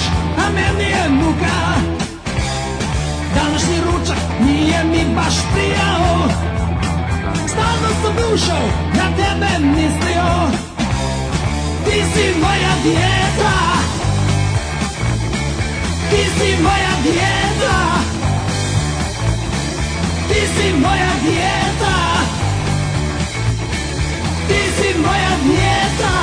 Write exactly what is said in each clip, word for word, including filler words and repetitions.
a meni je muka. Današnji ručak nije mi baš prijao. Stalno sam dušao, na tebe mislio. Ti si moja dijeta. Ti si moja dijeta. Ti si moja dijeta. Ti si moja dijeta.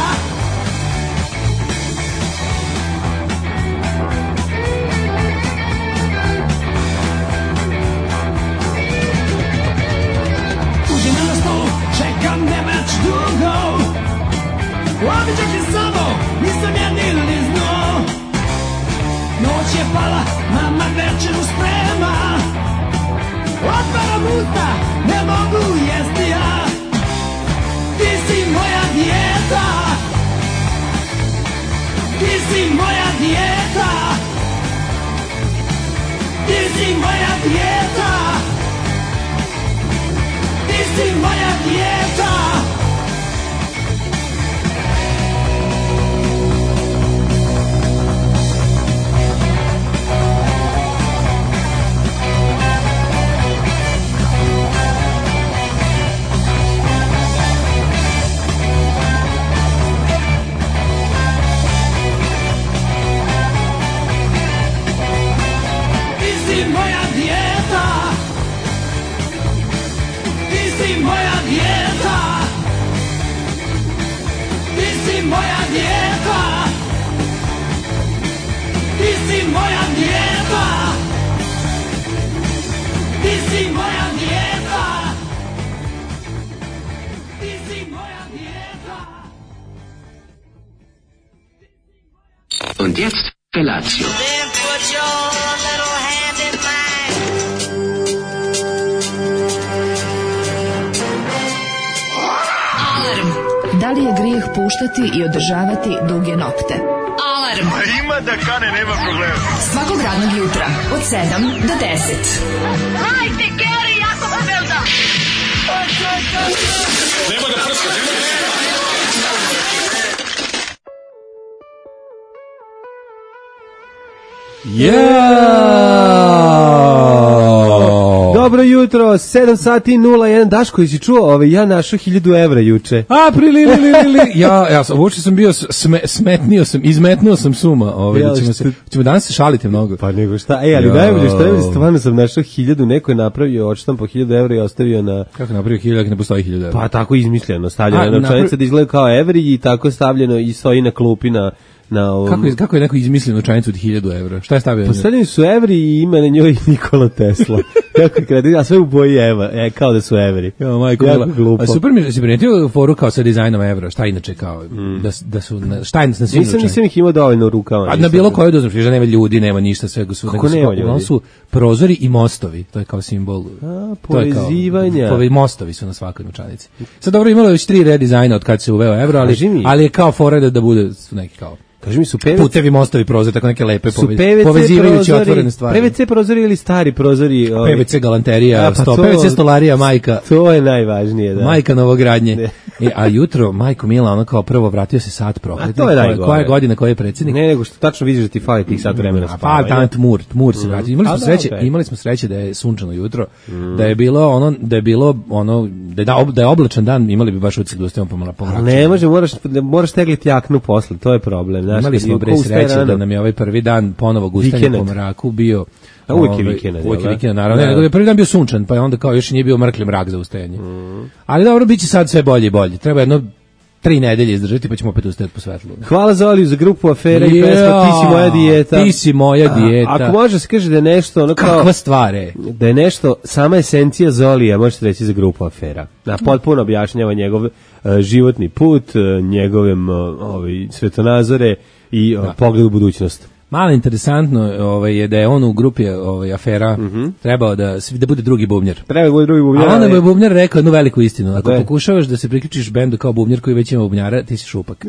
Užina na stolu, čekam ne već dugo. Običak je samo, nisam ja ni liznuo. Noć je pala, mama večeru sprema. Otvaram usta, ne mogu jesti ja. Ti si moja dijeta. Ti si moja dijeta. Ti si moja dijeta. Ti si moja dijeta. Und jetzt Felatio. Alarm. Da li je grijeh puštati i održavati duge nokte? Alarm. Ima da kane, nema problema. Svakog radnog jutra od sedam do deset. Hajde, Geri, jako se velda. Nema da prska, nema da prska. Yeah! Dobro jutro, sedam sati nula jedan. Daško, jesi čuo, ove, ja našao hiljadu evra juče. A, prili, li, li, li. Ja, ja sam, uopće sam bio, sme, smetnio sam, izmetnuo sam suma. Ove, ja, da ćemo, se, ćemo danas se šaliti mnogo. Pa nego šta, ej, ali ja. najbolje što je, stvarno sam našao hiljadu, neko je napravio odštam po hiljadu evra i ostavio na... Kako je napravio hiljadu, ako ne postoji hiljadu evra? Pa tako izmišljeno, stavljeno na novčanica napravi... da izgleda kao evri i tako stavljeno i stoji na klupi na... Na ovom... kako, je, kako je neko izmislio novčanicu od hiljadu evra? Šta je stavio? Postavljeni su evri i ime na njoj Nikola Tesla. Kako kredi, a sve u boji eva, e, kao da su evri. Jo, majko, jako glupo. A super mi si primetio foru kao sa dizajnom evra, šta inače kao, mm. da, da su, na, šta je na svim nisam, nisam ih imao dovoljno u rukama. A na bilo kojoj dozom, što nema ljudi, nema ništa, svega su. Kako nema ljudi? Ono su prozori i mostovi, to je kao simbol. A, povezivanja. Kao, mostovi su na svakoj novčanici. Sad dobro, imalo je već tri redizajna od kad se uveo evro, ali, ali je kao fora da, da bude neki kao... Kaži mi, su P V C... putevi, mostovi, prozori, tako neke lepe su povezivajući otvorene stvari. P V C prozori ili stari prozori? Ovaj... P V C galanterija, a, pa sto, to, P V C stolarija, majka. To je najvažnije, da. Majka novogradnje. E, a jutro, majko Mila, ono kao prvo vratio se sat prohledni. To je najgore. Koja je godina, koji je predsjednik? Ne, nego što tačno vidiš da ti fali tih sat vremena spava. Pa, tamo tmur, tmur se vratio. Imali smo sreće, imali smo sreće da je sunčano jutro, da je bilo ono, da je bilo ono, da je, da je oblačan dan, imali bi baš ucid da ustavimo pomalo pomalo. Ne može, moraš, moraš tegliti jaknu posle, to je problem. Znaš, imali smo bre sreće da nam je ovaj prvi dan ponovo gustanje po mraku bio. A uvijek je vikend. Uvijek je vikend, naravno. Ne, nego je prvi dan bio sunčan, pa je onda kao još nije bio mrkli mrak za ustajanje. Mm. Ali dobro, bit će sad sve bolje i bolje. Treba jedno tri nedelje izdržati, pa ćemo opet ustajati po svetlu. Hvala Zoliju za grupu Afera i pesma Ti si moja dijeta. Ti si moja dijeta. A, ako može se kaže da je nešto... Ono kao, kakva stvar je? Da je nešto, sama esencija Zolija, možete reći za grupu Afera. Da potpuno objašnjava njegov uh, životni put, uh, njegove uh, ovaj, svetonazore i uh, pogled u budućnost. Malo interesantno ovaj, je da je on u grupi ovaj, Afera mm-hmm. trebao da, da bude drugi bubnjar. Treba da bude drugi bubnjar. A onda je bubnjar rekao jednu veliku istinu. Ako de. pokušavaš da se priključiš bendu kao bubnjar koji već ima bubnjara, ti si šupak.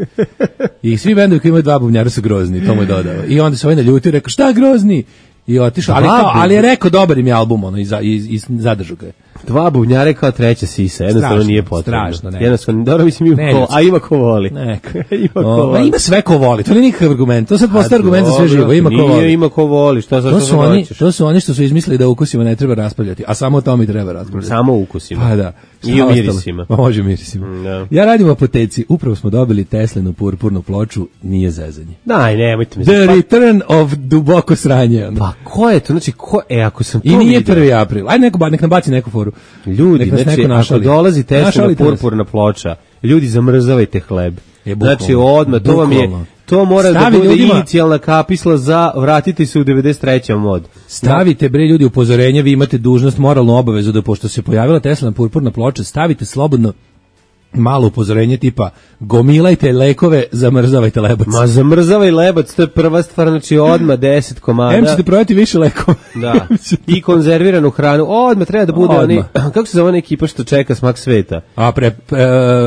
I svi bendovi koji imaju dva bubnjara su grozni, to mu je dodao. I onda se ovaj naljutio i rekao, šta grozni? I otišao, ali, kao, ali je rekao dobar im je album, ono, i, za, i, i zadržu ga je. Dva bubnjare kao treća sisa, jednostavno Strašno, nije potrebno. strašno, ne. Jednostavno, dobro mislim ima Ne, ko, ljudski. a ima ko voli. Neka. ima ko O, voli. ima sve ko voli, to nije nikakav argument. To sad postaje argument za sve Dobro, živo, ima ko nije, voli. ima ko voli, šta sad To što su, oni, hoćeš? to su oni što su izmislili da o ukusima ne treba raspravljati, a samo o tome i treba raspravljati. Samo ukusima. Pa da. Šta I o ostalo? mirisima. Ma, može mirisima. Mm, da. Ja radim u apoteci, upravo smo dobili Teslinu purpurnu ploču, nije zezanje. Daj, nemojte mi. The Pa, return of duboko sranje. ono. pa ko je to? Znači, ko, e, ako sam to I nije vidio- prvi april. Ajde neko, ba- nek nam baci neku foru. Ljudi, Nek nas znači, neko ako našali. dolazi Teslina Našalite nas. purpurna ploča, ljudi zamrzavajte hleb. Je, bukvalno. Znači, odmah, to vam je, Bukvalno. to mora Stavi da bude ljudima- inicijalna kapisla za vratite se u devedeset trećem mod. Stavite bre ljudi upozorenje, vi imate dužnost, moralnu obavezu da pošto se pojavila Teslina purpurna ploča, stavite slobodno malo upozorenje tipa gomilajte lekove, zamrzavajte lebac. Ma zamrzavaj lebac, to je prva stvar, znači odmah deset komada. Em ćete prodati više lekova. Da. I konzerviranu hranu. Odmah treba da bude Odmah. oni, kako se zove ona ekipa što čeka smak sveta? A pre, pre,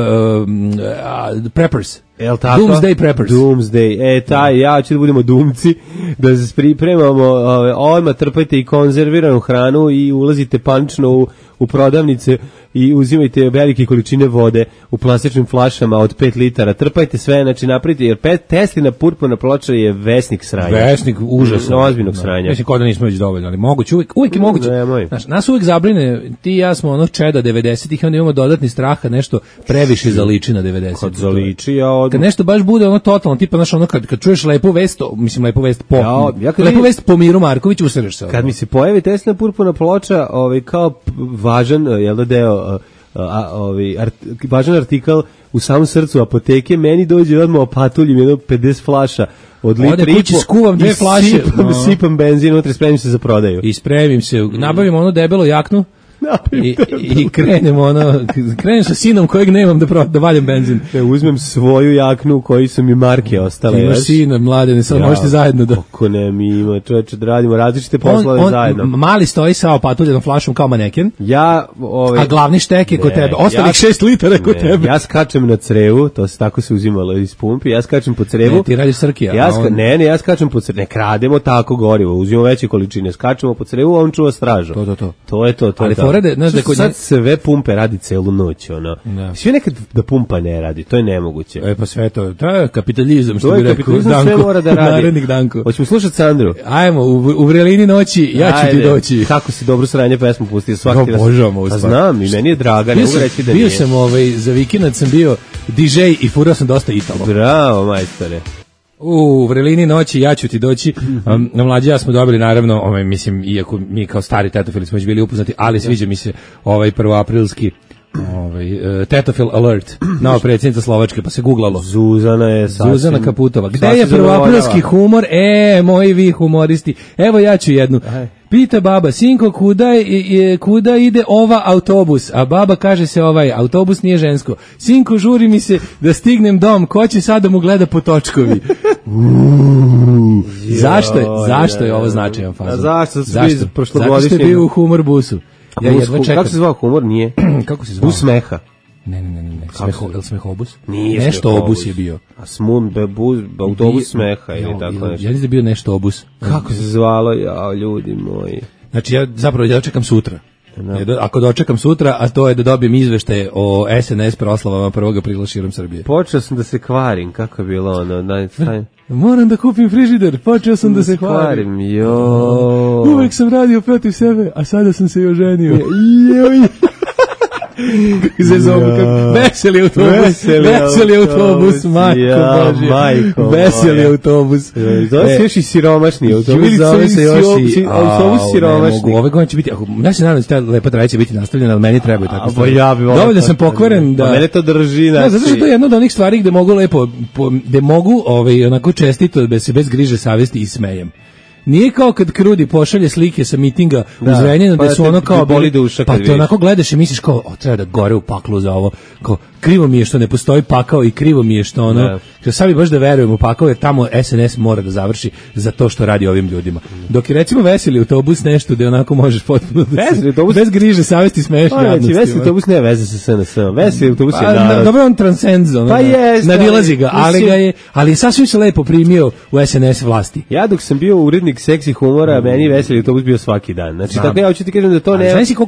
um, a, preppers. Jel tako? Doomsday preppers. Doomsday. E, taj, ja ću da budemo dumci, da se pripremamo, ove, odmah trpajte i konzerviranu hranu i ulazite panično u, u prodavnice i uzimajte velike količine vode u plastičnim flašama od pet litara. Trpajte sve, znači napravite, jer pet, Teslina purpurna ploča je vesnik sranja. Vesnik užasno. Mm, ozbiljnog Da. sranja. Mislim, kao da nismo već dovoljno, ali moguće, uvijek, uvijek je moguće. Nemoj. Znaš, nas uvijek zabrine, ti i ja smo onog čeda devedesetih i onda imamo dodatni straha, nešto previše zaliči na devedesetih. Kad zaliči, ja odmah. Kad nešto baš bude ono totalno, tipa znaš ono kad, kad čuješ lepu vest, o, mislim lepu vest po, Ja, ja kad lepu vidim- vest po Miru Markoviću, usereš se. Kad mi se pojavi Teslina purpurna ploča, ovaj kao p- važan, jel da deo, a, a, ovaj art, važan artikal u samom srcu apoteke, meni dođe odmah opatuljim jedno pedeset flaša od Ode litre i kući, po skuvam dve i flaše. Sipam, No. sipam benzin, unutra i spremim se za prodaju. I spremim se, nabavim ono debelo jaknu, I, i krenem ono, krenem sa sinom kojeg nemam da, pro, da valjam benzin. E, uzmem svoju jaknu koji su mi marke ostale. Ti imaš znaš. sina, mladene, sad Ja, možete zajedno da... Kako ne, mi ima čoveče da radimo različite On, poslove on, zajedno. mali stoji sa opatuljenom flašom kao maneken, Ja, ovaj, a glavni štek je kod Ne, tebe. Ostalih ja- šest litara je kod ne, tebe. Ja skačem na crevu, to se tako se uzimalo iz pumpi, ja skačem po crevu. Ne, ti radiš Srkija, Ja a ska, on- ne, ne, ja skačem po crevu, ne krademo tako gorivo, uzimamo veće količine, skačemo po crevu, a on čuva stražu. To, to, to. To je to, to Ali je to. fora da, znaš, da kod sad nje- sve pumpe radi celu noć, ono. Da. Sve nekad da pumpa ne radi, to je nemoguće. E pa sve to, to je kapitalizam, što To bi je rekao kapitalizam, Danko, sve mora da radi. narednik Danko. Hoćemo slušati Sandru? Ajmo, u, u vrelini noći, ja ću ti Ajde, doći. Kako si dobro sranje pesmu pustio svaki Ja obožavam ovu Pa stvar. znam, i meni je draga, ne Bio mogu sam, reći da bio nije. sam ovaj, za vikend sam bio di džej i furao sam dosta Italo. Bravo, majstore. U vrelini noći ja ću ti doći. Um, na mlađi ja smo dobili naravno, ovaj mislim iako mi kao stari tetofili smo već bili upoznati, ali sviđa mi se ovaj prvoaprilski ovaj uh, tetofil alert. Nova predsjednica Slovačke, pa se guglalo. Zuzana je sasvim... Zuzana Kaputova. Gde sasvim je prvoaprilski zadovoljava. humor? E, moji vi humoristi. Evo ja ću jednu. Aj. Pita baba, sinko, kuda, je- je- kuda ide ova autobus? A baba kaže se ovaj, autobus nije žensko. Sinko, žuri mi se da stignem dom, ko će sad da mu gleda po točkovi? Zašto je, zašto je ovo značajan fazon? A zašto? Zato što je bio Zato što prošlogodišnji- je bio u humor busu. Ja Bus- jedva čekam. Kako se zvao humor? Nije. Kako se zvao? Bus smeha. Ne, ne, ne, ne, ne. Smeho, je li smehobus? Nije Nešto smehobus. obus je bio. A smun, be, bus, autobus smeha ili Jo, tako ili- nešto. Ja mislim da je bio nešto obus. Kako se zvalo? Ja, ljudi moji. Znači ja zapravo ja dočekam sutra. Ja do- ako dočekam sutra, a to je da dobijem izveštaje o S N S proslavama prvog aprila širom Srbije. Počeo sam da se kvarim, kako je bilo ono, da, staj, Moram da kupim frižider, počeo sam da se hvalim. jo. Uvek sam radio protiv sebe, a sada sam se i oženio. Joj. Se zovu kako- Veseli autobus, Veseli veseli autobus, autobus, majko ja, Božja. majko Veseli moja. autobus. Zove se E, još i siromašni autobus, Jurica zove se još i si- autobus Au, ne siromašni. mogu, ove godine će biti, ako, ja se nadam da će ta lepa tradicija biti nastavljena, ali meni treba tako A, stvari. ja bi volao Dovoljno to- sam pokvaren da... Pa mene to drži, Da, znači. zato što to je jedna od onih stvari gde mogu lepo, po, gde mogu ovaj, onako čestito, da se bez griže savesti i smejem. Nije kao kad Krudi pošalje slike sa mitinga Da, u Zrenjaninu, pa da su te ono kao boli bili- duša pa kad to vidiš. onako gledaš i misliš kao, o, treba da gore u paklu za ovo, kao, krivo mi je što ne postoji pakao i krivo mi je što ono, Da. što sad bi baš da verujem u pakao, jer tamo S N S mora da završi za to što radi ovim ljudima. Dok je recimo veseli autobus nešto gde onako možeš potpuno da se- Veseli autobus- bez griže savesti smeješ Pa, znači, jadnosti. veseli autobus nema veze sa S N S-om. Veseli autobus je Pa, na- narod. dobro, on transcends, ono, Pa jest, nadilazi ga, ali, ali mislim- ga je, ali je sasvim se lepo primio u S N S vlasti. Ja dok sam bio urednik seksi humora, meni je veseli autobus bio svaki dan. Znači, Znam. tako ja hoću ti kažem da to Ali ne... znaš si koliko je,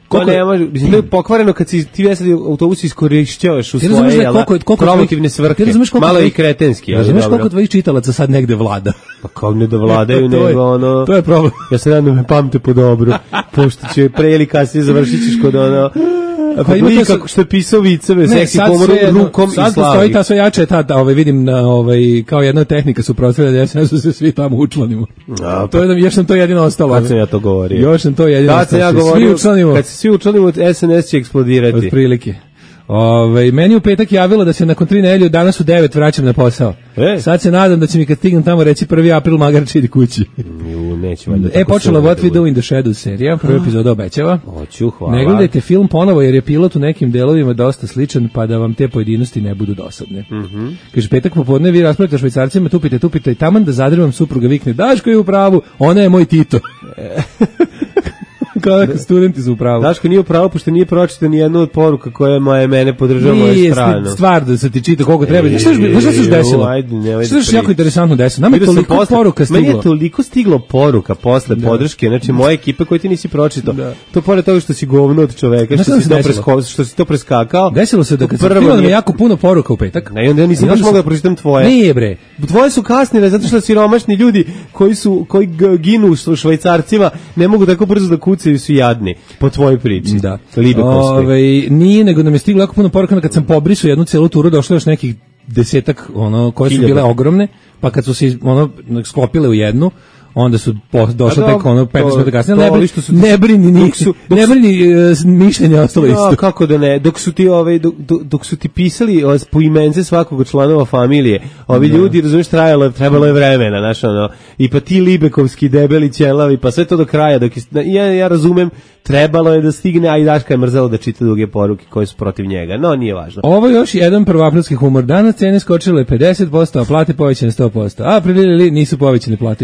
To ne može, mislim, to je pokvareno kad si ti veseli autobus iskorišćavaš u Ti razumeš svoje da koliko je koliko promotivne svrhe. Ti razumeš koliko malo tvojih- i kretenski. ali Razumeš dobro. koliko tvojih čitalaca sad negde vlada? Pa kao ne da vladaju, To je- nego ono... to je problem. Ja se nadam da me pamte po dobru, pošto će pre ili kasnije završit ćeš kod ono... Pa ima to ima sa- kako što je pisao viceve, Ne, seksi sad komoru sve- rukom sad i slavi. postoji ta sve jače ta, ta ovaj vidim na ovaj kao jedna tehnika suprotstavljanja S N S-u se svi tamo učlanimo. A, To je još nam to jedino ostalo. Kad sam ja to govorio? Još sam to jedino Kad sam ja ostalo. govorio, Svi učlanimo. kad se svi učlanimo, S N S će eksplodirati. Otprilike. Ove, meni u petak javilo da se nakon tri nedelje danas u devet vraćam na posao. E. Sad se nadam da će mi kad stignem tamo reći prvi april magarč idi kući. Ju, neće valjda E, tako počela sve What We bude. Do in the Shadows serija, prvi epizoda obećava. Hoću, hvala. Ne gledajte film ponovo jer je pilot u nekim delovima dosta sličan pa da vam te pojedinosti ne budu dosadne. Mhm. Kaže, petak popodne vi raspravite o Švajcarcima, tupite, tupite i taman da zadrivam supruga vikne, Daško je u pravu, ona je moj Tito. Kao da studenti su u pravu. Daško nije upravo, pošto nije pročitao ni jednu od poruka koje moje mene podržava moju Nije stranu. stvar da se ti čita koliko treba. Znaš šta još- znaš šta se još desilo? Ajde, nemoj Šta da još jako pričaš. interesantno desilo? Nama je Vidio sam toliko posle- poruka Meni stiglo. je toliko stiglo poruka posle podrške, znači moje ekipe koje ti nisi pročitao. Da. To pored toga što si govno od čoveka, Znaš što šta si se to, desilo? presko, što si to preskakao. Desilo se da kad sam Prvo stiglo nam je nije- jako puno poruka u petak. Ne, i onda ja nisam I baš onda mogao sam- da pročitam tvoje. Nije bre. Tvoje su kasnile zato što siromašni ljudi koji su koji g- ginu u Švajcarcima ne mogu tako brzo da kucaju, su jadni po tvojoj priči. Da. Libekovskoj. Ovaj, nije, nego nam je stiglo jako puno poruka, onda kad sam pobrisao jednu celu turu, došlo je još nekih desetak, ono, koje su Hiljada. bile ogromne, pa kad su se, iz- ono, sklopile u jednu, onda su po, došle A tek ono to- petnaest minuta kasnije, to ne, ovi brini, što su- ne brini, ni, dok su- dok ne su- brini, e, mišljenje ostalo No, isto. kako da ne, dok su ti ovaj dok, dok, dok su ti pisali o, po imence svakog od članova familije, ovi ljudi, razumiješ, trajalo je, trebalo je vremena, znaš, ono, i pa ti Libekovski debeli ćelavi, pa sve to do kraja, dok je, ja, ja razumem, trebalo je da stigne, a i Daška je mrzelo da čita duge poruke koje su protiv njega, no nije važno. Ovo je još jedan prvoaprilski humor. Danas cene skočile pedeset posto, a plate povećane sto posto. A prilili nisu povećane plate.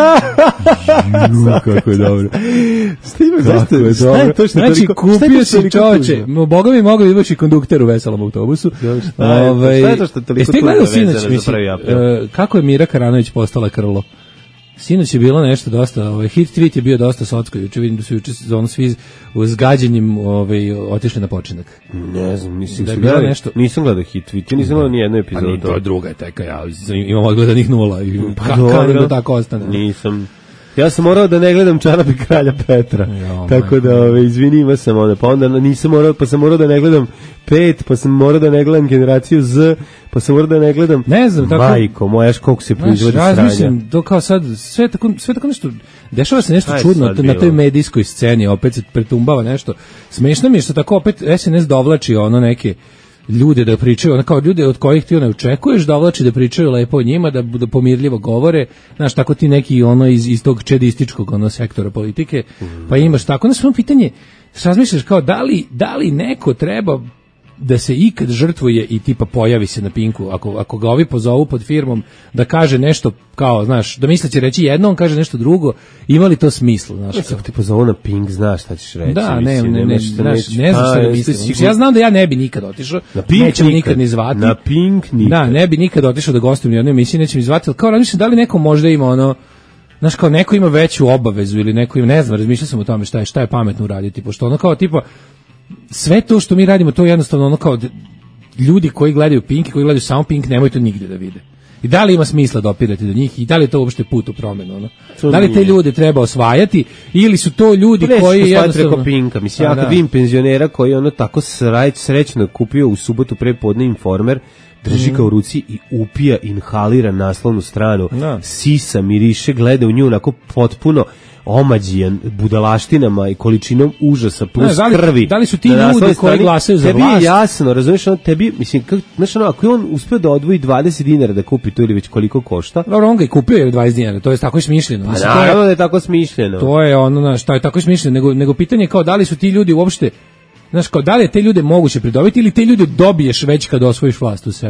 Ju, kako je dobro. Šta ima, Kako je šta je dobro. to što Znači, toliko- šta je to kupio što si toliko čoveče, tužno? boga mi mogao imaš i kondukter u veselom autobusu. Dobro, šta je to? Ovaj, Šta je to što je toliko jeste tužno gledao vezano sinoć, za mislim, prvi april? e, kako je Mira Karanović postala krlo? Sinoć je bilo nešto dosta, ovaj, hit tweet je bio dosta socko, juče vidim da su juče za ono svi s gađenjem ovaj, otišli na počinak. Ne znam, nisam Da je se bilo gledao, nešto- nisam gledao hit tweet, ja nisam gledao ni jednu Pa epizodu. ni, to je druga je teka, ja imam odgledanih nula i Pa ka, dobro. kanim da tako ostane. Nisam. Ja sam morao da ne gledam Čarape kralja Petra. Jo, tako da, ove, izvini, ima sam onda. Pa onda nisam morao, pa sam morao da ne gledam pet, pa sam morao da ne gledam generaciju Z, pa sam morao da ne gledam Ne znam, tako- Majko, moja još koliko se Znaš, proizvodi sranja. razmišljam, to kao sad, sve tako, sve tako nešto, dešava se nešto Šta je čudno sad na bilo? toj medijskoj sceni, opet se pretumbava nešto. Smešno mi je što tako opet S N S dovlači ono neke ljude da pričaju, ono kao ljude od kojih ti ne očekuješ dovlači da pričaju lepo o njima, da, da pomirljivo govore, znaš, tako ti neki ono iz, iz tog čedističkog ono sektora politike, pa imaš tako, na svoje pitanje, razmišljaš kao da li, da li neko treba da se ikad žrtvuje i tipa pojavi se na Pinku, ako, ako ga ovi pozovu pod firmom da kaže nešto kao, znaš, da misle će reći jedno, on kaže nešto drugo, ima li to smisla, znaš? Ako ti pozovu na Pink, znaš šta ćeš reći. Da, ne, mislim, ne, ne, nemaš šta znaš, nećeš- ne znam šta Pa, da jeste mislim. sigurno- Ja znam da ja ne bi nikad otišao, Na Pink nećem nikad. nikad ni zvati. Na Pink nikad. Da, ne bi nikad otišao da gostujem ni u jednoj emisiji, nećem ni zvati, ali kao razmišljam da li neko možda ima ono, znaš, kao neko ima veću obavezu ili neko ima, ne znam, razmišljao sam o tome šta je, šta je pametno uraditi, pošto ono kao tipa, sve to što mi radimo, to je jednostavno ono kao, d- ljudi koji gledaju Pink i koji gledaju samo Pink nemaju to nigde da vide. I da li ima smisla da opirati do njih i da li je to uopšte put u promenu, ono? To Da li te nije. ljude treba osvajati ili su to ljudi Nećeš koji posvajati jednostavno... preko Pinka. Mislim, A, ja da. kad vidim penzionera koji je ono tako sreć, srećno kupio u subotu pre podne Informer, drži ga u ruci i upija, inhalira naslovnu stranu, Da. sisa, miriše, gleda u nju onako potpuno omađijan budalaštinama i količinom užasa plus Ne, da li- krvi. da li su ti na ljudi naslovnoj koji strani, glasaju za tebi vlast? je jasno, razumiješ, ono, tebi, mislim, kako, znaš, ono, ako je on uspeo da odvoji dvadeset dinara da kupi to ili već koliko košta, Dobro, on ga i kupio je dvadeset dinara, to je tako i smišljeno. pa Mislim, to je- naravno da je tako smišljeno. To je ono, znaš, šta je tako smišljeno, nego, nego pitanje je kao da li su ti ljudi uopšte, znaš, kao da li je te ljude moguće pridobiti ili te ljude dobiješ već kad osvojiš vlast u sebe.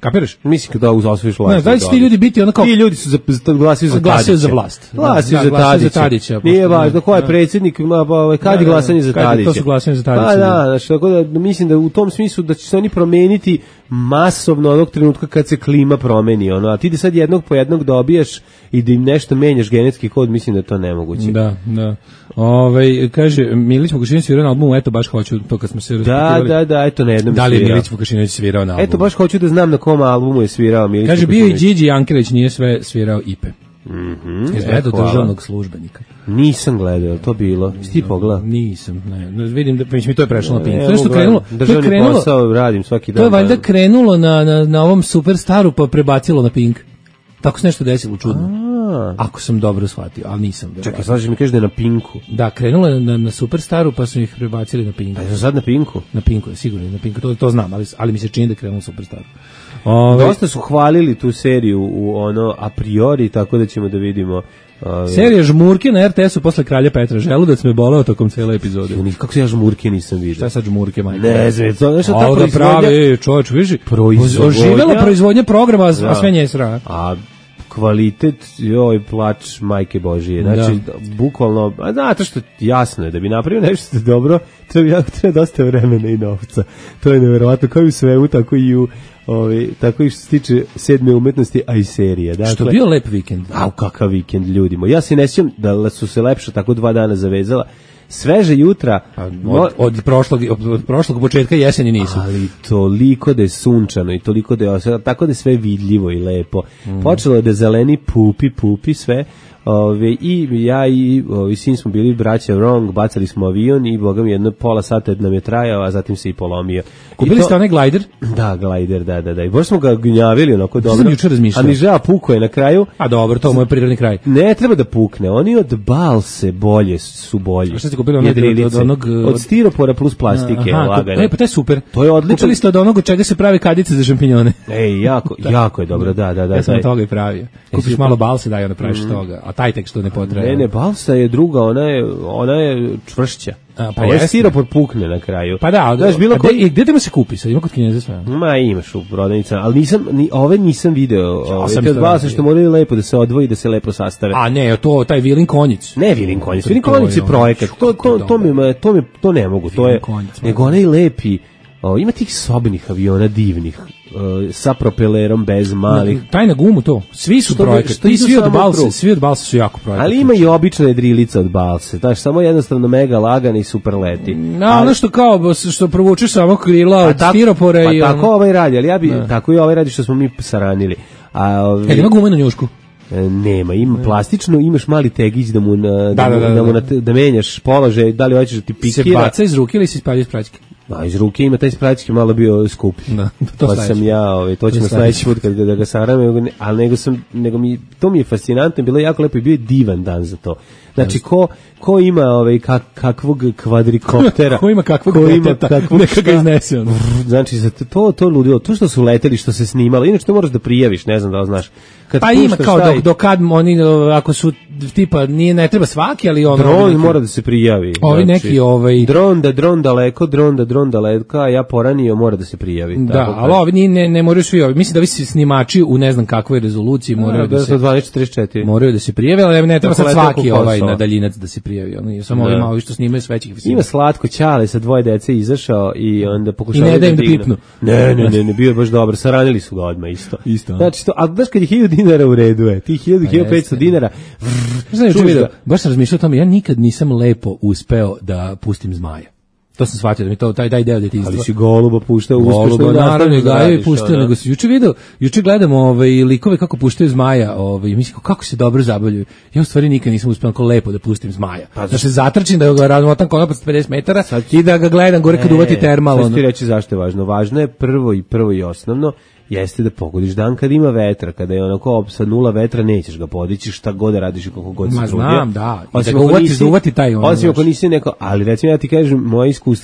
Kapiraš? Mislim da uz osvojiš vlast. Ne, da li će ti ljudi biti ono kao... Ti ljudi su za, za, glasili za Tadića. Glasio za vlast. Glasio da, za glasio Tadića. za Tadića. Nije važno ko je predsjednik, ma, pa, kad je glasanje za Tadića. To su glasanje za Tadića. Pa da, znači, tako da mislim da u tom smislu da će se oni promeniti masovno onog trenutka kad se klima promeni. Ono, a ti da sad jednog po jednog dobijaš i da im nešto menjaš genetski kod, mislim da je to nemoguće. Da, da. Ove, kaže, Milić Vukašinović svirao na albumu, eto baš hoću to kad smo se Da, da, da, eto na jednom da li je svirao. Milić Vukašinović svirao na albumu? Eto baš hoću da znam na kom albumu je svirao Milić Kaže, bio i Vukašinović. Điđi Jankelić, nije sve svirao Ipe. Mhm. Izgleda državnog službenika. Nisam gledao, to bilo. Sti pogledao? Nisam, ne. Vidim da mislim mi to je prešlo na Pink. Ne, To je što mogu krenulo, gledam. to je Državni krenulo. posao radim svaki dan. To je valjda pa- krenulo na na na ovom Superstaru pa prebacilo na Pink. Tako se nešto desilo čudno. A, Ako sam dobro shvatio, ali nisam. čekaj, sad mi kažeš da je na Pinku. Da, krenulo je na, na Superstaru pa su ih prebacili na Pink. A je sad na Pinku? Na Pinku je sigurno, na Pinku, to, to znam, ali, ali mi se čini da je krenulo na Superstaru. Ove, Dosta su hvalili tu seriju u ono a priori, tako da ćemo da vidimo. Ove, serija Žmurke na er te esu posle Kralja Petra. Želudac me boleo tokom cele epizode. Ni- kako se ja žmurke nisam vidio. Šta je sad Žmurke, majke? Ne znam, to nešto ta A da proizvodnja. pravi, čovječ, viži, Proizvodnja. oživela proizvodnja programa, a Da. sve nje sra. A kvalitet, joj, plač majke Božije. Znači, bukvalno, a znate što jasno je, da bi napravio nešto dobro, treba, jako treba dosta vremena i novca. To je neverovatno, kao i u svemu, tako i u, ovaj, tako i što se tiče sedme umetnosti, a i serije. Dakle, Što bio lep vikend. Au, kakav vikend, ljudimo. Ja se ne sjećam da su se lepše tako dva dana zavezala. Sveže jutra, Od, od, prošlog, od, od prošlog početka jeseni nisu. ali toliko da je sunčano i toliko da je osveta, tako da je sve vidljivo i lepo. Mm. Počelo je da zeleni pupi, pupi sve. Ove, i ja i ovi sin smo bili braća Wrong, bacali smo avion i boga mi jedno pola sata nam je trajao, a zatim se i polomio. Kupili I to- ste onaj glider? Da, glider, da, da, da. I baš smo ga gnjavili onako sam dobro. juče razmišljao. A ni žao puko je na kraju. A dobro, to je moj prirodni kraj. Ne treba da pukne, oni od balse bolje su bolji. A šta ste kupili onog- Jedrilice. od onog, Od stiropora plus plastike, Aha, lagane. E, pa to je super. To je odlično. Kupili ste od onog od čega se pravi kadice za šampinjone. Ej, jako, jako je dobro, da, da, da. Ja sam taj- od toga i pravio. Kupiš Jesi- malo balse, da, i onda praviš toga. A taj tek što ne potraje. Ne, ne, balsa je druga, ona je, ona je čvršća. A, pa Ovo je jeste. stiropor pukne na kraju. Pa da, znaš, bilo a koji... gde, i gde te se kupi? Sad ima kod Kineza sve. Ma imaš u prodavnicama, ali nisam, ni, ove nisam video. Ove, sam te od isto balsa vidio. što moraju lepo da se odvoji, da se lepo sastave. A ne, to taj Vilin konjic. Ne Vilin konjic, To Vilin je konjic je ono, projekat, to, kako to, to, mi, dobro. to, mi, to ne mogu, to je, Vilin konjic, nego onaj lepi, o, ima tih sobenih aviona divnih, o, sa propelerom bez malih, Taj na gumu to. Svi su Što bi- projekat. što I idu svi od samo u balse, krug. svi od balse su jako projekat. ali ima i obična jedrilica od balse, znaš, samo jednostavno mega lagana i super leti. Na, Ali- ono što kao, što provučeš samo krila od stiropora pa i... tako ono- ovaj radi, ali ja bi, tako i ovaj radi što smo mi saranili. A, ovi- E, ima gume na njušku. E, nema, ima plastično, imaš mali tegić da mu, na, da, Da, mu- da, da, da mu da. na- da menjaš položaj, da li hoćeš da ti Se pikira. baca iz ruke ili se ispalja iz praćke? A iz ruke ima taj spratički malo bio skuplji. Da, to pa sledeći. sam ja, ovaj, to ćemo To sledeći put kad ga, da ga saram, nego ne- ali nego sam, nego mi, to mi je fascinantno, bilo je jako lepo i bio je divan dan za to. Znači, ko, ko ima ovaj, kak, kakvog kvadrikoptera, Ko ima kakvog ko ima deteta, kakvog neka ga šta- iznese, ono. Znači, za to, to ludilo, to što su leteli, što se snimalo, inače to moraš da prijaviš, ne znam da li znaš. Kad Pa ima puštaš kao taj dok, dokad oni, ako su tipa, nije, ne treba svaki, ali ono... dron neki- mora da se prijavi. Ovi neki, ovaj- Dron da dron daleko, dron da dron daleko, a ja poranio mora da se prijavi. Da, Tako ali ovi nije- ne, ne moraju svi ovi. Mislim da vi snimači u ne znam kakvoj rezoluciji moraju da, da se... su dvanaest četrdeset četiri. Moraju da se prijave, ali ne treba Tako sad lete svaki oko ovaj Kosova. na daljinac da se prijavi. Ono, samo ovi Da. malo što snimaju s većih visina. Ima slatko ćale sa dvoje dece izašao i onda pokušao I ne da im da dignu. pipnu. Ne, ne, ne, ne, bio je baš dobro. Saranili su ga odmah isto. Isto, a? Znači, to, a znaš kad je hiljadu dinara u redu je, ti hiljadu, hiljadu petsto dinara, Znaš, juče čuš video, ga. baš sam razmišljao o tome, ja nikad nisam lepo uspeo da pustim zmaja. To sam shvatio da mi to taj taj deo detinjstva. ali si goluba puštao uspešno. Goluba, i naravno, nastavno i da ga je radiš, pustio, ono. nego se juče video, juče gledamo ovaj likove kako puštaju zmaja, ovaj mislim kako se dobro zabavljaju. Ja u stvari nikad nisam uspeo tako lepo da pustim zmaja. Pa, da se zatrčim da ga razmotam konopac pedeset metara i da ga gledam gore kad E, uvati termal. sad ću ono. ti reći zašto je važno. Važno je prvo i prvo i osnovno jeste da pogodiš dan kad ima vetra, kada je onako sa nula vetra nećeš ga podići šta god da radiš i koliko god se Ma, trudio. znam, da. I Osim da ga ako uvatiš, nisi- da uvati taj ono, Osim ako znaš. nisi neko, ali recimo ja ti kažem, moje iskustvo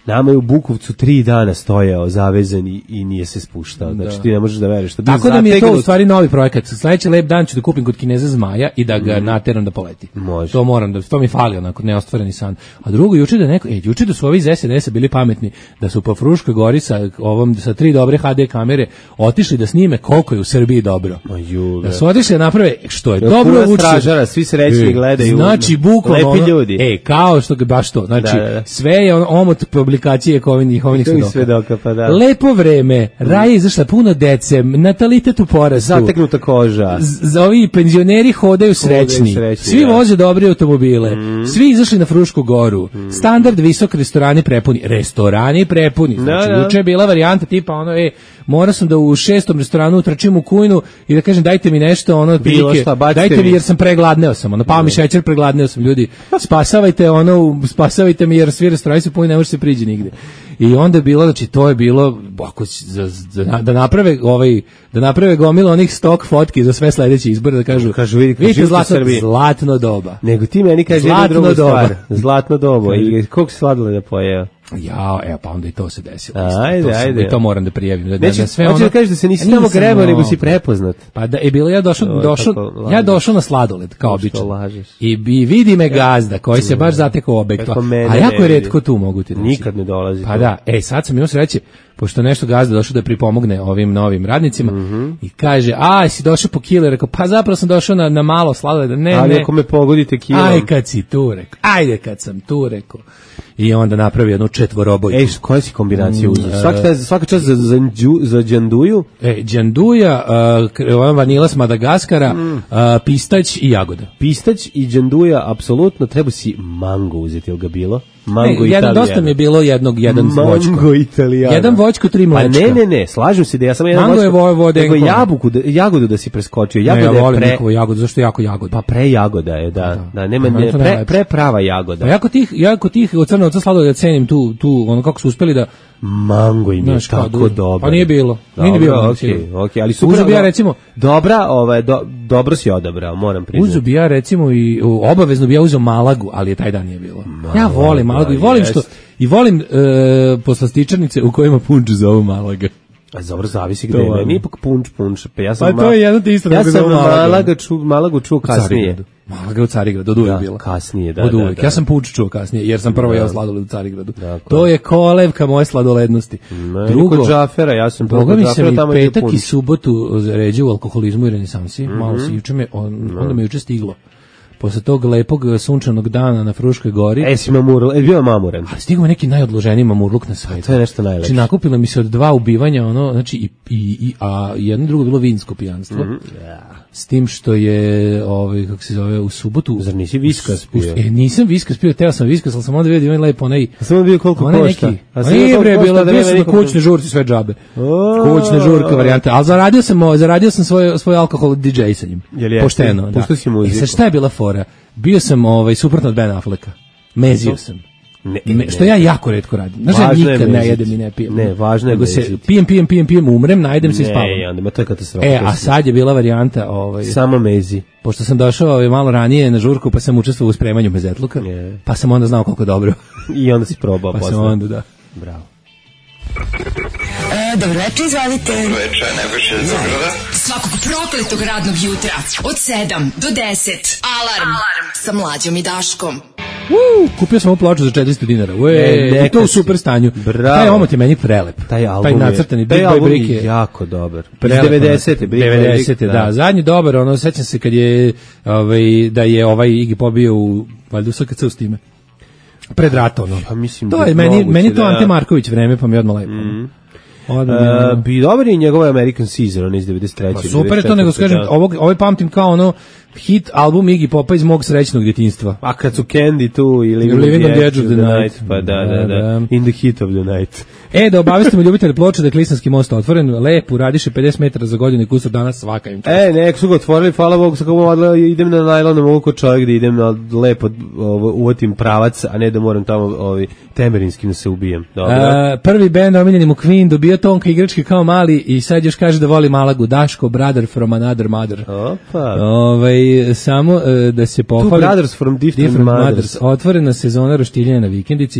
Nama je u Bukovcu tri dana stojao zavezan i, i nije se spuštao. Znači Da. ti ne možeš da veruješ. Tako da mi je to u stvari novi projekat. Sledeći lep dan ću da kupim kod Kineza zmaja i da ga mm. nateram da poleti. Može. To moram da to mi fali onako neostvareni san. A drugo juče da neko, e, juče da su ovi iz S N S-a bili pametni, da su po Fruškoj gori sa ovom sa tri dobre H D kamere otišli da snime koliko je u Srbiji dobro. Ju, da su otišli da naprave što je da dobro uče. Stražara, svi srećni e, gledaju. Znači bukvalno lepi ljudi. E, kao što ga baš to. Znači da, da, da. sve je on omot publikacije Kovinih ovih svedoka. svedoka pa da. Lepo vreme, raje izašla puno dece, natalitet u porastu. Zateknuta koža. Za ovi penzioneri hodaju srećni. srećni svi da. Voze dobre automobile. Mm. Svi izašli na Frušku goru. Mm. Standard visok, restorani prepuni. Restorani prepuni. Znači, da, da. Juče je bila varijanta tipa ono, e, morao sam da u šestom restoranu utrčim u Kujnu i da kažem dajte mi nešto, ono, prilike, dajte mi, mi jer sam pregladneo sam, ono, pao mi šećer, pregladneo sam, ljudi, spasavajte, ono, spasavajte mi jer svi restorani su puni, ne može se priđi nigde. I onda je bilo, znači to je bilo ako za, za, da naprave ovaj da naprave gomilu onih stok fotki za sve sledeće izbore da kažu kažu vidi vidite zlatno, zlatno doba. Nego ti meni kaže jednu drugu stvar. Zlatno doba i koliko se sladoleda pojeo. Ja, evo pa onda i to se desilo. Ajde, to ajde. I to moram da prijavim. Da, Neći, da sve ono. Hoće da kažeš da se nisi tamo grebao, nego si prepoznat. Pa da je bilo ja došao, došao, ja došao na sladoled kao obično. I bi vidi me gazda koji se baš zatekao objekta. A jako je retko tu mogu ti reći. Nikad ne dolazi. Pa da, ej sad sam imao sreće pošto nešto gazda došao da pripomogne ovim novim radnicima mm-hmm. i kaže, aj si došao po kilo, rekao, pa zapravo sam došao na, na malo sladoleda, ne, ali ne. ako me pogodite kilom. Aj kad si tu, rekao, ajde kad sam tu, rekao. I onda napravi jednu četvorobojku. Ej, koja si kombinacija uzeo? Mm, svaka, svaka čast za, za, za džanduju? E, džanduja, uh, vanila s Madagaskara, mm. uh, pistać i jagoda. Pistać i džanduja, apsolutno, treba si mango uzeti, ili ga bilo? Mango ne, jedan, dosta mi je bilo jednog, jedan voćko. Mango Italijana. Jedan voćko, tri mlečka. Pa ne, ne, ne, slažem se da ja sam jedan mango voćko. Mango je vodenko. Nego jabuku, da, jagodu da si preskočio. Jagoda ne, ja volim pre... nikovo jagodu, zašto je jako jagoda? Pa pre jagoda je, da. Da, da nema, ne, pre, pre prava jagoda. Pa jako tih, jako tih od crnovca sladoleda cenim tu, tu, ono kako su uspeli da... Mango im je znaš, tako dobro. dobro. Pa nije bilo. Dobro, nije bilo. Okej, okay, okay, ali super. Uzo bi ja recimo... Dobra, ovaj, do, dobro si odabrao, moram priznati. Uzo bi ja recimo i obavezno bi ja uzeo Malagu, ali je taj dan nije bilo. Malaga, ja volim Malagu i volim što... I volim e, poslastičarnice u kojima punč zovu Malaga. A dobro, zavisi gde je. Meni ipak punč, punč. Pa, ja sam pa to je jedno te isto. Ja sam Malaga ču, Malagu čuo kasnije. Malaga u Carigradu, od uvijek da, bila. Kasnije, da, od uvijek. da, da. Ja sam punč čuo kasnije, jer sam prvo da. jeo sladoled u Carigradu. Dakle. To je kolevka moje sladolednosti. Ne, drugo, kod Džafera, ja sam Boga mi se mi petak i subotu ređe u alkoholizmu i renesansi. Mm-hmm. Malo se juče me, on, no. onda me juče stiglo. Posle tog lepog sunčanog dana na Fruškoj gori. E, si mamurl, e, bio mamuran. A stigao mi neki najodloženiji mamurluk na svetu. To je nešto najlepše. Znači, nakupilo mi se od dva ubivanja, ono, znači, i, i, i, a jedno drugo bilo vinsko pijanstvo. Mm-hmm. Yeah. S tim što je, ovaj, kako se zove, u subotu... Zar nisi viskas pio? E, nisam viskas pio, teo sam viskas, ali sam onda vidio, imam lepo onaj... A sam onda vidio koliko košta? Neki, a nije bre, bilo, bio sam na kućne žurci, sve džabe. Kućne žurke varijante, ali zaradio sam, zaradio sam svoj, svoj alkohol D J sa njim. Pošteno, da. Puštao si muziku. E, sad šta je bila fora? Bio sam ovaj, suprotno od Ben Afflecka. Mezio sam. Ne, ne, ne, što ja jako retko radim. Znaš, ja nikad ne jedem i ne pijem. Ne, važno je se pijem, pijem, pijem, pijem, umrem, najdem se i spavam. Ne, onda, ma to je katastrofa. E, a sad je bila varijanta... Ovaj, samo mezi. Pošto sam došao ovaj, malo ranije na žurku, pa sam učestvovao u spremanju mezetluka, yeah. pa sam onda znao koliko je dobro. I onda si probao pa posle. sam onda, da. Bravo. E, dobro večer, izvalite. Dobro večer, Nebojša iz Beograda. Svakog prokletog radnog jutra od sedam do deset. Alarm, Alarm. Sa Mlađom i Daškom. Uh, kupio sam ovu ploču za četiristo dinara. Ue, to u super stanju. Bravo. Taj omot je meni prelep. Taj album taj nacrtani je, taj album je jako dobar. Iz devedesete. devedesete, da. da. Zadnji dobar, ono, sećam se kad je, ovaj, da je ovaj Igi pobio u, valjda u S K C-u s time. Pred ratom, ono. Pa mislim to je, meni, meni to da. Ante Marković vreme, pa mi je odmah lepo. Mm. Uh, bi dobar je njegov American Caesar, on iz devedeset treće. Pa super je to, nego skažem, ovog, ovaj pamtim kao ono hit album Iggy Popa iz mog srećnog djetinjstva. A kad su Candy tu i Living, Living on the Edge of the, the night. night. Pa da, da, da, da. In the heat of the night. E, da obavestimo ljubitelje ploče da je Klisanski most otvoren, lep, uradiše pedeset metara za godinu i kusur danas, svaka im čast. E, nek su ga otvorili, hvala Bogu, sa kako idem na najlon, ne mogu kod čovjek da idem na lepo uvatim pravac, a ne da moram tamo ovi, temerinskim da se ubijem. Dobro. A, prvi band omiljeni mu Queen, dobio tonka igračke kao mali i sad još kaže da voli Malagu. Daško, brother from another mother. Opa. Ovaj samo uh, da se pohvali. Two brothers from different, different mothers. mothers. Otvorena sezona roštiljenja na vikendici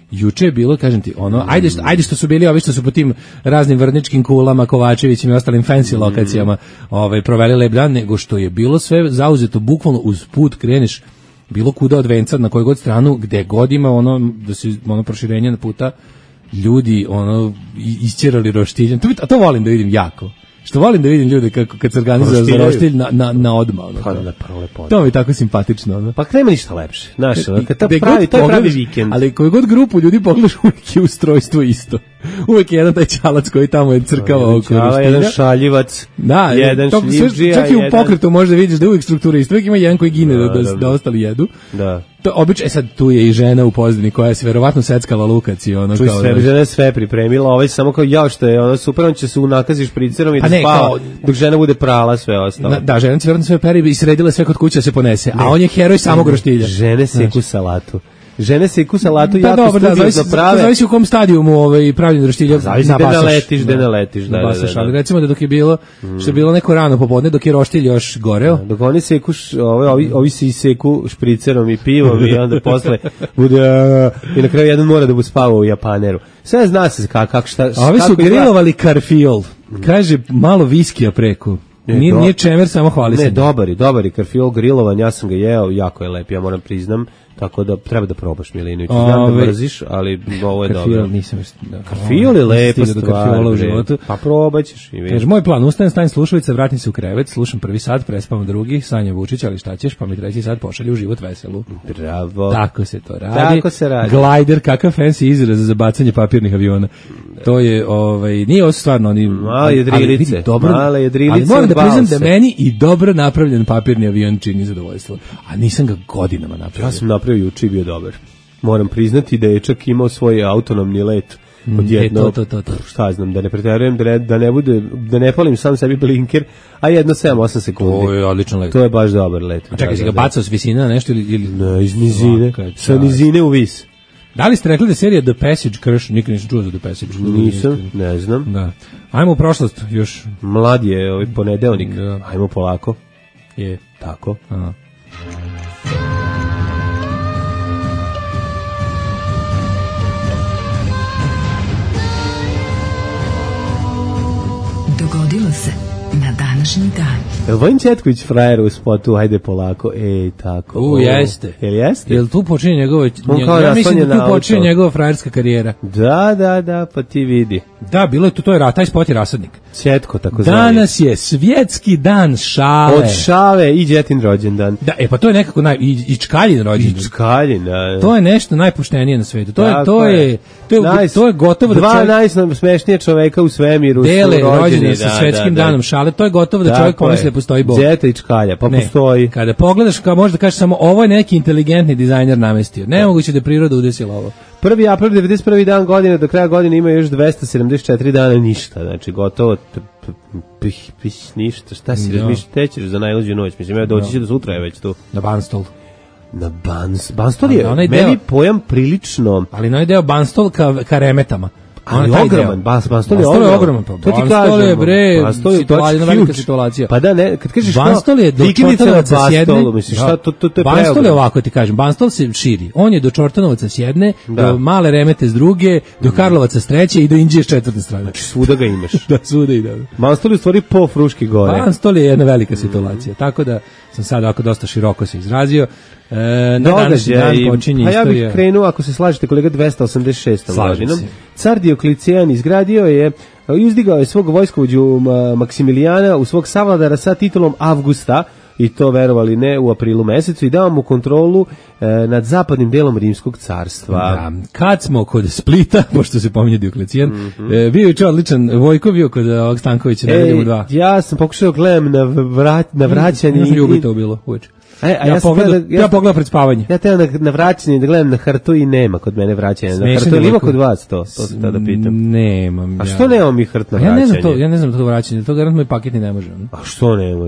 juče je bilo, kažem ti, ono, ajde što, ajde što su bili ovi što su po tim raznim Vrničkim kulama, Kovačevićima i ostalim fancy lokacijama ovaj, proveli lep dan, nego što je bilo sve zauzeto, bukvalno uz put kreneš bilo kuda od venca, na koju god stranu, gde god ima ono, da se, ono proširenje na puta, ljudi ono, isćerali roštiljem, to, a to volim da vidim jako. Što volim da vidim ljude kako kad se organizuje za roštilj na na na odma, ono. Pa da, prvo lepo. To mi je tako simpatično, ono. Pa nema ništa lepše. Znaš, ono, kad to pravi, to je pravi vikend. Ali koju god grupu ljudi pogledaš, uvijek je ustrojstvo isto. Uvijek je jedan taj čalac koji tamo je crkava oko roštilja. Jedan šaljivac, da, jedan to, šljivdžija. Čak i u jedan... pokretu možda vidiš da je uvijek struktura isto. Uvijek ima jedan koji gine da, da, da, da ostali jedu. Da. To obično, e sad tu je i žena u pozadini koja se verovatno seckala lukac i ono. Čuj, kao sve, da... žena je sve pripremila, ovaj samo kao ja što je ono super, on će se unakazi špricerom i da ne, spava, kao... dok žena bude prala sve ostalo. Na, da, žena će vjerojatno sve peri i sredila sve kod kuće da se ponese, ne. A on je heroj samog roštilja. Žene seku salatu. Žene seku salatu da, jako dobro, da, studiozno zavisi, prave. Zavisi u kom stadijumu ovaj, pravljenje roštilja. Zavisi gde naletiš, gde naletiš. Da, da, da, da. Ali recimo da dok je bilo, mm. što je bilo neko rano popodne, dok je roštilj još goreo. Da, dok oni seku, ove, ovi, ovi se iseku špricerom i pivom i onda posle bude, i na kraju jedan mora da bu spava u Japaneru. Sve zna se kako, kako šta. A ovi su grilovali karfiol. Kaže, malo viskija preko. Nije, nije čemer, samo hvali se. Ne, dobar je, dobar je karfiol grilovan, ja sam ga jeo, jako je lep, ja moram priznam, tako da treba da probaš, Milinović. Znam Ove, da mrziš, ali ovo je karfiol, dobro. Nisam, da, karfiol je lepa stvar, u životu. Pa probaćeš. I Kaže, moj plan, ustajem, stavim slušalice, vratim se u krevet, slušam prvi sat, prespavam drugi, Sanja Vučić, ali šta ćeš, pa mi treći sat pošalje u život veselu. Bravo. Tako se to radi. Tako se radi. Glider, kakav fancy izraz za bacanje papirnih aviona. To je, ovaj, nije ovo stvarno, oni... Male jedrilice, dobro, male jedrilice. Ali moram da priznam da meni i dobro napravljen papirni avion čini zadovoljstvo. A nisam ga godinama napravio. Ja sam napravio juče i bio dobar. Moram priznati da je čak imao svoj autonomni let odjedno. E, to, to, to, to. Šta znam, da ne preterujem, da ne, da ne bude, da ne palim sam sebi blinker, a jedno sedam osam sekundi. To je odličan let. To je baš dobar let. A čekaj, si ga bacao s visine na nešto ili... ili... Ne, iz nizine. Sa nizine u vis. Da li ste rekli da serija The Passage krš? Nikad nisam čuo za The Passage. Nisam, ne znam. Da. Ajmo u prošlost još. Mlad je ovaj ponedeljnik. Da. Ajmo polako. Je. Tako. Aha. Dogodilo se na današnji dan. Vojin Četković frajer u spotu, ajde polako, ej, tako. U, jeste. Jel jeste? Jel tu počinje njegova, njegov, ja mislim da tu počinje njegova frajerska karijera. Da, da, da, pa ti vidi. Da, bilo je tu, to je, taj spot je rasadnik. Četko, tako zvani. Danas je svjetski dan šale. Od šale i Đetin rođendan. Da, e pa to je nekako naj, i, i Čkaljin rođendan. I Čkaljin, da. To je nešto najpoštenije na svetu. To je, to je, to je, to je, to je gotovo da čovjek... Dva najsmešnije čoveka u svemiru dele su rođeni. sa svetskim da, da, danom šale, to je gotovo da čovjek pomisli da postoji Bog. Đeta i Čkalja, pa ne, postoji. Kada pogledaš, kao možda kažeš samo ovo je neki inteligentni dizajner namestio. Nemoguće da je priroda udesila ovo. prvi april devedeset prvi dan godine, do kraja godine ima još dvesta sedamdeset četiri dana ništa, znači gotovo pih, pih, ništa, šta si razmišljaš, tećeš za najluđu noć, mislim, ja doći će do sutra je već tu. Na Banstol. Na Bans, Banstol je meni deo, pojam prilično... Ali no je deo Banstol ka, ka remetama. Ali ogroman, Bas, Banstol je ogroman. ogroman. Pa Banstol je, bre, situacija, velika situacija. Pa da, ne, kad kažeš Banstol je do Čortanovaca sjedne, misliš, šta, to, to, to je Banstol je ovako, ti kažem, Banstol se širi. On je do Čortanovaca s jedne, da. Do Male Remete s druge, do Karlovaca s treće i do Inđije s četvrte strane. Znači, svuda ga imaš. Da, svuda i da. Banstol je u stvari po Fruški gore. Banstol je jedna velika situacija, tako da sam sad ovako dosta široko se izrazio. E, na današnji dan počinje pa istorija. Ja bih krenuo, ako se slažete, kolega, dvesta osamdeset šestom godinom. Car Dioklecijan izgradio je i uzdigao je svog vojskovođu Maksimilijana u svog savladara sa titulom Avgusta, i to verovali ne u aprilu mesecu, i dao mu kontrolu e, nad zapadnim delom Rimskog carstva. Da, kad smo kod Splita, pošto se pominje Dioklecijan, mm -hmm. e, bio je čo odličan, Vojko bio kod ovog Stankovića, ne vidimo dva. Ja sam pokušao gledam na, vrat, na vraćanje. Ja sam ljubi to bilo, uveče. A, a ja, ja, pogledam, gleda, ja, ja pogledam pred spavanje. Ja te na, na vraćanje da gledam na hartu i nema kod mene vraćanja. Na hartu ili ima kod vas to? To se tada pitam. Nemam. A što ja. Nemamo mi hrt na vraćanje? Ja ne znam to, ja ne znam to vraćanje, to garantno i paketni ne može. A što ne može?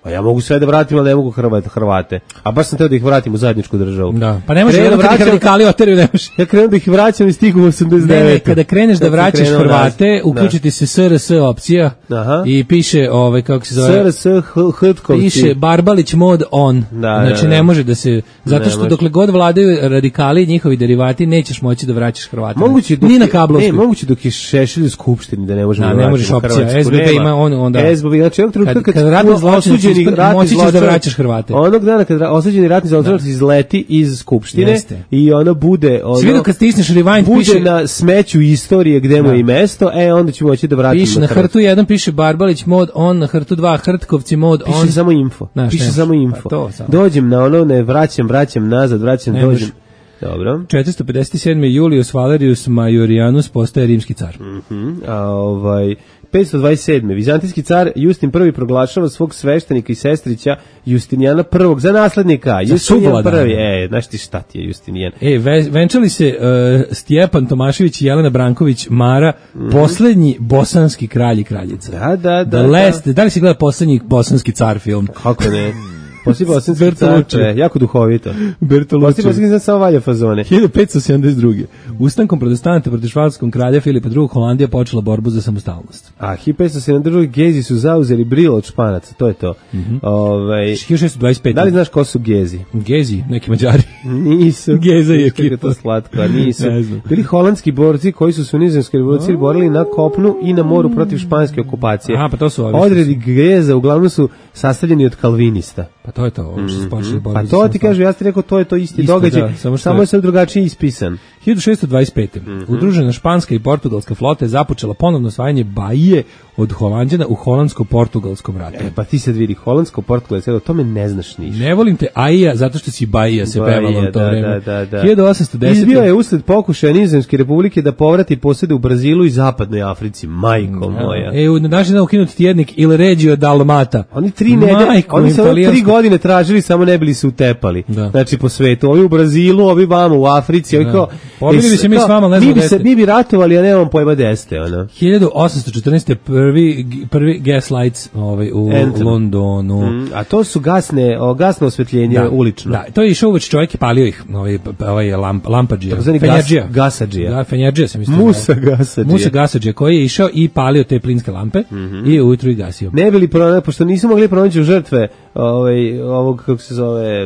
Pa ja mogu sve da vratim, ali ne mogu Hrvate, Hrvate. A baš sam teo da ih vratim u zajedničku državu. Da. Pa ne može Krenem jedan da kad ih vraćam- radikali oteraju, ne može. Ja krenem da ih vraćam i stigu u osamdeset devet. Ne, ne, kada kreneš da Kad sam vraćaš krenuo Hrvate, nazad. uključiti se S R S opcija Aha. i piše, ovaj, kako se Da. zove, S R S Hrtkovci. piše Barbalić mod on. Da, Znači da, da. ne može da se, zato Ne što može. dokle god vladaju radikali i njihovi derivati, nećeš moći da vraćaš Hrvate. Moguće dok Ni na je- kablovskoj. Ne, moguće dok je Šešelj u skupštini da ne možemo. Da, da ne vratimo možeš opcija. Hrvatsku. S B B Nema. ima on- onda- S B B, znači ovog trenutka Kad- kad, kad ratni u- zločinac osuđeni ispadne, ratni moći ćeš da zločinac- vraćaš Hrvate. Onog dana kad ra- osuđeni ratni zločinac izleti iz skupštine Jeste. i ono bude ono, Si vidio kad stisneš rewind, bude piše, na smeću istorije gde mu je i mesto, e onda ćemo moći da vratimo piše na Hrvatsku. hrtu jedan piše Barbalić mod on, na hrtu dva Hrtkovci mod on. Piše samo info. Znaš, Piše ne samo može. info. Pa to samo. Dođem na ono, ne vraćam, vraćam nazad, vraćam, Ne dođem. može. Dobro. četiristo pedeset sedam. Julius Valerius Majorianus postaje rimski car. Mhm. A ovaj petsto dvadeset sedam. Vizantijski car Justin prvi proglašava svog sveštenika i sestrića Justinijana prvog za naslednika. Justinijan suvladara. prvi. E, znaš ti šta ti je Justinijan? E, ve, venčali se uh, Stjepan Tomašević i Jelena Branković Mara, poslednji bosanski kralj i kraljica. Da, da, da. The Last, da li si gleda poslednji bosanski car film? Kako ne? Poslije bosanski Bertolucci. car, e, jako duhovito. Bertolucci. Poslije bosanski car samo valja fazone. hiljadu petsto sedamdeset druge. Ustankom protestanata protiv španskog kralja Filipa drugog. Holandija počela borbu za samostalnost. A hiljadu petsto sedamdeset druge. Gezi su zauzeli Bril od Španaca, to je to. Ovaj, hiljadu šeststo dvadeset pete. da li znaš ko su Gezi? Gezi, neki Mađari. Nisu. Geza je Kako je ekipa. to slatko, a nisu. Ne znam. Bili holandski borci koji su se u nizozemskoj revoluciji borili na kopnu i na moru protiv španske okupacije. Aha, pa to su ovi. Odredi Geza uglavnom su sastavljeni od kalvinista. Pa to je to, ovo što se počeli borbu Pa za to ti samostalnost. kažu, ja ti rekao, to je to isti Isto, događaj, da, samo samo, što samo je- je sad drugačije ispisan. hiljadu šeststo dvadeset pete. Udružena španska i portugalska flota je započela ponovno osvajanje Bahije od Holanđana u holandsko-portugalskom ratu. E, pa ti sad vidi, holandsko, portugalsko, o tome ne znaš ništa. Ne volim te Aija zato što si Bahija se Bahija, pevalo u to da, vreme. da, da, da. hiljadu osamsto desete. Izbio je usled pokušaja Nizozemske republike da povrati posede u Brazilu i zapadnoj Africi. Majko moja. E, u našem dan ukinuti tjednik Il Regio Dalmata. Oni tri nedelje, Majko oni im se ono tri italijansko. godine tražili, samo ne bili se utepali. Da. Znači po svetu, ovi u Brazilu, ovi vamo u Africi, ovi Da. kao Pobili bi se mi kao, s vama, ne mi znam bi gde se ste. mi bi ratovali, a nemam pojma gde ste, ono. hiljadu osamsto četrnaeste. prvi prvi Gaslights ovaj u Anthem. Londonu. Mm, a to su gasne, o, gasno osvetljenje ulično. Da, to je išao uveč čovjek i palio ih, ovaj p- ovaj lamp, lampađija. Takozvani gas- Fenjerdžija. gasadžija. Da, Fenjerdžija sam isto. Musa gasadžija. Musa gasadžija koji je išao i palio te plinske lampe i ujutru ih gasio. Ne bili pronaći, pošto nisu mogli pronaći žrtve ovaj, ovog, kako se zove,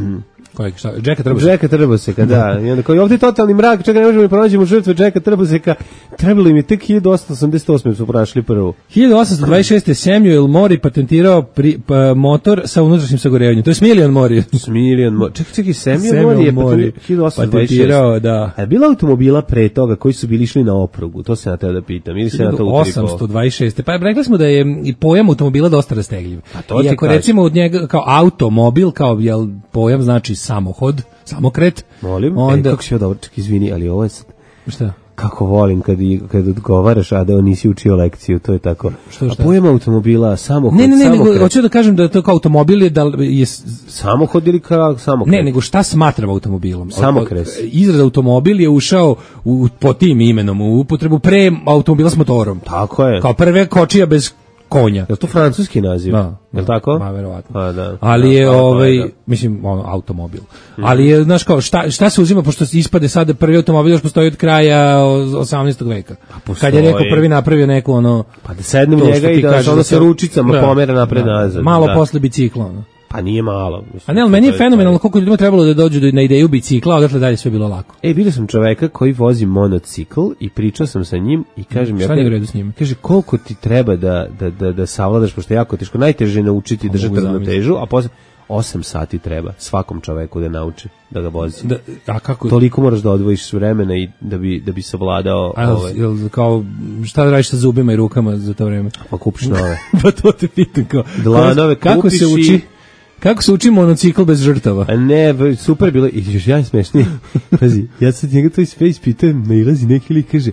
Kojeg, šta, Jacka Trbuša. Jacka Trboseka, da. I onda kao, ovdje je totalni mrak, čekaj, ne možemo da pronađemo žrtve Jacka Trboseka. Trebalo im je tek hiljadu osamsto osamdeset osme su pronašli prvu. hiljadu osamsto dvadeset šeste. Samuel Mori patentirao pri, pa, motor sa unutrašnjim sagorevanjem. To je Smilion Mori. Smilion Mori. Čekaj, čekaj, Samuel Samuel Mori je Mori patentirao hiljadu osamsto dvadeset šeste. patentirao, da. A je bila automobila pre toga koji su bili išli na oprugu? To se na teo da pitam. Ili se na to hiljadu utripao? osamsto dvadeset šeste. Pa rekli smo da je i pojam automobila dosta rastegljiv. A to ti I ako kažem. recimo od njega kao automobil, kao jel, pojam znači samohod, samokret, Molim? onda... E, kako si ovo dobro? Čekaj, izvini, ali ovo je sad... Šta? Kako volim kad, i- kad odgovaraš, a da nisi učio lekciju, to je tako. Što, šta? A pojam automobila, samohod, Ne, ne, ne, nego samokret. hoću da kažem da to kao automobil je da je Samohod ili kao samokret? ne, nego šta smatramo automobilom? Samokres. Izraz automobil je ušao u, po tim imenom u upotrebu pre automobila s motorom. Tako je. Kao prve kočija bez konja. Je li to francuski naziv? Da, Je li tako? Ma, verovatno. Pa da. Ali je Da, pa, ovaj, pa, da. mislim, ono, automobil. Ali je, znaš kao, šta, šta se uzima, pošto se ispade sada prvi automobil još postoji od kraja osamnaestog veka. postoji. Kad je rekao prvi napravio neku, ono... Pa da sednem to u što njega ti i da kažeš ono da sa se- ručicama da, pomera napred da, nazad. Malo da. posle bicikla, ono. Pa nije malo. Mislim, A ne, ali meni je to fenomenalno koliko ljudima trebalo da dođu do- na ideju bicikla, a odatle dalje sve bilo lako. E, vidio sam čoveka koji vozi monocikl i pričao sam sa njim i kažem... Šta ja, nije u redu s njim? Kaže, koliko ti treba da, da, da, da savladaš, pošto je jako teško, najteže je naučiti držati mogu ravnotežu, a posle osam sati treba svakom čoveku da nauči da ga vozi. Da, a kako... Toliko moraš da odvojiš vremena i da bi, da bi savladao A, jel, ovaj, jel, kao, šta da radiš sa zubima i rukama za to vreme? pa kupiš nove. Pa to te pitam kao. Dlanove kako kupiš se i- uči? Kako se uči monocikl bez žrtava? A ne, b- super je bilo, i još jedan smešniji. Pazi, ja sad njega to sve ispitujem, nailazi neki lik, kaže,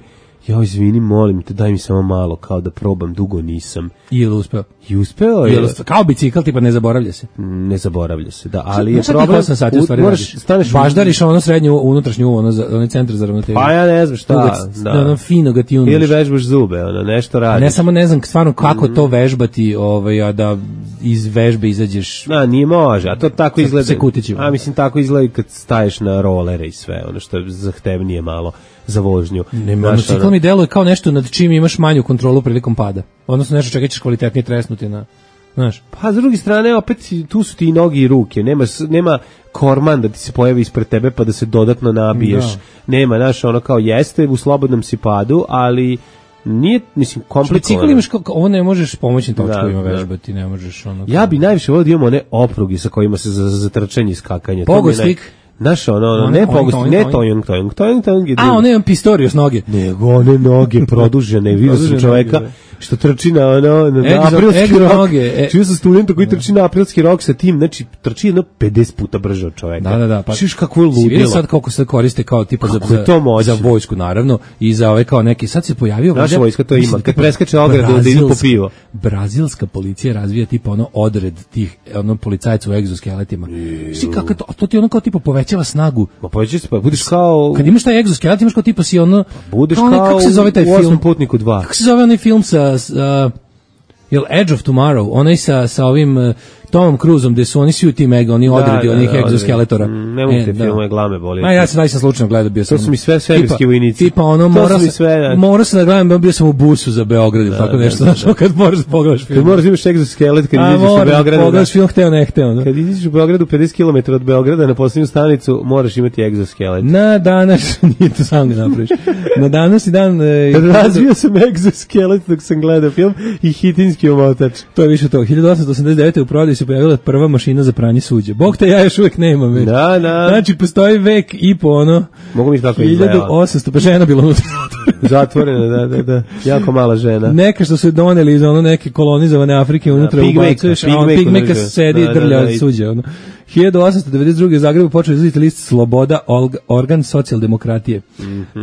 ja izvini, molim te, daj mi samo malo, kao da probam, dugo nisam. I je li uspeo? I uspeo je. Kao bicikl, tipa ne zaboravlja se. Ne zaboravlja se, da, ali je Znaš problem... Znaš osam sati u stvari moraš, radiš? staneš u- Baždariš ono srednju, unutrašnju, ono, za, onaj centar za ravnotežu. Pa ja ne znam šta, Tugac, da. da. Ono fino ga ti unuješ. Ili vežbaš zube, ono, nešto radiš. Ne samo ne znam stvarno kako to vežbati, ovaj, a da iz vežbe izađeš. Da, nije može, a to tako Sa- izgleda. sa kutićima. A mislim, tako izgleda i kad staješ na rolere i sve, ono što je zahtevnije malo za vožnju. Ne, Znaš, motocikl ono- mi deluje kao nešto nad čim imaš manju kontrolu prilikom pada. Odnosno nešto čega ćeš kvalitetnije tresnuti na, znaš. Pa s druge strane, opet tu su ti i noge i ruke, nema, s- nema korman da ti se pojavi ispred tebe pa da se dodatno nabiješ. Da. Nema, znaš, ono kao jeste u slobodnom si padu, ali nije, mislim, Bicikl komplikovano. imaš kao, ovo ne možeš pomoćnim točkovima Da, da. vežbati, ne možeš ono. Ja bi najviše volio da imamo one opruge sa kojima se za, za trčanje i skakanje. To mi je Pogostik? naj- Znaš, ono, ono, One- ne oink, pogostik, oink, ne oink. tojung, tojung, tojung, tojung je A, drugo. on ima pistoriju s noge. Nego one noge produžene, vidio sam Produžene čoveka noge, što trči na ono na Egzo- aprilski egzo rok. noge, e. Čuo sam studenta koji trči na aprilski rok sa tim, znači trči jedno pedeset puta brže od čoveka. Da, da, da. Pa, Čuš kako je si vidio ludilo. sad kako se koriste kao tipa za, Kako je za, to moćno. za vojsku, naravno, i za ove kao neki, sad se pojavio... Naša valjda- vojska to ima, mislim, kad tipa preskače ogradu da idu po brazilska- pivo. Brazilska policija razvija tipa ono odred tih ono policajaca u egzoskeletima. Šti kako to, a to ti ono kao tipa povećava snagu. Ma pođeš se, pa budeš kao Kad imaš taj egzoskelet, imaš kao tipa si ono... budeš onaj, kao kako se zove taj u film? Osmom putniku dva. Kako se zove onaj film sa... s, a, jel Edge of Tomorrow, onaj sa, sa ovim uh, Tomom Cruiseom, gde su oni svi u tim ega, oni odredi, onih da, egzoskeletora. mm, ne mogu E, te da. filmove glame boli. Ma ja se zaista slučajno gledao, bio sam. su mi sve svemirski tipa- vojnici. Tipa ono, To morao su mi sam, sve, da. morao sam da gledam, bio sam u busu za Beograd ili tako da, nešto, da, znaš, ono kad moraš da pogledaš Kad film. moraš da imaš egzoskelet kad A izađeš u moraš da Beogradu. pogledaš da. film, hteo ne hteo. Da. Kad izađeš u Beogradu pedeset kilometara od Beograda na posljednju stanicu, moraš imati egzoskelet. Na danas, nije to sam ga napraviš, na današnji dan... E, Razvio sam egzoskelet dok sam gledao film i hitinski omotač. to je više to, hiljadu osamsto osamdeset devete u prodaji se pojavila prva mašina za pranje suđa. Bog te, ja još uvek nemam. Već. Da, da. Znači, postoji vek i po ono... Mogu mi kako hiljadu izgledala. osamsto, pa žena bila unutra. Zatvorena, da, da, da. Jako mala žena. Neka što su doneli iz ono neke kolonizovane Afrike unutra pigmejka, ubacuješ, a on pigmejku pigmejka držao. sedi i Da, da, drlja da, od i- suđa. Ono. hiljadu osamsto devedeset druge u Zagrebu počeo izlaziti list Sloboda, Olg, organ socijaldemokratije. Mhm.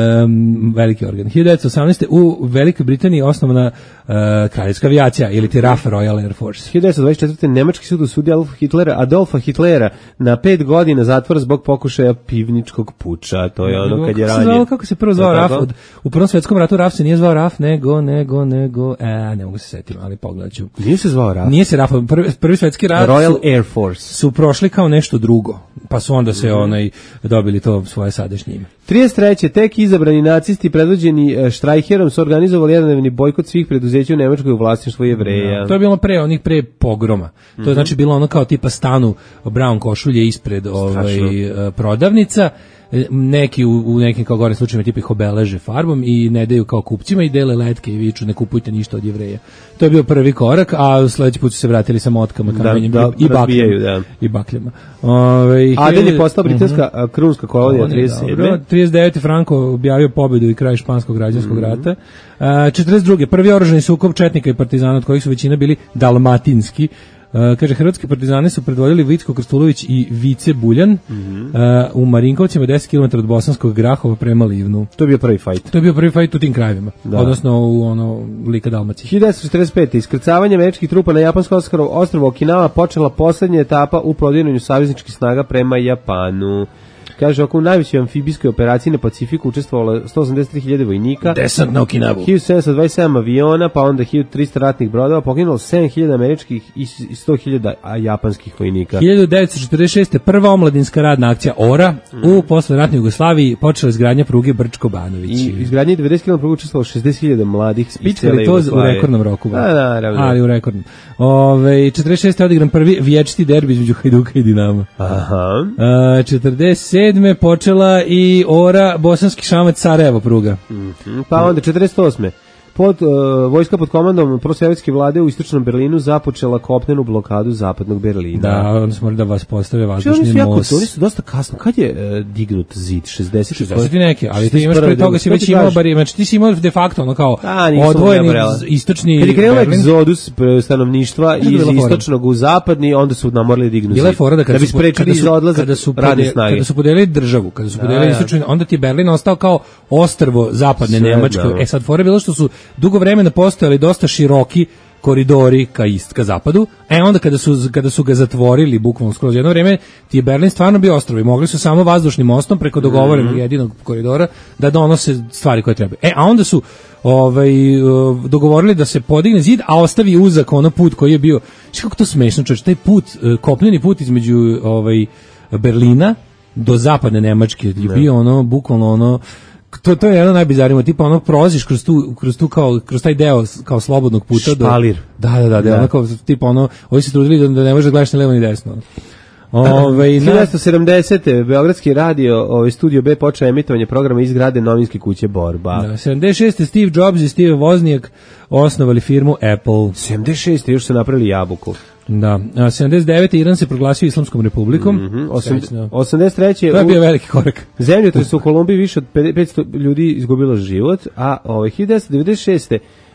Em, veliki organ. hiljadu devetsto osamnaeste u Velikoj Britaniji osnovana uh, kraljevska avijacija ili ti R A F, Royal Air Force. hiljadu devetsto dvadeset četvrte. Nemački sud osudio Adolfa Hitlera, Adolfa Hitlera na pet godina zatvora zbog pokušaja pivničkog puča. To je ono kad je Kako se zvao- ranjen. Kako se prvo zvao To je R A F? tako? Od, u Prvom svetskom ratu R A F se nije zvao R A F, nego, nego, nego, e, ne mogu se setiti, ali pogledat ću. Nije se zvao R A F. Nije se R A F, prvi, prvi svetski rat Royal su, Air Force. su prošli kao nešto drugo, pa su onda Mhm. se onaj dobili to svoje sadašnje ime. trideset treće. Tek izabrani nacisti predvođeni e, Štrajherom su organizovali jednodnevni bojkot svih preduzeća u Nemačkoj u vlasništvu Jevreja. To je bilo pre onih pre pogroma. To je znači bilo ono kao tipa stanu brown košulje ispred ovaj e, prodavnica. E, neki u, u nekim kao gorim slučajevima tipa ih obeleže farbom i ne daju kao kupcima i dele letke i viču ne kupujte ništa od Jevreja. To je bio prvi korak, a sledeći put su se vratili sa motkama, kamenjem da, i razbijaju, bakljama. da. I bakljama. Ove, Aden je postao britanska a, krunska kolonija On je trideset dobro. sedme. trideset devete. Franko objavio pobedu i kraj španskog građanskog rata. A, četrdeset druge. Prvi oružani sukob četnika i partizana, od kojih su većina bili dalmatinski. Uh, kaže, hrvatski partizani su predvodili Vicko Krstulović i Vice Buljan uh, u Marinkovcima deset kilometara od Bosanskog Grahova prema Livnu. To je bio prvi fajt. To je bio prvi fajt u tim krajevima, Da. odnosno u ono Lika Dalmaciji. hiljadu devetsto četrdeset pete. Iskrcavanje američkih trupa na japansko ostrvo Okinawa počela poslednja etapa u prodiranju savezničkih snaga prema Japanu. Kaže, oko u najvećoj amfibijskoj operaciji na Pacifiku učestvovalo sto osamdeset tri hiljade vojnika, Desant na Okinavu. hiljadu sedamsto dvadeset sedam aviona, pa onda hiljadu trista ratnih brodova, poginulo sedam hiljada američkih i sto hiljada japanskih vojnika. hiljadu devetsto četrdeset šeste. prva omladinska radna akcija ORA u posleratnoj Jugoslaviji počela izgradnja pruge Brčko-Banović. I izgradnje devedeset kilometara pruge učestvovalo šezdeset hiljada mladih iz cijele Spičkali to u Jugoslavije. rekordnom roku. ba. Da, naravno. Ali u rekordnom. Ove, četrdeset šeste. odigran prvi vječiti derbi između Hajduka i Dinama. Aha. A, četrdeset sedme. počela i ORA Bosanski Šamac Sarajevo pruga. Pa onda četrdeset osme. pod, uh, vojska pod komandom prosovjetske vlade u istočnom Berlinu započela kopnenu blokadu zapadnog Berlina. Da, onda smo morali da vas postave Oni vazdušni su jako, most. oni su dosta kasno. Kad je uh, dignut zid? šezdeset šezdeset i neke, ali ti imaš pre toga si već imao bari, znači ti si imao de facto ono kao A, nisu odvojeni nabrala. istočni Kad je krenuo Berlin. egzodus pre- stanovništva Znaš da je iz bila fora? istočnog u zapadni, onda su nam morali dignuti Bila je zid. fora da da kada bi su sprečili kada su, za odlazak kada su radne podeli- snage. kada su podelili državu, kada su Da, podelili ja. istočni, onda ti je Berlin ostao kao ostrvo zapadne Sve, Nemačke. da. E sad fora je bilo što su dugo vremena postojali dosta široki koridori ka ist ka zapadu. E onda kada su kada su ga zatvorili bukvalno skroz jedno vreme, ti je Berlin stvarno bio ostrvo i mogli su samo vazdušnim mostom preko dogovorenog jedinog koridora da donose stvari koje treba. E a onda su ovaj uh, dogovorili da se podigne zid, a ostavi uzak ono put koji je bio. Znaš kako to smešno, čovječe, taj put, uh, kopneni put između ovaj Berlina do zapadne Nemačke je bio ono bukvalno ono to to je jedno najbizarnije, tipa ono prolaziš kroz tu kroz tu kao kroz taj deo s- kao slobodnog puta do Špalir. Da, da, da, da, Da. ono kao tipa ono, ovi se trudili da, da ne možeš da gledaš ni levo ni desno. Ovaj na hiljadu devetsto sedamdesete. Beogradski radio, ovaj studio B počeo emitovanje programa iz zgrade novinske kuće Borba. da, sedamdeset šeste Steve Jobs i Steve Wozniak osnovali firmu Apple. sedamdeset šeste još su napravili jabuku. Da, a sedamdeset devete Iran se proglasio islamskom republikom. Mhm. Osam- Srećno. osamdeset treće To je bio u veliki korak. zemljotres u Kolumbiji više od petsto ljudi izgubilo život, a ovaj hiljadu devetsto devedeset šeste.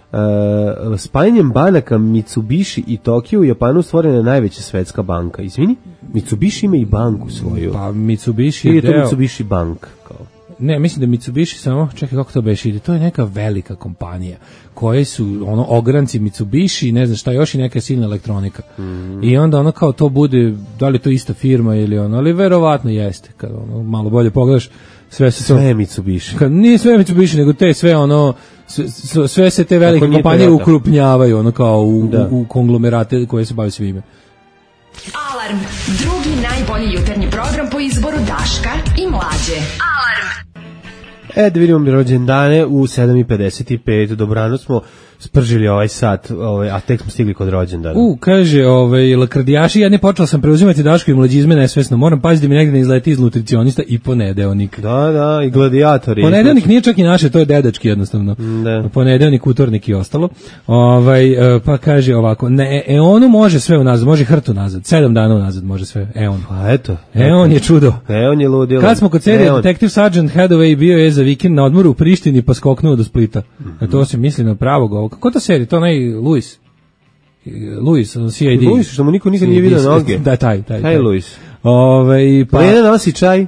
Uh, spajanjem banaka Mitsubishi i Tokio u Japanu stvorena je najveća svetska banka. Izvini, Mitsubishi ima i banku svoju. Pa Mitsubishi Ili je je to deo... Mitsubishi bank? Kao. Ne, mislim da Mitsubishi samo, čekaj kako to beše ide, to je neka velika kompanija koje su ono ogranci Mitsubishi, ne znam šta još i neka silna elektronika. Mm. I onda ono kao to bude, da li je to ista firma ili ono, ali verovatno jeste, kad ono malo bolje pogledaš, sve se to... Sve je Mitsubishi. Kad nije sve Mitsubishi, nego te sve ono, sve, sve- sve se te velike Ako nije kompanije Toyota. ukrupnjavaju, ono kao u, Da. u, u konglomerate koje se bave svime. Alarm, drugi najbolji jutarnji program po izboru Daška i Mlađe. Alarm. E, da vidimo mi rođendane u sedam i pedeset pet. Dobrano smo spržili ovaj sat, ovaj, a tek smo stigli kod rođendana. U, kaže, ovaj, lakrdijaši, ja ne počela sam preuzimati Daško i mlađizme nesvesno, moram paziti da mi negde ne izleti iz nutricionista i ponedeonik. Da, da, i gladijatori. Ponedeljnik nije čak i naše, to je dedački jednostavno. Da. Ponedeljnik, utornik i ostalo. Ovaj, e, pa kaže ovako, ne, e, ono može sve unazad, može hrtu nazad, sedam dana unazad može sve, e on. Pa eto. E on je čudo. E on je ludilo. Kad smo kod serije, E, on. Detective Sergeant Hathaway bio je za vikend na odmoru u Prištini pa skoknuo do Splita. A to se misli na pravog ovog. Kako to serija? To onaj Louis? Louis, C I D. Louis, što mu niko nikad nije vidio noge. Da, taj, taj. Taj Louis. Ovaj, Pa pa... jedan nosi čaj.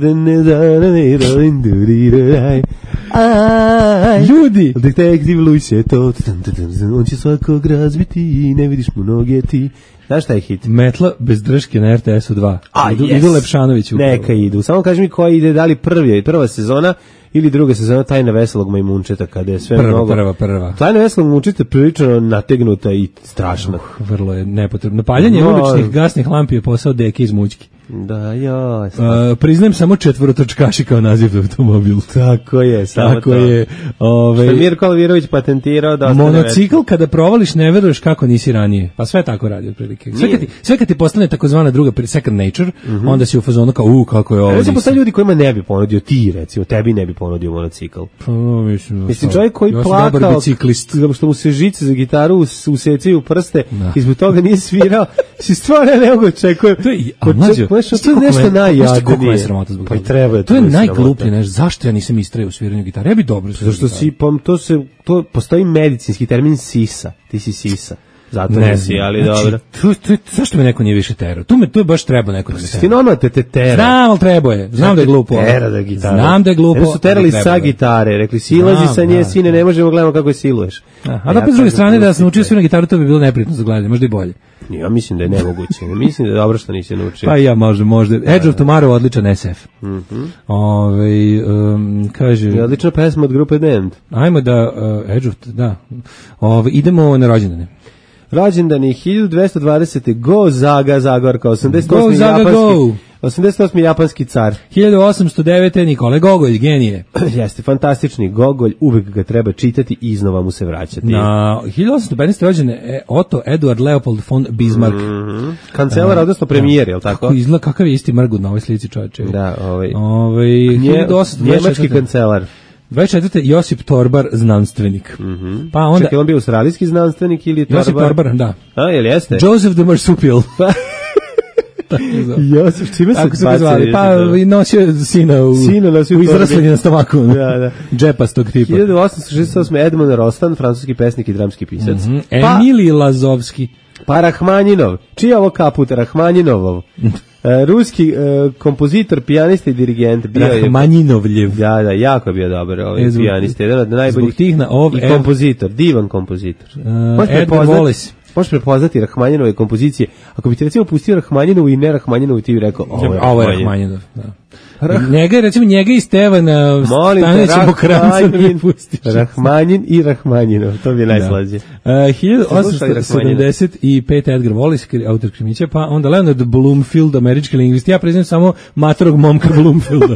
Ljudi! Detektiv Louis je to. On će svakog razbiti i ne vidiš mu noge ti. Znaš šta je hit? Metla bez drške na R T S-u dva. A, idu, yes. idu Lepšanović upravo. Neka idu. Samo kaži mi koja ide, da li prvi, prva sezona ili druga sezona Tajna veselog majmunčeta, kada je sve Prva, mnogo... prva, prva. Tajna veselog majmunčeta je prilično nategnuta i strašna. Uh, vrlo je nepotrebno. Paljanje No. uličnih gasnih lampi je posao deke iz mućki. Da, ja. Uh, priznajem samo četvorotočkaši kao naziv za automobil. Tako je, samo Tako to. je. Ove, Što je Mirko Alvirović patentirao da ostane monocikl kada provališ ne veruješ kako nisi ranije. Pa sve tako radi otprilike. Sve kad ti, sve kad ti postane takozvana druga pri- second nature, onda si u fazonu kao u kako je ovo. Recimo, nisam. postoje ljudi kojima ne bi ponudio, ti recimo, tebi ne bi ponudio monocikl. Pa, mislim, Mislim, šta? čovjek koji ja sam plakao, dobar biciklist. zato što mu se žice za gitaru us- usecaju u prste, Da. i zbog toga nije svirao, si stvarno ne mogu očekujem. To je, a Od- mlađo, znaš, to znaš je koliko nešto me- znaš najjadnije. koliko me je sramota zbog Pa i toga? treba da To je bude najgluplje, sramota. znaš, zašto ja nisam istrajao u sviranju gitare? Ja bi dobro svirao Zato što si, pa, to se, to postoji medicinski termin sisa, ti si sisa. Zato Ne nisi, znam. ali Znači, dobro. Tu, tu, zašto me neko nije više terao? Tu me tu baš treba neko da me Ti tera. normalno te te tera. Znam, ali trebao je. Znam da je glupo. Tera da gitara. Znam da je glupo. Mene su terali ali treba sa je. gitare, rekli silazi Znam, sa nje, da, sine, da. ne možemo gledamo kako je siluješ. A, Ja a da pa s druge kažem, strane da pusti sam naučio te. svirati na gitaru, to bi bilo neprijatno za gledanje, možda i bolje. Ja mislim da je nemoguće. Mislim da je dobro što nisi naučio. Pa i ja možda, možda. Edge of Tomorrow, odličan S F. Mhm. Ovaj, um, kaže, Je odlična pesma od grupe Damned. ajmo da, uh, Edge of, da, Ovaj, idemo na rođendane. Rođendani hiljadu dvesta dvadesete. Go Zaga Zagorka, osamdeset Go osmi Zaga, japanski. go! osamdeset osmi japanski car. hiljadu osamsto devete. Nikole Gogolj, genije. Jeste fantastični Gogolj, uvek ga treba čitati i iznova mu se vraćati. Na hiljadu osamsto petnaeste. rođen je Otto Eduard Leopold von Bismarck. Mhm. Kancelar, odnosno premijer, je li tako? Kako izgleda, kakav je isti mrgud na ovoj slici, čovječe. Da, ovaj. Ovaj, Nje, hiljadu osamsto dvadeset četvrte. njemački kancelar. dvadeset četvrte Josip Torbar, znanstvenik. Mm-hmm. Pa onda... Čekaj, on bio australijski znanstvenik ili Torbar? Josip Torbar, da. A, jel jeste? Joseph the Marsupial. Josip, čime se, se zvali? Pa i nosio sina u, sina nosio u izraslenje na stomaku. Da, da. Džepastog tipa. hiljadu osamsto šezdeset osme Edmond Rostand, francuski pesnik i dramski pisac. Mm-hmm. Pa, Emilij Lazovski. Pa Rahmanjinov. Čiji je ovo kaput? Rahmanjinovov. E, ruski e, kompozitor, pijanista i dirigent. Bio Rahmanjinovljev. Da, da, jako je bio dobar ovaj e, zbog, pijanista. Jedan od najboljih. Tih na ov, I kompozitor, divan kompozitor. Uh, Edgar Wallace. Možeš prepoznati Rahmanjinove kompozicije. Ako bi ti recimo pustio Rahmanjinovu i ne Rahmanjinovu, ti bi rekao ovo je Rahmanjinov. Ovo je Rahmanjinov, da. Rah... Njega, recimo, njega i Stevana Stanovića Bokranca Rahmanjin i Rahmanjinov, to bi je najslađe. Da. Uh, hiljadu osamsto sedamdeset pete Edgar Wallace, autor krimića, pa onda Leonard Bloomfield, američki lingvist. Ja priznam samo matorog momka Bloomfielda.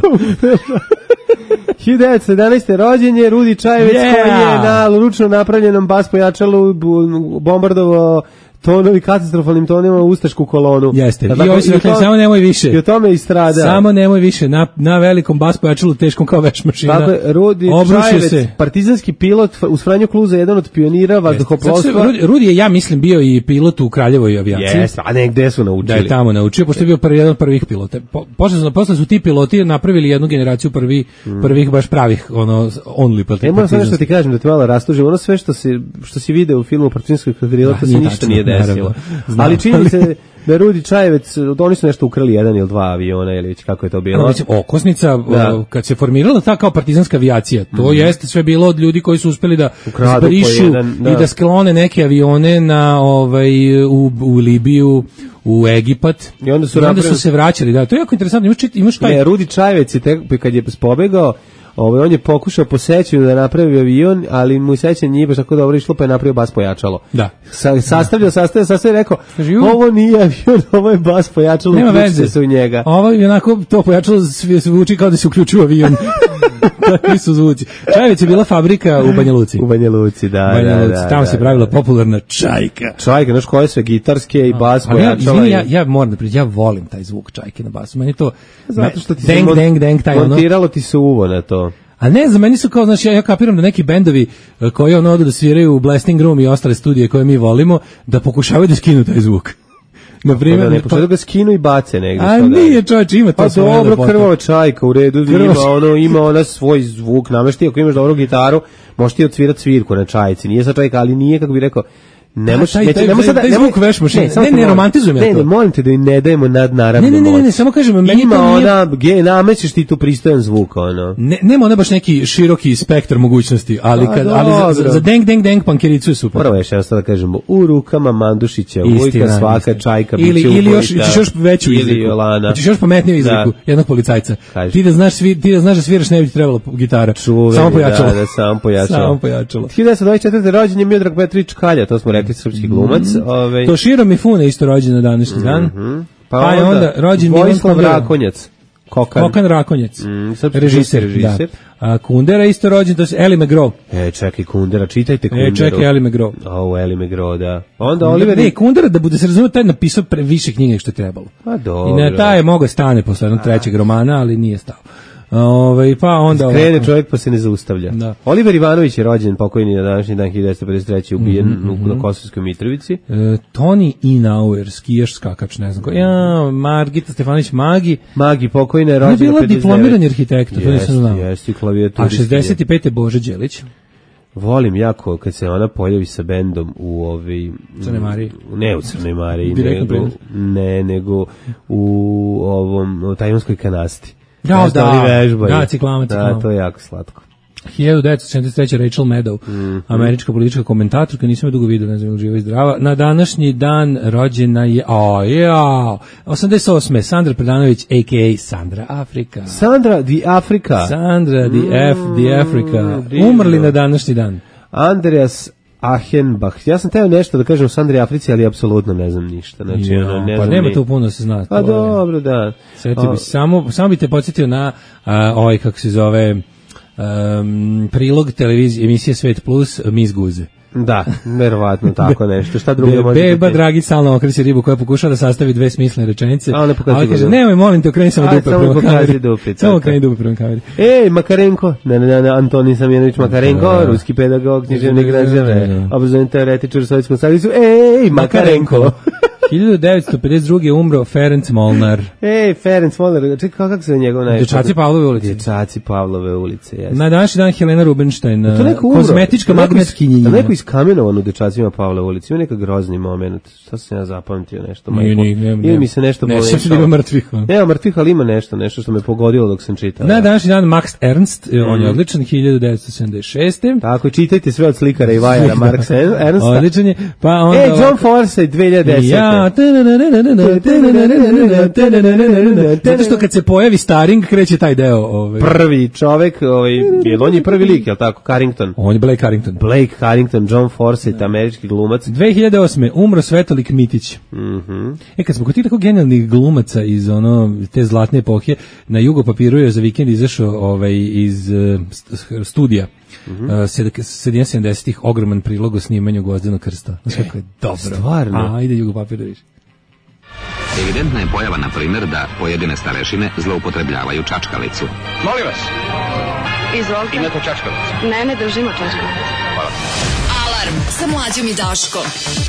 hiljadu devetsto sedamnaeste rođen je Rudi Čajevec, yeah. koji je na ručno napravljenom bas pojačalu bombardovao tonovi katastrofalnim tonima ustašku kolonu. Jeste. I, I, i to, samo nemoj više. I o tome i strada. Samo nemoj više. Na, na velikom bas pojačalu teškom kao veš mašina. Dakle, Rudi Čajevec, se. partizanski pilot uz Franjo Kluza, jedan od pionira vazduhoplovstva. Rudi, Rudi je, ja mislim, bio i pilot u Kraljevoj avijaciji. Jeste, a ne, gde su naučili? Da je tamo naučio, pošto je bio prvi, jedan od prvih pilota. Po, posle, posle su ti piloti napravili jednu generaciju prvi, mm. prvih baš pravih, ono, only partizanski. E, moram samo nešto ti kažem, da te malo rastužim. Ono sve što si, što si video u filmu Partizanskoj kvadrila, to se ništa nije desilo. Znam. Ali čini se da je Rudi Čajevec, oni su nešto ukrali jedan ili dva aviona ili već kako je to bilo. Mislim, okosnica, da. Kad se formirala ta kao partizanska avijacija, to mm. jeste sve bilo od ljudi koji su uspeli da zbrišu da. i da sklone neke avione na, ovaj, u, u Libiju, u Egipat. I onda su, I onda napravili... su se vraćali. Da, to je jako interesantno. Imaš, imaš taj... Ne, Rudi Čajevec je tek, kad je pobegao, Ovaj on je pokušao po sećanju da napravi avion, ali mu sećanje nije baš tako dobro išlo, pa je napravio bas pojačalo. Da. Sa, sastavljao, sastavljao, sastavljao, rekao, ovo nije avion, ovo je bas pojačalo, nema veze se u njega. Ovo je onako, to pojačalo zvuči kao da se uključio avion. Takvi su zvuci. Čajevec je bila fabrika u Banja Luci. U Banja Luci, da, Banja da, Luci. da. Tamo da, se pravila popularna čajka. Čajka, znaš koje sve, gitarske i bas ali pojačala. Ja, ja, ja moram da priđi, ja volim taj zvuk čajke na basu. Meni to, zato što ti deng, se deng, deng, taj montiralo ono, ti se uvo na to. A ne, za meni su kao, znači, ja, ja kapiram da neki bendovi koji ono odu da sviraju u Blasting Room i ostale studije koje mi volimo, da pokušavaju da skinu taj zvuk. Na primjer, da ne pokušaju da ga skinu i bace negdje. A nije, čovječe, ima to pa svoje dobro, lepote. Krvava čajka, u redu, ima, ono, ima ona svoj zvuk, namešti, ako imaš dobru gitaru, možeš ti odsvirati svirku na čajci, nije sa čajka, ali nije, kako bi rekao, ne možeš, taj, taj, taj, taj zvuk veš mašine, ne, ne, ne romantizujem ja to. Ne, ne, molim te da im ne dajemo nadnaravnu moć. Ne, ne, ne, ne, samo kažem, meni ima to nije... ona, ge, namećeš ti tu pristojan zvuk, ono. Ne, nema ona baš neki široki spektar mogućnosti, ali, kad, ali za, za deng, deng, deng pankericu je super. Prvo još jednostavno da kažemo, u rukama Mandušića, Vujka, svaka čajka, ili, biće ili još, ćeš još veću izliku, ćeš još pametniju izliku, jednog policajca. Ti da znaš, ti da znaš da sviraš, ne bi ti trebala gitara. Samo pojačalo. Da, da, samo pojačalo. Samo pojačalo. hiljadu devetsto dvadeset četvrte rođen je Miodrag Petrić Kalja, to smo rekli, srpski glumac. Ove... Toshiro Mifune isto rođen na današnji dan. Mm-hmm. Pa, pa je onda rođen Vojislav Rakonjac. Kokan. Kokan Rakonjac. Mm, režiser. režiser. Da. A Kundera isto rođen, to je Eli McGraw. E, čekaj Kundera, čitajte Kunderu. E, čekaj Eli McGraw. O, Eli McGraw, da. Onda Oliver... Ne, Kundera, da bude se razumio, taj napisao pre više knjiga nek što je trebalo. Pa dobro. I na taj je mogao stane posle jednog trećeg romana, ali nije stao. Ove, pa onda krene čovjek pa se ne zaustavlja. Da. Oliver Ivanović je rođen pokojni na današnji dan hiljadu devetsto pedeset treće ubijen mm-hmm. na Kosovskoj Mitrovici. E, Toni Inauer, skijaš, skakač, ne znam ko. Ja, Margita Stefanović Magi. Magi pokojna je rođena pedeset devet. Bila diplomirani arhitekta, to nisam znao. Jeste, klavijaturist. A šezdeset pete Bože Đelić. Volim jako kad se ona pojavi sa bendom u ovi Crnoj Mariji. Ne u Crnoj Mariji, nego, ne, nego u ovom tajvanskoj kanasti. Da, da, da, ciklama, ciklama. Da, to je jako slatko. hiljadu devetsto sedamdeset treće Rachel Maddow, mm-hmm. američka politička komentatorka, nisam je dugo vidio, ne znam, živa i zdrava. Na današnji dan rođena je, o, ja, osamdeset osme Sandra Predanović, a k a. Sandra Afrika. Sandra the Afrika. Sandra the, mm, F, the Afrika. Umrli na današnji dan. Andreas Achenbach. Ja sam teo nešto da kažem o Sandri Africi, ali apsolutno ne znam ništa. Znači, ja, ono, ne pa znam nema ni... to puno se zna. Pa dobro, da. Sjetio bi, samo, samo bi te podsjetio na a, ovaj, kako se zove, um, prilog televizije, emisije Svet Plus, Miss Guze. Da, verovatno tako nešto. Šta drugo Be, može beba, biti? dragi, stalno okreće ribu koja pokuša da sastavi dve smislene rečenice. A, ne pokaži ali kaže, guzu. nemoj, molim te, okreni samo Aj, dupe samo prema pokaži kameri. dupe, Samo tako. okreni dupe prema kameri. Ej, Makarenko, ne, ne, ne, Antoni Samjenović Makarenko, Da. ruski pedagog, književnik Da, da, države, da. obrazovni teoretičar u Sovjetskom savezu. Ej, Makarenko. hiljadu devetsto pedeset druge umro Ferenc Molnar. Ej, Ferenc Molnar, čekaj, kako se njegov najbolji? Dečaci Pavlove ulice. Dečaci Pavlove ulice, jeste. Na današnji dan Helena Rubinstein, To neko umro. kozmetička Neko iz- magnetkinja. a Neko iskamenovan u Dečacima Pavle ulici. Ima neka grozni moment. Šta sam ja zapamtio nešto? Nije, majko? nije, nema, Ili mi se nešto ne, pomešalo. sjećam da ima mrtvih. ono. Nema mrtvih, ali ima nešto, nešto što me pogodilo dok sam čitao. Na današnji dan Max Ernst, on je odličan, hiljadu devetsto sedamdeset šeste. Tako, čitajte sve od slikara i vajara Marksa Ernsta. Odličan je. Pa onda E, John Forsythe, dve hiljade desete. Ja, zato što kad se pojavi Staring kreće taj deo. Ovaj. Prvi čovek, ovaj, je on je prvi lik, je li tako? Carrington. On je Blake Carrington. Blake Carrington, John Forsythe, američki glumac. dve hiljade osme umro Svetolik Mitić. Mhm. E, kad smo kod tih tako genijalnih glumaca iz ono, te zlatne epohe, na Jugo papiru je za vikend izašao ovaj, iz uh, st- studija. Mm -hmm. uh, sedamdesetih ogroman prilog o snimanju Gvozdenog krsta. Znaš kako je dobro. Stvarno? A, ide Jugo papir da viš. Evidentna je pojava, na primjer, da pojedine starešine zloupotrebljavaju čačkalicu. Molim vas, Izvolite. imate čačkalicu? Ne, ne držimo čačkalicu. Alarm sa mlađom i Daškom.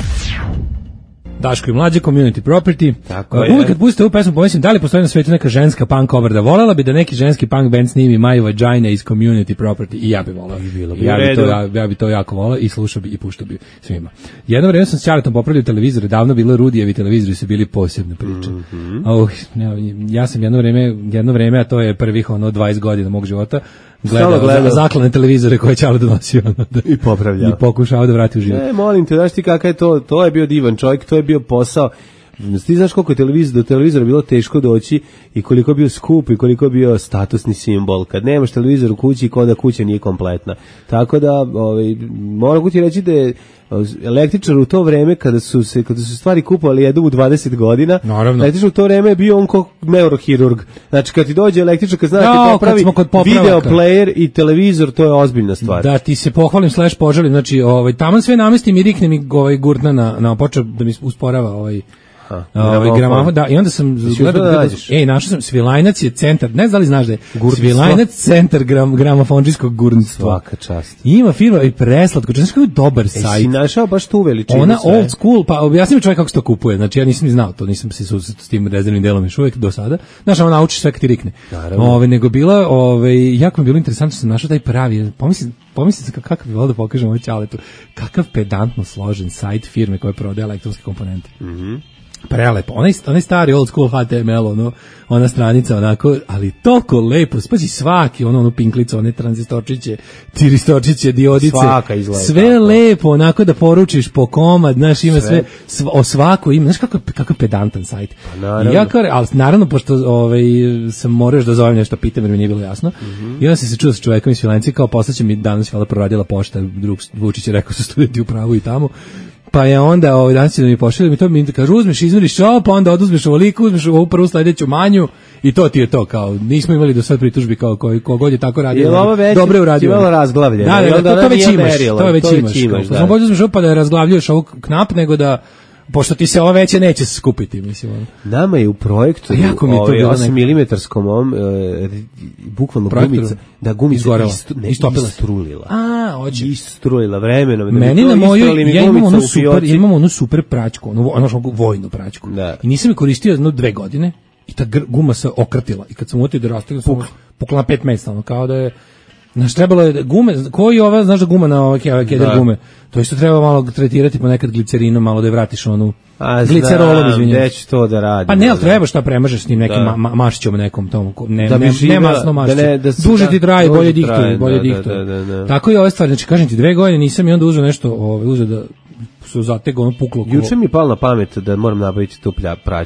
Daško i mlađe, Community Property. Tako Uh, je. Uvijek kad pustite ovu pesmu, pomislim, da li postoji na svetu neka ženska punk cover da volela bi da neki ženski punk band snimi My Vagina iz Community Property i ja bi volao. bilo bi ja, u bi to, redu. ja, ja bi to jako volao i slušao bi i puštao bi svima. Jedno vreme sam s Čaletom popravljao televizore, davno bilo Rudijevi televizori su bili posebna priča. Mm -hmm. uh, ne, ja sam jedno vreme, jedno vreme, a to je prvih ono dvadeset godina mog života, gledao, gledao. za, zaklane televizore koje je Čale donosio ono, da, I popravljao. i pokušao da vrati u život. E, molim te, znaš ti kakav je to, to je bio divan čovjek, to je bio posao. Ti znaš koliko je televizor, do televizora bilo teško doći i koliko je bio skup i koliko je bio statusni simbol. Kad nemaš televizor u kući, kao da kuća nije kompletna. Tako da, ovaj, moram ti reći da je električar u to vreme kada su se kada su stvari kupovali jedu u dvadeset godina, Naravno. električar u to vreme je bio on kao neurohirurg. Znači kad ti dođe električar kad zna da Jao, ti kad popravi smo kod popravaka. video player i televizor, to je ozbiljna stvar. Da ti se pohvalim slash požalim, znači ovaj taman sve namestim i rikne mi ovaj gurtna na na počeo da mi usporava ovaj Ha, ovaj gramofon, da, i onda sam gledao, da nađeš? ej, našao sam Svilajnac je centar, ne znam da li znaš da je Gurnstvo? Svilajnac centar gram, gramofondžijskog gurnstva. Svaka čast. Ima firma i preslatko, znaš kako je dobar E, si sajt. našao baš tu veličinu Ona sve? old school, pa objasni mi čovjek kako se to kupuje. Znači ja nisam ni znao to, nisam se susretao s tim rezervnim delom još uvijek do sada. Znaš, ona nauči sve kad ti rikne. Naravno. Ove, nego bila, ove, jako mi je bilo interesantno što sam našao taj pravi, pomislim, pomislim se kakav bi volio da pokažem ovoj Ćaletu, kakav pedantno složen sajt firme koja prodaje elektronske komponente. Mhm. Prelepo, onaj, onaj stari old school H T M L, ono, ona stranica onako, ali toliko lepo, spazi svaki, ono, ono pinklicu, one tranzistorčiće, tiristorčiće, diodice, Svaka izgleda sve tako. lepo, onako da poručiš po komad, znaš, ima sve, sve sv, o svako ima, znaš kako, kako pedantan sajt. Pa naravno. I ja kao, ali naravno, pošto ovaj, sam morao da zovem nešto, pitam jer mi nije bilo jasno, Mhm. i onda sam se čuo sa čovekom iz Svilanci, kao poslaće mi danas hvala proradila pošta, drug Vučić je rekao su studenti u pravu i tamo, pa je onda ovaj danas da mi pošalje mi to mi kaže uzmeš izmeriš šo, pa onda oduzmeš ovoliko, uzmeš ovu prvu sledeću manju i to ti je to, kao nismo imali do sad pritužbi kao koji kogod je tako radio. Jel ovo već dobro je uradio. imalo razglavlje? Da, da, I da, onda to, to ona već nije imaš, merila, to već to već imaš. imaš, Kao, da. možda uzmeš ovo pa da razglavljuješ ovog knap nego da pošto ti se ova veće neće se skupiti, mislim. ono. Nama je u projektu A jako mi je to ovaj bilo osam milimetarskom ovom, e, bukvalno Projektoru? gumica, da gumica Izgorela. istu, ne, Istopila se. istrulila. A, hoće. Istrulila vremenom. Da bi Meni to na mojoj, istrali mi ja imam gumica onu u super, fioci. ja imam onu super praćku, onu, ono što vojnu praćku. Da. I nisam je koristio jedno dve godine i ta gr, guma se okratila. I kad sam utio da rastegla, sam pukla na pet mesta, ono, kao da je, znaš, trebalo je, gume, koji ova, znaš da guma na ove keder Da. gume, to isto treba malo tretirati ponekad glicerinom, malo da je vratiš onu, A, glicerolom, znam, izvinjam. gde ću to da radim. Pa ne, ali da. treba šta premažeš s tim nekim Da. ma, ma, mašćom nekom tom, ko- ne, Da bi ne, živela- ne masno mašćom, da ne- da se- duže da, ti traje, duže bolje traje, diktuje, bolje da, da, diktuje. da, da, da. Tako i ove stvari, znači kažem ti, dve godine nisam i onda uzeo nešto, ovaj, uzeo da su zatego ono puklo. ko- Juče mi je palo na pamet da moram nabaviti tu plja, praćku.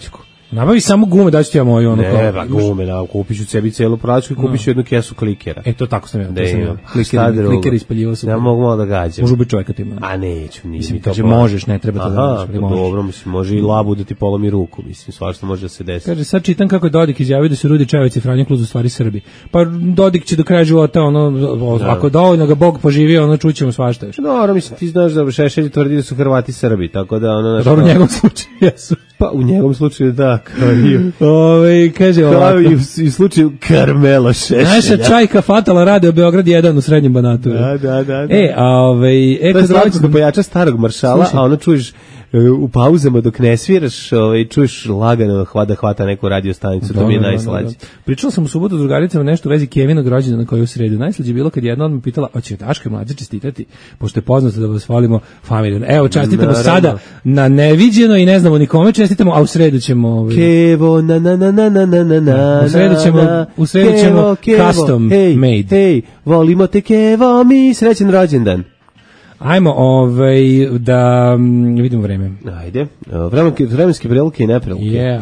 Nabavi samo gume, daću ti ja moju ono kao. Ne, ba gume, da, kupit ću sebi celu pračku i kupit ću jednu kesu klikera. E, to tako sam ja. Da To sam ja. imam. Klikeri, klikeri ispaljivao su. Ja mogu malo da gađam. Može biti čovjeka ti ima. A neću, nije Mislim, mi to kaže, plan. možeš, ne treba to da Aha, radiš, ali pa možeš. dobro, mislim, može i labu da ti polomi ruku, mislim, svašta može da se desi. Kaže, sad čitam kako je Dodik izjavio da su Rudi Čevac i Franjo Kluz u stvari Srbi. Pa Dodik će do kraja života, ono, Da. ako dovoljno ga Bog poživio, ono čućemo svašta još. Dobro, mislim, ti znaš da Šešelj tvrdi da su Hrvati Srbi, tako da ono... Naš, Dobro, u njegovom slučaju jesu. Pa u njegovom slučaju da, kao i u, Ove, kaže ovako. kao i u, i u slučaju Karmela Šešelja. Naša čajka Fatala radi u Beograd jedan u Srednjem Banatu. Da, da, da. da. E, a ovaj... E, to je kad slatko dođe- da pojača starog maršala, Slušaj. a ono čuješ e, u pauzama dok ne sviraš, ovaj, čuješ lagano hvada hvata neku radio stanicu, to mi je Da, da, najslađe. da, da. Pričala sam u subotu s drugaricama nešto u vezi Kevinog rođendana koji je u sredu. Najslađe je bilo kad jedna od me pitala, hoće Daška i Mlađa čestitati, pošto je poznato da vas volimo familijno. Evo, čestitamo Naravno. sada na neviđeno i ne znamo nikome čestitamo, a u sredu ćemo... Ovaj, Kevo, na na na na na na na na. U sredu ćemo- na. u sredu ćemo Kevo, Kevo, custom hej, made. Hej, volimo te Kevo, mi srećan rođendan. Ajmo ovaj, da mm, vidimo vreme. Ajde, vremenske, vremenske prilike i neprilike. Yeah.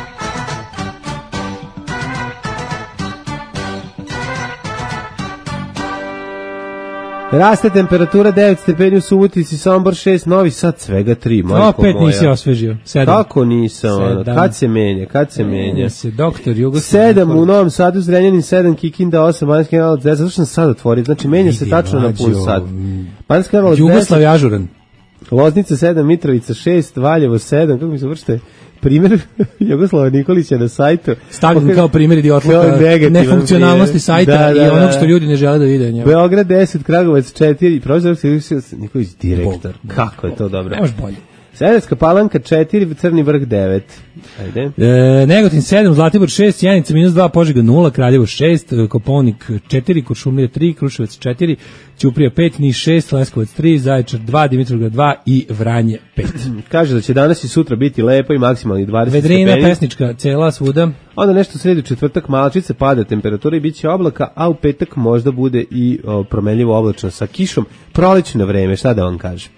Raste temperatura devet stepeni u Subotici, Sombor šest, Novi Sad svega tri. Opet nisi osvežio. Sedam. Kako nisam? Ono? Sedam. Kad se menja? Kad se menja? Menja se doktor Jugoslav. sedam u Novom Sadu, Zrenjanin sedam, Kikinda osam, Banjski Karlovac deset, zato što sam sad otvorio, znači menja se Vidi, tačno na pun mlađo, sat. mm. Banjski Karlovac Jugoslav deset, je ažuran. Loznica sedam, Mitrovica šest, Valjevo sedam, kako mi se uvršte primjer Jugoslava Nikolića na sajtu. Stavljam kao primjer idiotluka Kao negativan nefunkcionalnosti primjer. sajta Da, da, i onog da. što ljudi ne žele da vide njemu. Beograd deset, Kragujevac četiri, profesor Nikolić direktor. Bog. Kako je to dobro? Ne može bolje. Sremska Palanka četiri, Crni vrh devet. Ajde. E, Negotin sedam, Zlatibor šest, Janica minus dva, Požega nula, Kraljevo šest, Koponik četiri, Kuršumlija tri, Kruševac četiri, Ćuprija pet, Niš šest, Leskovac tri, Zaječar dva, Dimitrovgrad dva i Vranje pet. Kaže da će danas i sutra biti lepo i maksimalni dvadeset Vedrina, stepeni. pesnička, cela svuda. Onda nešto u sredu, četvrtak, Malčice, pada temperatura i bit će oblaka, a u petak možda bude i o, promenljivo oblačno sa kišom. Prolećno vreme, šta da vam kažem?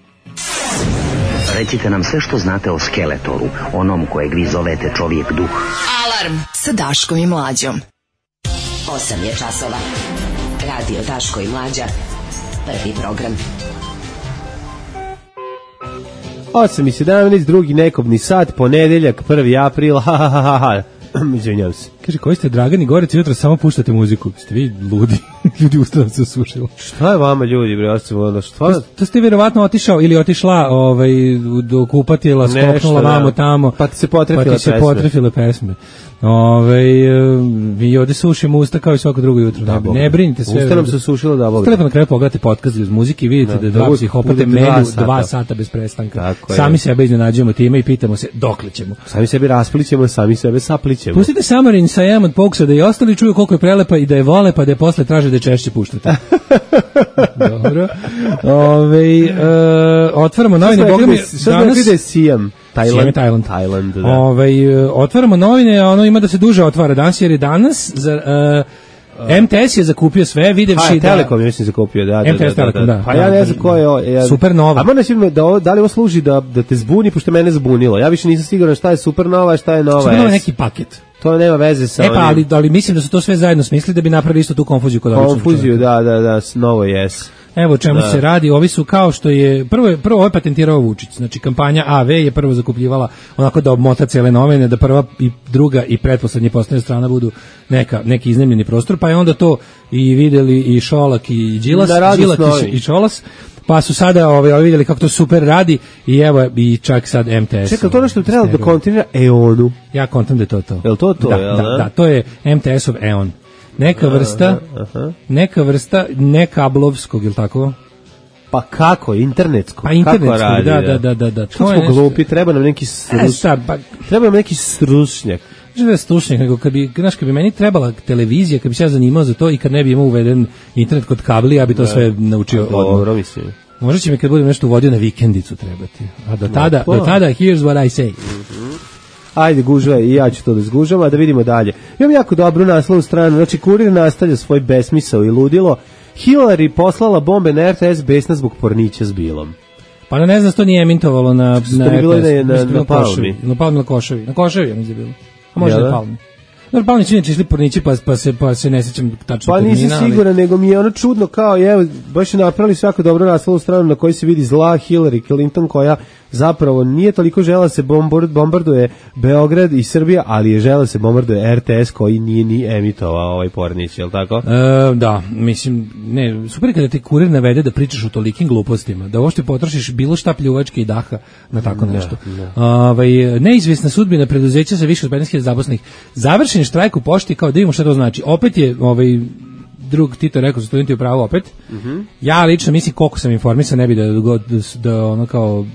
Recite nam sve što znate o Skeletoru, onom kojeg vi zovete čovjek duh. Alarm sa Daškom i Mlađom. osam je časova. Radio Daško i Mlađa. Prvi program. osam i sedamnaest, drugi nekobni sat, ponedeljak, prvi april, ha ha ha ha ha. Izvinjam se. Kaže, koji ste Dragan i Gorec, jutro samo puštate muziku. Ste vi ludi? Ljudi ustano se osušilo. Šta je vama ljudi, bre, ostalo, šta? To, to ste vjerovatno otišao ili otišla ovaj, do kupatila, skopnula Nešto, da. vamo tamo. Pa ti se potrefile Pa ti se pesme. potrefile pesme. Ove, vi ovde sušimo usta kao i svako drugo jutro. Da, ne, Bog. ne brinite sve. Usta nam se sušilo da boli. Treba na kraju pogledati podcast uz muzike i vidite da, Da, da dva da psihopate bude melju dva dva sata. sata bez prestanka. Tako je. Sami sebe iznenađujemo time i pitamo se dokle ćemo. Sami sebi rasplićemo, sami sebe saplićemo. Pustite Samarin sa Jam od Poksa da i ostali čuju koliko je prelepa i da je vole pa da je posle traže da je češće puštate. Dobro. Ove, e, otvaramo novine. Boga mi, Šta smo rekli da je Sijam? Sijam je Tajland. Tajland. Tajland, da. Ovaj, e, otvaramo novine, a ono ima da se duže otvara danas, jer je danas za, e, M T S je zakupio sve, videvši A, da... Telekom je mislim zakupio, da, da, M T S da, da, Telekom, da. Pa ja Da, ne da, znam ko je ovo. Ja, Supernova. A moram da da ovo, da li ovo služi da, da te zbuni, pošto mene zbunilo. Ja više nisam siguran šta je Supernova, a šta je Nova Supernova je S. neki paket. To nema veze sa E pa, onim- ali, ali mislim da su to sve zajedno smislili da bi napravili isto tu konfuziju kod običnog konfuziju, čovjeka. da, da, da, s Novo S. Evo o čemu Da. se radi, ovi su kao što je, prvo je, prvo ovo je patentirao Vučić, znači kampanja A V je prvo zakupljivala onako da obmota cijele novine, da prva i druga i pretposlednja poslednja strana budu neka, neki iznajmljeni prostor, pa je onda to i videli i Šolak i Đilas, Da radi Đilak s novim. i, i Šolas, pa su sada ovaj, ovaj vidjeli kako to super radi i evo i čak sad M T S. Čekaj, to je nešto trebalo da kontinira Eonu. Ja kontam da je to to. Jel to to, Da, jel da, da? da, to je M T S-ov Eon. Neka vrsta, aha. neka vrsta nekablovskog, ili tako? Pa kako, internetsko? Pa internetskog, kako radi, da, da, da, da, da. Što To je smo nešto- glupi, treba nam neki E, srus, sad, pa, treba nam neki stručnjak. Znači da je stručnjak, nego kad bi, znaš, kad bi meni trebala televizija, kad bi se ja zanimao za to i kad ne bi imao uveden internet kod kabli, ja bi to sve naučio odmah. Dobro, mislim. Možda će mi kad budem nešto uvodio na vikendicu trebati. A do tada, pa. do tada, here's what I say. Ajde, gužva, i ja ću to da zgužam, a da vidimo dalje. Imam jako dobru naslovnu stranu, znači kurir nastavlja svoj besmisao i ludilo. Hillary poslala bombe na R T S besna zbog pornića s Bilom. Pa ne znam, to nije emitovalo na na R T S, na, na, na, na Palmi. Na Palmi, na Koševi. Na Koševi, ja mislim da je bilo. A možda ja, je Palmi. Na Palmi će išli pornići, pa, pa, se, pa se ne sećam tačno pa termina. Pa nisam siguran, ali... nego mi je ono čudno kao, evo, baš je napravili svako dobro naslovnu stranu na kojoj se vidi zla Hillary Clinton, koja zapravo nije toliko žela se bombard, bombarduje Beograd i Srbija, ali je žela se bombarduje R T S koji nije ni emitovao ovaj pornić, je li tako? E, da, mislim, ne, super je kada te kurir navede da pričaš o tolikim glupostima, da uopšte potrošiš bilo šta pljuvačke i daha na tako nešto. Ne, ne. Ovaj, neizvesna sudbina preduzeća sa više od petnaest hiljada zaposlenih. Završen štrajk u pošti, kao da vidimo šta to znači. Opet je ovaj drug Tito rekao za studenti u pravu opet. Mm-hmm. Ja lično mislim koliko sam informisan, ne bi da, da, da ono kao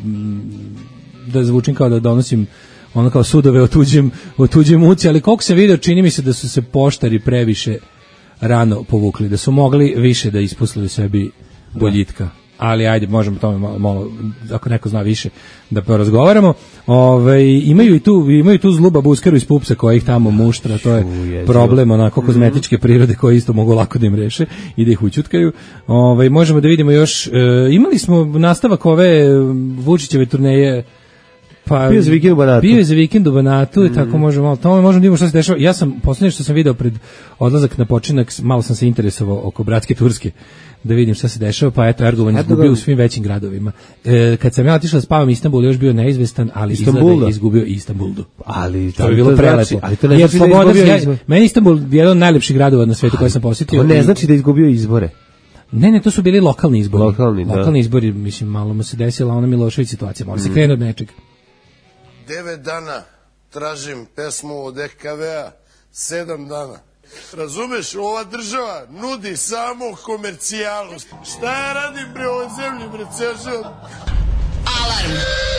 da zvučim kao da donosim ono kao sudove o tuđem, o tuđem muci, ali koliko se vidio, čini mi se da su se poštari previše rano povukli, da su mogli više da ispuslili sebi boljitka. Ali ajde, možemo o tome malo, malo, ako neko zna više, da porazgovaramo. Ove, imaju i tu, imaju tu zlu babuskaru iz Pupsa koja ih tamo muštra, to je problem onako kozmetičke prirode koje isto mogu lako da im reše i da ih ućutkaju. Ove, možemo da vidimo još, e, imali smo nastavak ove Vučićeve turneje. Pa, bio za vikend u Banatu. Bio je za vikend u Banatu i mm. tako možemo malo tome, možemo da vidimo što se dešava. Ja sam, posljednje što sam video pred odlazak na počinak, malo sam se interesovao oko bratske Turske, da vidim šta se dešava, pa eto, Erdogan je izgubio u svim većim gradovima. E, kad sam ja otišao da spavam, Istanbul je još bio neizvestan, ali izgleda je izgubio Istanbuldu. Ali to je bilo prelepo. Znači, ali to ne znači da je izgubio izbore. Meni Istanbul je jedan od najlepših gradova na svetu koje sam posjetio. To ne znači da je izgubio izbore. Ne, ne, to su bili lokalni izbori. Lokalni, da. Lokalni izbori, mislim, malo mu se desila ona Milošević situacija, mora se mm. krenuti od nečeg. Devet dana tražim pesmu od E K V-a, sedam dana. Razumeš, ova država nudi samo komercijalu. Šta ja radim bre ovoj zemlji, bre, ceo? Alarm!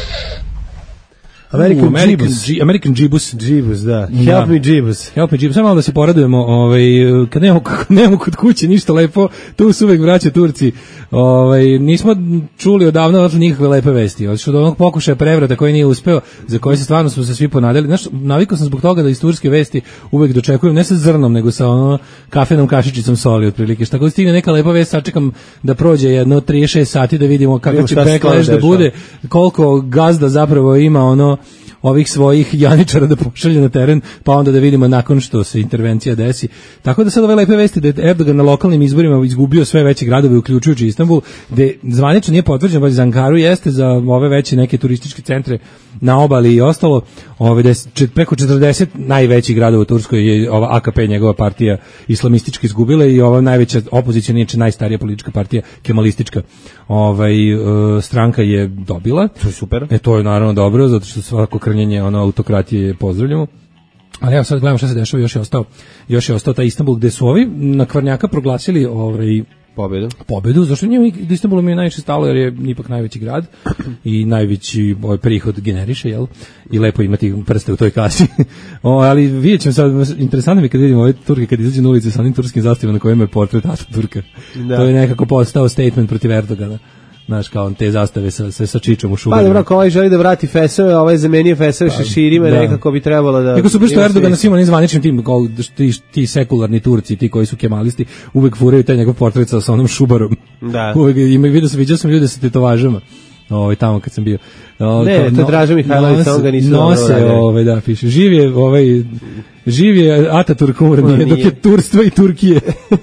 American, uh, American Jeebus. G, American Jeebus. Jeebus, da. Help da. me Jeebus. Help me Jeebus. Samo malo da se poradujemo, ovaj, kad nemamo, nemamo kod kuće ništa lepo, tu su uvek vraća Turci. Ovaj, nismo čuli odavno nikakve lepe vesti. Od što od onog pokušaja prevrata koji nije uspeo, za koji se stvarno smo se svi ponadali. Znaš, navikao sam zbog toga da iz turske vesti uvek dočekujem ne sa zrnom, nego sa ono kafenom kašičicom soli otprilike. Šta god stigne neka lepa vest, sačekam da prođe jedno trideset šest sati da vidimo kako će backlash da bude, koliko gazda zapravo ima ono ovih svojih janičara da pošalje na teren, pa onda da vidimo nakon što se intervencija desi. Tako da sad ove lepe vesti da je Erdogan na lokalnim izborima izgubio sve veće gradove, uključujući Istanbul, gde zvanično nije potvrđeno, baš za Ankaru jeste, za ove veće neke turističke centre na obali i ostalo, ove deset, preko četrdeset najvećih gradova u Turskoj je ova A K P, njegova partija, islamistička izgubila i ova najveća opozicija, nije najstarija politička partija, kemalistička ovaj, uh, stranka je dobila. To je super. E, to je naravno dobro, zato što svako krnjenje ono, autokratije pozdravljamo. Ali evo sad gledamo šta se dešava, još je ostao, još je ostao taj Istanbul gde su ovi na Kvarnjaka proglasili ovaj, pobedu. Pobedu, zašto njemu do Istanbula mi je najviše stalo, jer je ipak najveći grad i najveći ovaj, prihod generiše, jel? I lepo imati prste u toj kasi. o, ali vidjet ćemo sad, interesantno mi kad vidimo ove Turke kad izađe na ulici sa onim turskim zastavima na kojima je portret Ataturka. Da. To je nekako postao statement protiv Erdogana. Znaš, kao te zastave sa, sa, sa čičom u šumarima. Pa dobro, ako ovaj želi da vrati fesove, ovaj zamenio fesove pa, šeširima, da. Nekako bi trebalo da... Neko su što Erdogan na svima nezvaničnim tim, kao ti, ti sekularni Turci, ti koji su kemalisti, uvek furaju taj njegov portret sa onom šubarom. Da. Uvek imaju, vidio sam, vidio sam ljude sa tetovažama. Ovaj tamo kad sam bio. O, ne, kao, to no, Draža Mihajlović, on ga nisu nose, ovaj da piše. Živ je ovaj živ je Ataturk umrni, dok je turstvo i Turkije.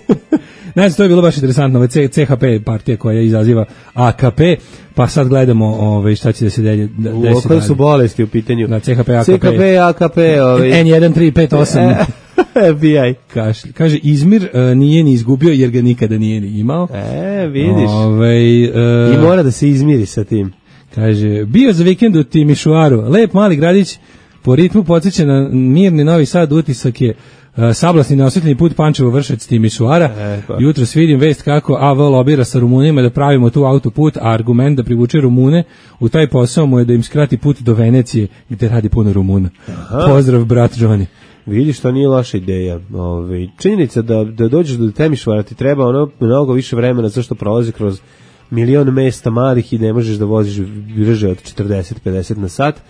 Ne znam, to je bilo baš interesantno, ovaj C H P partija koja izaziva A K P, pa sad gledamo ovaj šta će da se desi dalje. U koje su bolesti u pitanju? Na C H P A K P. C H P A K P, ovaj N jedan tri pet osam F B I. Kaže, kaže Izmir uh, nije ni izgubio jer ga nikada nije ni imao. E, vidiš. Ovaj uh, i mora da se izmiri sa tim. Kaže, bio za vikend u Timišoaru, lep mali gradić, po ritmu podsjeća na mirni Novi Sad, utisak je Uh, sablasni neosvetljeni put Pančevo Vršac Timišoara. E, jutros vidim vest kako A V lobira sa Rumunima da pravimo tu autoput, a argument da privuče Rumune u taj posao mu je da im skrati put do Venecije gde radi puno Rumuna. Aha. Pozdrav brat Johnny. Vidiš, to nije loša ideja. Ove, činjenica da, da dođeš do Temišvara ti treba ono mnogo više vremena zašto prolazi kroz milion mesta malih i ne možeš da voziš brže od četrdeset pedeset na sat.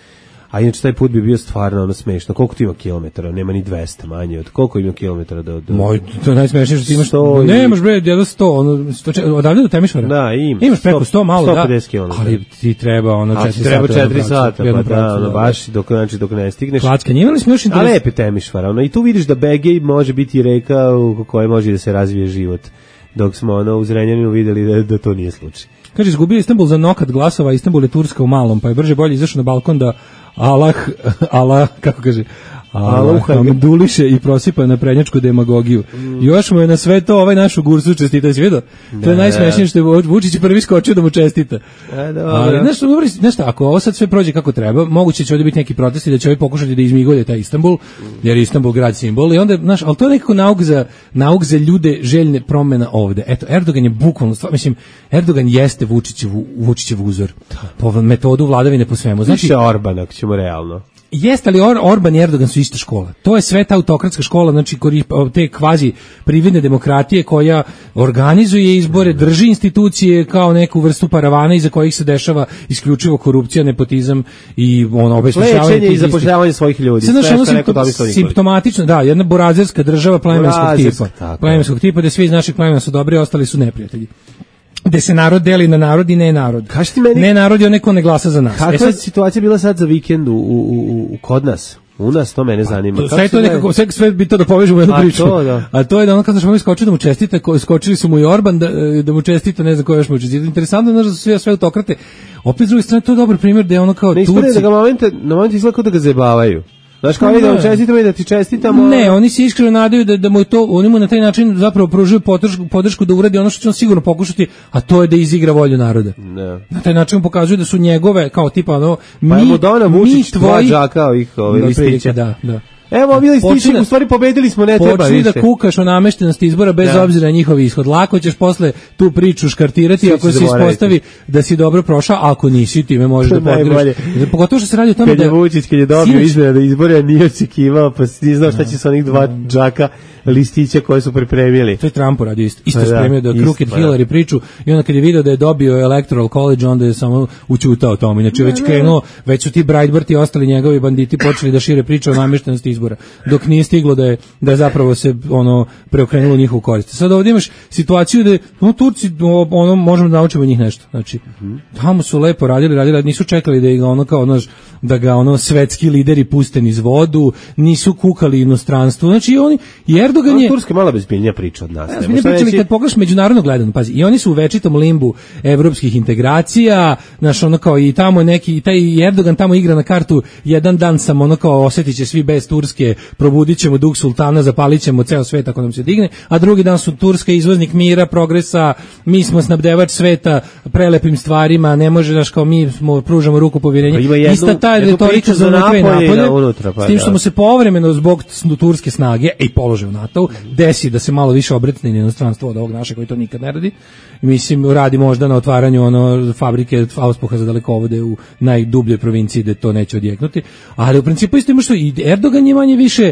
A inače taj put bi bio stvarno ono smešno. Koliko tu ima kilometara? Nema ni dvesta manje. Od koliko ima kilometara do... do... Moj, to je najsmešnije što ti imaš... sto i... Nemaš bre, jedno sto, ono, sto, odavde do Temišvara? Da, ima. Imaš preko sto malo, da. sto pedeset kilometara. Ali ti treba ono četiri sata. Treba četiri sata, pa pracu, da, ono, da, baš dok, znači, dok ne stigneš. Klacka, njimali smo još interes... A lepe Temišvara, ono, i tu vidiš da Begej može biti reka u kojoj može da se razvije život. Dok smo ono u Zrenjaninu videli da, da to nije slučaj. Kaže, izgubio Istanbul za nokat glasova, Istanbul je Turska u malom, pa je brže bolje izašao na balkon da Allah, Allah, kako kaže, Allah duliše i prosipa na prednjačku demagogiju. Mm. Još mu je na sve to ovaj naš Gursu čestita, si vidio? To je najsmešnije što je Vučić prvi skočio da mu čestita. E, dobro. Ali, znaš, dobro, znaš šta, ako ovo sad sve prođe kako treba, moguće će ovdje biti neki protesti da će ovi pokušati da izmigolje taj Istanbul, jer je Istanbul grad simbol i onda, znaš, ali to je nekako nauk za, nauk za ljude željne promena ovde. Eto, Erdogan je bukvalno, stvar, mislim, Erdogan jeste Vučićev, Vučićev uzor. Po metodu vladavine po svemu. Znači, više Orban, ako ćemo realno. Jeste, ali Or, Orban i Erdogan su ista škola. To je sve ta autokratska škola, znači te kvazi prividne demokratije koja organizuje izbore, drži institucije kao neku vrstu paravana iza kojih se dešava isključivo korupcija, nepotizam i ono obesmišljavanje lečenje i zapošljavanje svojih ljudi. Sve što neko simptom, simptomatično, da, jedna burazerska država plemenskog tipa. Plemenskog tipa gde svi iz naših plemena su dobri, ostali su neprijatelji. Gde se narod deli na narod i ne narod. Kaži ti meni, ne narod je neko ne glasa za nas. Kakva e sad, situacija bila sad za vikend u, u, u, kod nas? U nas, to mene zanima. To, sve, to nekako, sve, sve bi to da povežemo u jednu priču. To, da. A to je da ono kada smo mi skočili da mu čestite, skočili su mu i Orban da, da mu čestite, ne znam ko još mu čestite. Interesantno je da su sve, sve autokrate. Opet s druge strane, to je dobar primjer da je ono kao ne, Turci... da ga momente, na moment izgleda kao da ga zajebavaju. Znaš kao da mu čestitamo i da ti čestitamo. Ne, oni se iskreno nadaju da, da mu je to, oni mu na taj način zapravo pružuju podršku, podršku da uradi ono što će on sigurno pokušati, a to je da izigra volju naroda. Ne. Na taj način pokazuju da su njegove, kao tipa ono, mi, pa je Dona Vučić tvoji... dva džaka ovih ove listića. Da, da. Evo, ovi listići, u stvari pobedili smo, ne treba više. Počni da kukaš o nameštenosti izbora bez da. obzira na njihov ishod. Lako ćeš posle tu priču škartirati ako se ispostavi da si dobro prošao, ako nisi, time možeš da podgreš. Pogotovo što se radi o tome kad da... Kad je Vučić, kad je dobio izmjena da izbora, nije očekivao, pa nije znao šta će sa onih dva džaka listića koje su pripremili. To je Trump uradio isto. Isto da, spremio da Crooked Hillary priču i onda kad je video da je dobio Electoral College, onda je samo ućutao tome. Inače već krenuo, već su ti Breitbart i ostali njegovi banditi počeli da šire priče o nameštenosti izbora, dok nije stiglo da je da je zapravo se ono preokrenulo u njihovu korist. Sad ovdje imaš situaciju da no, Turci ono možemo da naučimo njih nešto. Znači, mm-hmm. tamo su lepo radili, radili, nisu čekali da ga ono kao ono da ga ono svetski lideri puste niz vodu, nisu kukali inostranstvo. Znači oni i Erdogan je... Turska je malo bezbiljnija priča od nas. Bezbiljnija priča, ali kad pogledaš međunarodno gledano, pazi, i oni su u večitom limbu evropskih integracija, znaš, ono kao i tamo neki, taj Erdogan tamo igra na kartu, jedan dan sam ono kao osjetit će svi bez Turske, probudit ćemo duh sultana, zapalit ćemo ceo svet ako nam se digne, a drugi dan su Turska izvoznik mira, progresa, mi smo snabdevač sveta prelepim stvarima, ne može, znaš, kao mi smo, pružamo ruku povjerenja. Ista ta retorika za napolje, napolje unutra, pa, s tim što mu se povremeno zbog turske snage i položaja u NATO desi da se malo više obretne na inostranstvo od ovog naše koji to nikad ne radi. Mislim, radi možda na otvaranju ono fabrike auspuha za dalekovode u najdubljoj provinciji gde to neće odjeknuti, ali u principu isto ima što i Erdogan je manje više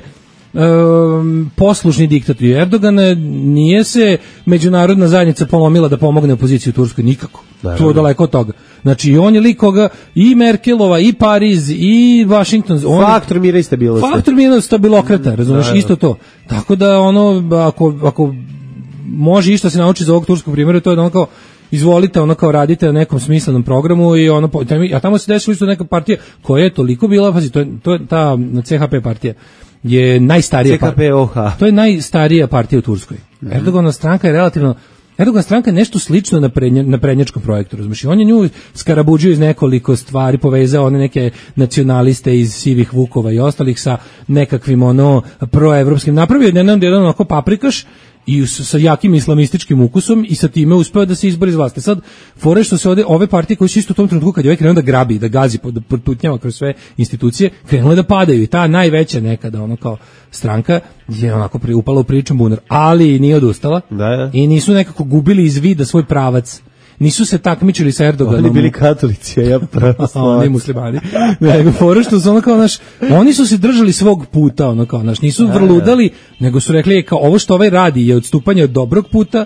Um, poslušni diktator. Erdogan nije se međunarodna zajednica polomila da pomogne opoziciji u Turskoj, nikako. To je daleko od toga. Znači, on je lik koga i Merkelova, i Pariz, i Washington. On, faktor mira i stabilnosti. Faktor mira i stabilokrata, razumiješ, isto to. Tako da, ono, ako, ako može išta se nauči za ovog turskog primjera, to je da on kao izvolite, ono kao radite na nekom smislenom programu i ono, a tamo se desilo isto neka partija koja je toliko bila, pazi, to je, to je ta C H P partija, je najstarija partija. To je najstarija partija u Turskoj. Mm-hmm. Erdoganova stranka je relativno Erdoganova stranka je nešto slično na, prednje, na prednjačkom projektu, razumiješ? On je nju skarabuđio iz nekoliko stvari, povezao one neke nacionaliste iz sivih vukova i ostalih sa nekakvim ono proevropskim. Napravio je jedan, jedan onako paprikaš i sa jakim islamističkim ukusom i sa time uspeo da se izbori iz vlasti. Sad, fore što se ovde, ove partije koje su isto u tom trenutku kad je ovaj krenuo da grabi, da gazi, da potutnjava kroz sve institucije, krenule da padaju i ta najveća nekada ono kao stranka je onako upala u priču bunar, ali nije odustala da, ja. I nisu nekako gubili iz vida svoj pravac. Nisu se takmičili sa Erdoganom. Oni bili katolici, a ja pravoslavac. Oni muslimani. Nego fora što su ono kao naš, oni su se držali svog puta, ono kao naš, nisu vrludali, nego su rekli kao ovo što ovaj radi je odstupanje od dobrog puta,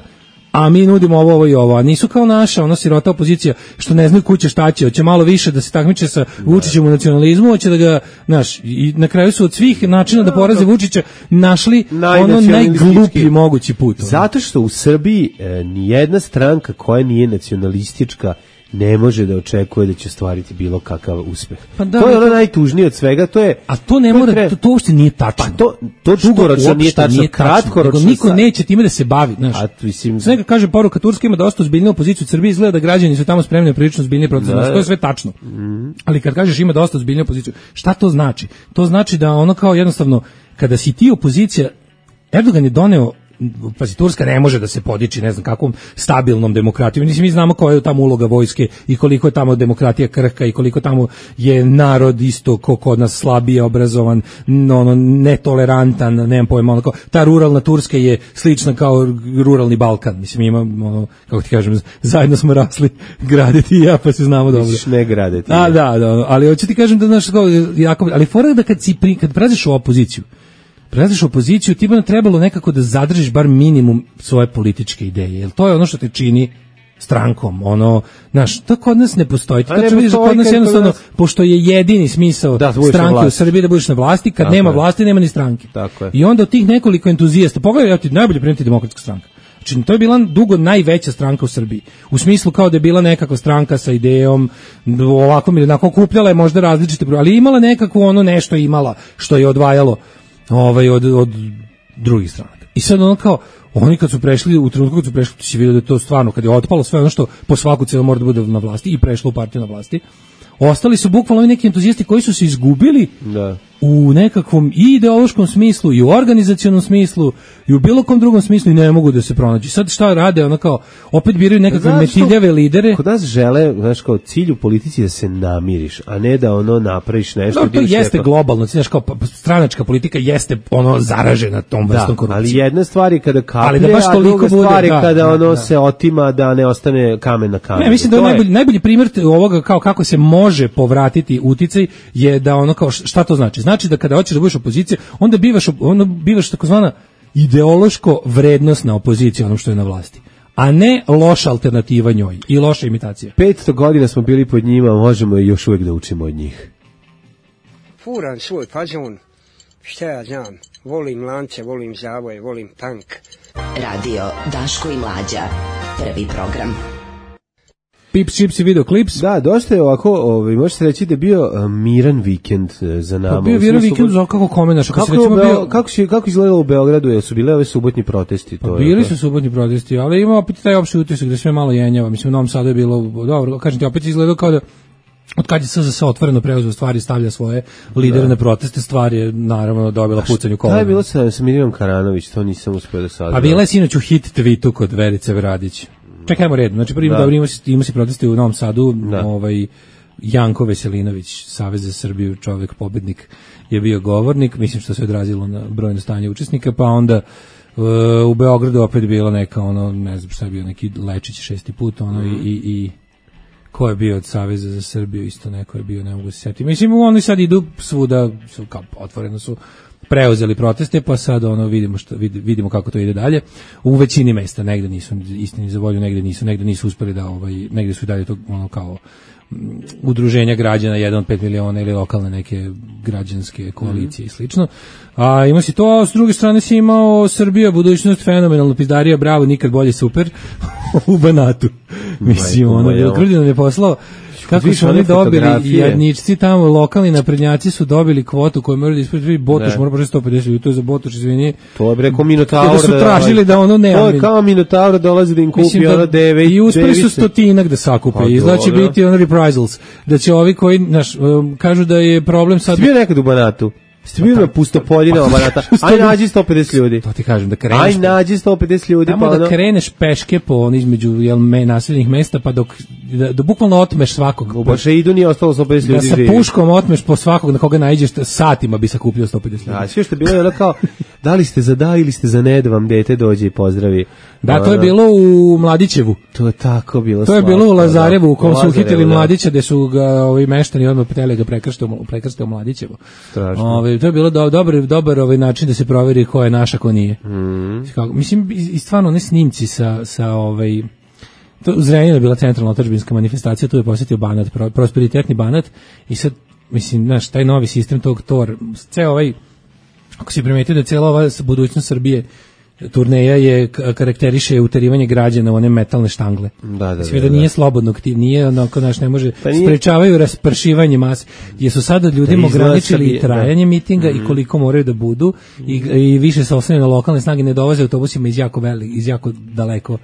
a mi nudimo ovo, ovo i ovo, a nisu kao naša, ono sirota opozicija, što ne znaju kuće šta će, hoće malo više da se takmiče sa Vučićem u nacionalizmu, hoće da ga, znaš, i na kraju su od svih načina da poraze Vučića našli ono najgluplji mogući put. Ono. Zato što u Srbiji e, nijedna stranka koja nije nacionalistička ne može da očekuje da će ostvariti bilo kakav uspeh. Pa da, to je ono to... najtužnije od svega, to je... A to ne mora, tre... to, to uopšte nije tačno. Pa to, to dugoročno nije tačno, nije kratkoročno. Nego niko neće time da se bavi, znaš. A, mislim... Sve neka kaže poruka, Turska ima dosta ozbiljnu opoziciju u Srbiji, izgleda da građani su tamo spremni na prilično ozbiljnije procese, da. To je sve tačno. Mm. Ali kad kažeš ima dosta ozbiljnu opoziciju, šta to znači? To znači da ono kao jednostavno, kada si ti opozicija, Erdogan je doneo, pazi, Turska ne može da se podiči ne znam kakvom stabilnom demokratijom. Mislim, mi znamo koja je tamo uloga vojske i koliko je tamo demokratija krhka i koliko tamo je narod isto ko kod nas slabije obrazovan, ono, netolerantan, nemam pojma, ono, kao, ta ruralna Turska je slična kao ruralni Balkan. Mislim, ima, ono, kako ti kažem, zajedno smo rasli graditi i ja, pa se znamo dobro. Misliš ne graditi. A, da, da, ali hoću ti kažem da, znaš, kao, jako, ali fora da kad, si, kad prelaziš u opoziciju, prelaziš opoziciju, ti bi trebalo nekako da zadržiš bar minimum svoje političke ideje, jer to je ono što te čini strankom, ono, znaš, to kod nas ne postoji. Ti kad vidiš da kod nas jednostavno, nas... pošto je jedini smisao da, stranke u Srbiji da budeš na vlasti, kad tako nema je. Vlasti, nema ni stranke. Tako je. I onda od tih nekoliko entuzijasta, pogledaj, ja ti najbolje primiti Demokratska stranka. Znači, to je bila dugo najveća stranka u Srbiji. U smislu kao da je bila nekakva stranka sa idejom, ovako mi onako kupljala je možda različite, ali imala nekako ono nešto imala što je odvajalo ovaj od od drugih stranaka. I sad ono kao oni kad su prešli u trenutku kad su prešli, ti si vidio da je to stvarno kad je otpalo sve ono što po svaku cenu mora da bude na vlasti i prešlo u partiju na vlasti. Ostali su bukvalno neki entuzijasti koji su se izgubili da. U nekakvom i ideološkom smislu i u organizacionom smislu i u bilo kom drugom smislu i ne mogu da se pronađu. Sad šta rade, ono kao opet biraju nekakve metiljave lidere. Kod nas žele, znaš, kao cilj u politici da se namiriš, a ne da ono napraviš nešto. No, to jeste šepa. Globalno, znaš, kao stranačka politika jeste ono zaražena tom vrstom korupcije. Ali jedna stvar je kada kaplje, ali da baš a druga stvar je kada da, ono da. Se otima da ne ostane kamen na kamenu. Ne, mislim da je najbolji, najbolji primjer ovoga kao kako se može povratiti uticaj je da ono kao šta to znači? Znači da kada hoćeš da budeš opozicija, onda bivaš onda bivaš takozvana ideološko vrednosna opozicija onom što je na vlasti, a ne loša alternativa njoj i loša imitacija. petsto godina smo bili pod njima, možemo još uvijek da učimo od njih. Furan svoj fazon, šta ja znam, volim lance, volim zavoje, volim punk. Radio Daško i Mlađa, prvi program. Pips, chips i videoklips. Da, dosta je ovako, ovaj, možete reći da je bio uh, miran vikend uh, za nama. Pa bio miran vikend, za kako komenaš. Kako, kako, bio... kako, si, kako izgledalo u Beogradu, jesu bile ove subotnji protesti? To pa bili su subotnji protesti, ali ima opet taj opšti utisak da sve malo jenjava. Mislim, u Novom Sadu je bilo, dobro, kažem ti, opet izgledalo kao da od kad je S Z S otvoreno preuzeo stvari, stavlja svoje lidere da. Na proteste, stvar je naravno dobila pucanju kolona. Šta je bilo sa, sa Mirjanom Karanović, to nisam uspio da saznam. A bila je sinoć u hit tweetu kod Verice Vradić. Čekajmo redom, znači prvi dobro ima se ima se proteste u Novom Sadu, da. Ovaj Janko Veselinović, Savez za Srbiju, čovjek pobednik, je bio govornik, mislim što se odrazilo na brojno stanje učesnika, pa onda uh, u Beogradu opet bilo neka ono, ne znam šta je bio, neki Lečić šesti put, ono mm. i, i, i ko je bio od Saveza za Srbiju, isto neko je bio, ne mogu se setiti. Mislim, oni sad idu svuda, su kao otvoreno su preuzeli proteste, pa sad ono vidimo što vidimo kako to ide dalje. U većini mesta negde nisu istini za volju, negde nisu, negde nisu uspeli da ovaj negde su dalje to ono kao m, udruženja građana jedan od pet miliona ili lokalne neke građanske koalicije mm-hmm. i slično. A ima si to, a s druge strane si imao Srbija, budućnost, fenomenalno, pizdarija, bravo, nikad bolje, super u Banatu. Mislim, ono, Belgradina je poslao kako su oni dobili, jedničci tamo, lokalni naprednjaci su dobili kvotu koju moraju da ispred Botoš, mora početi sto pedeset ljudi, to je za Botoš, izvini. To je preko Minotaura. Da su tražili da ono ne. To je kao Minotaura dolazi da im kupi ono devet. I uspeli su stotinak da sakupe, i znači biti ono reprisals, da će ovi koji, znaš, kažu da je problem sad... Ti bio nekad u Banatu? Ste bili na pustopoljina pa, Banata. Aj nađi sto pedeset ljudi. To ti kažem da kreneš. Aj nađi sto pedeset ljudi tamo pa da ono... kreneš peške po on između jel me naseljenih mesta pa dok da, da bukvalno otmeš svakog. U Bašeidu nije ostalo sto pedeset ljudi. Da sa puškom otmeš po svakog na koga naiđeš, satima bi sakupio sto pedeset ljudi. Da, sve što je bilo je ono kao da li ste za da ili ste za ne da vam dete dođe i pozdravi. Da, to je bilo u Mladićevu. To je tako bilo. To je slatko, bilo u Lazarevu, u kom su Lazarevu, uhitili da. Mladića, gde su ga ovi meštani odmah hteli ga prekrstiti u prekrstiti u Mladićevu. Strašno. Ovaj to je bilo do, dobar dobar ovaj način da se proveri ko je naš a ko nije. Mm. Kako, mislim i, i stvarno ne snimci sa sa ovaj to u Zrenjaninu je bila centralna otadžbinska manifestacija, tu je posjetio Banat, pro, prosperitetni Banat i sad mislim, znaš, taj novi sistem tog tor, ceo ovaj, ako si primetio da cijela ova budućnost Srbije turneja je karakteriše uterivanje građana u one metalne štangle. Da, da, Sve da, da nije da. slobodnog, ti nije onako, naš ne može, Pa nije- sprečavaju raspršivanje mase. Jer su sada ljudima Da izgleda ograničili Srbije, trajanje da. mitinga Mhm. i koliko moraju da budu i, i više se oslanjaju na lokalne snage, ne dolaze autobusima iz jako veli, iz jako daleko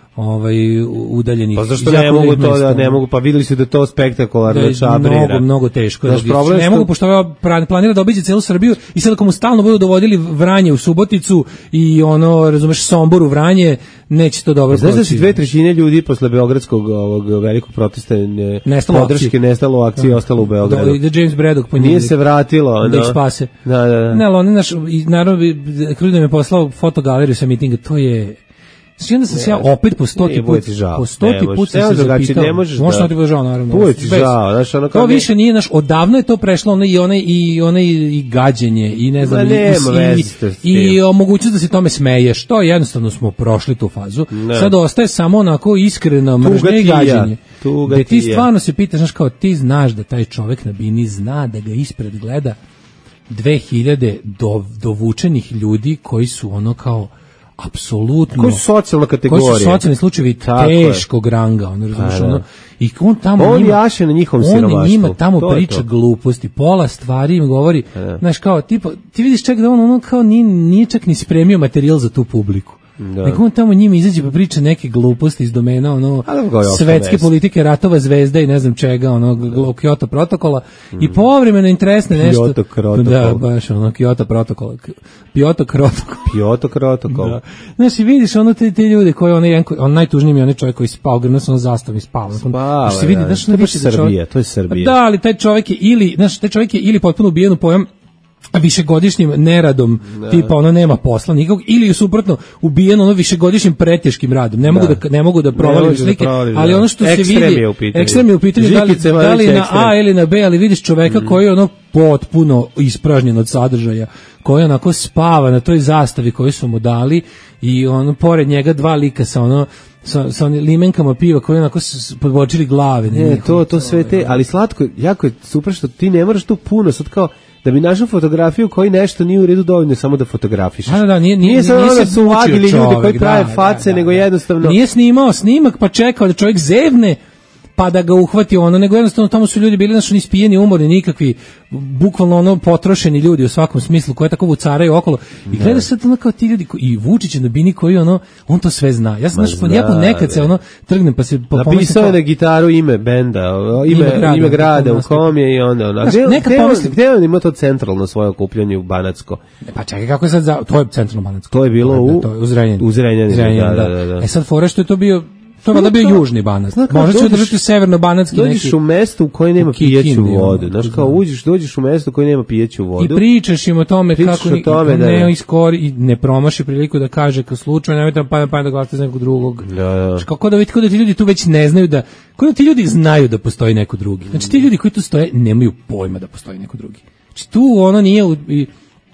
ovaj udaljenih. Pa zašto iz jako ne mogu udaljenih to da mesta. ne mogu, pa videli su da je to spektakularno Da je čabrira. mnogo, mnogo teško. Znaš, da problem ne što- mogu, pošto ovaj pra- planira da obiđe celu Srbiju i sad ako mu stalno budu dovodili Vranje u Suboticu i ono, razumeš, Sombor u Vranje, neće to dobro Znaš da proći. si dve trećine ljudi posle beogradskog ovog velikog protesta ne, Nestalo u podrške akciji. nestalo u akciji i Da. ostalo u Da, Beogradu. ide James Braddock po njih. Nije se vratilo, da ih ono. spase. Da, da, da. Ne, ali on je naš, i naravno, Krudi nam je poslao fotogaleriju sa mitinga, to je... Znači, onda sam se ja opet po stoti Nije, put, bude ti žao. po Ne stoti možeš. put sam Evo, se drugačije, zapitao. ne možeš Možda da- ti bude žao, naravno. Bude ti Bez- žao, znaš, ono kao to ne- više nije, naš, odavno je to prešlo, ono i onaj, i onaj, i gađenje, i ne znam, Ma i, nema i, veze s tim. i omogućnost da se tome smeješ, to jednostavno smo prošli tu fazu. Ne. Sad ostaje samo onako iskreno Tuga mržnje i ti ja, gađenje. tuga Gde ti ti ja. stvarno se pitaš, znaš, kao ti znaš da taj čovek na bini zna da ga ispred gleda dve hiljade do, dovučenih ljudi koji su ono kao apsolutno Koji su socijalna kategorija. koji su socijalni slučajevi Tako je. teškog ranga, ono, razumiješ, Pa, da. ono, i on tamo On njima, jaše na njihovom on siromaštvu. njima tamo To je priča to. gluposti, pola stvari im govori, Da. znaš, kao, tipa, ti vidiš čak da on ono kao nije, nije čak ni spremio materijal za tu publiku. Da. Nego on tamo njima izađe pa priča neke gluposti iz domena ono A da ga je ostao svetske vest. politike, ratova zvezda i ne znam čega, ono Kyoto protokola i povremeno interesne nešto. Kyoto protokol. Da, baš ono Kyoto protokola. Kyoto protokol. Kyoto protokol. Da. Znaš, i vidiš ono te, te ljude koji onaj jedan koji- on najtužniji mi je onaj čovjek koji spao, grno se on zastavi spava. Spava, Znaš, se vidi, da. znaš, To je ne baš vidi da čovjek- Srbija, to je Srbija. Da, ali taj čovjek je ili, znaš, taj čovjek je ili potpuno ubijen u pojam višegodišnjim neradom, tipa ono nema posla nikog, ili je suprotno ubijen ono višegodišnjim preteškim radom. Ne mogu da, Da. ne mogu da Ne provalim može da slike, provališ, ali da. ono što se Ekstrem vidi, je u pitanju. ekstrem je u pitanju, da li, Žikice, da li Mladić, na ekstrem. A ili na B, ali vidiš čoveka koji je ono potpuno ispražnjen od sadržaja, koji onako spava na toj zastavi koju su mu dali i ono pored njega dva lika sa ono sa, sa onim limenkama piva koji onako su podbočili glave. na Ne, njihove. to, to sve te, ali slatko, je, jako je super što ti ne moraš tu puno, sad kao, da bi našao fotografiju koji nešto nije u redu dovoljno je samo da fotografišeš. Da, da, da, nije, nije, samo nije ono da se su mučio vadili ljude čovek, koji prave da, face, da, da, nego da. jednostavno... Nije snimao snimak pa čekao da čovjek zevne pa da ga uhvati ono, nego jednostavno tamo su ljudi bili, znači ni spijeni, umorni, nikakvi, bukvalno ono potrošeni ljudi u svakom smislu, koji tako vucaraju okolo. I gledaš sad ono kao ti ljudi, ko- i Vučić je na bini koji ono, on to sve zna. Ja sam, Ma znaš, ja zna, nekad se bre. ono trgnem pa se po, Napisao je kao- na gitaru ime benda, o, ime, Ime grada, ime grada u u kom je i onda ono. A Znaš, gde, nekad gde, on, pomislim- gde on ima to centralno svoje okupljanje u Banatsko? Pa čekaj, kako je sad za, to je centralno banatsko. To je bilo u- to je u Zrenjaninu. u Zrenjaninu, Zrenjaninu, da, da, da. E sad fora što je to bio, to je valjda bio kao- južni Banat. Znaš kao Možda će dođeš- održati severno-banatski neki. Dođeš u mesto u koje nema u Kikindi, pijeću ono, vodu. Znaš, kao znam. uđeš, dođeš u mesto u koje nema pijeću vodu. I pričaš im o tome Pričaš kako o ni- tome, da, ne da. iskori i ne promaši priliku da kaže kao slučajno nemojte vam pamet, pamet da glasate za nekog drugog. Da, da. Znači, kako da vidite kako da ti ljudi tu već ne znaju da kako da ti ljudi znaju da postoji neko drugi. Znači ti ljudi koji tu stoje nemaju pojma da postoji neko drugi. Znači tu ono nije u- i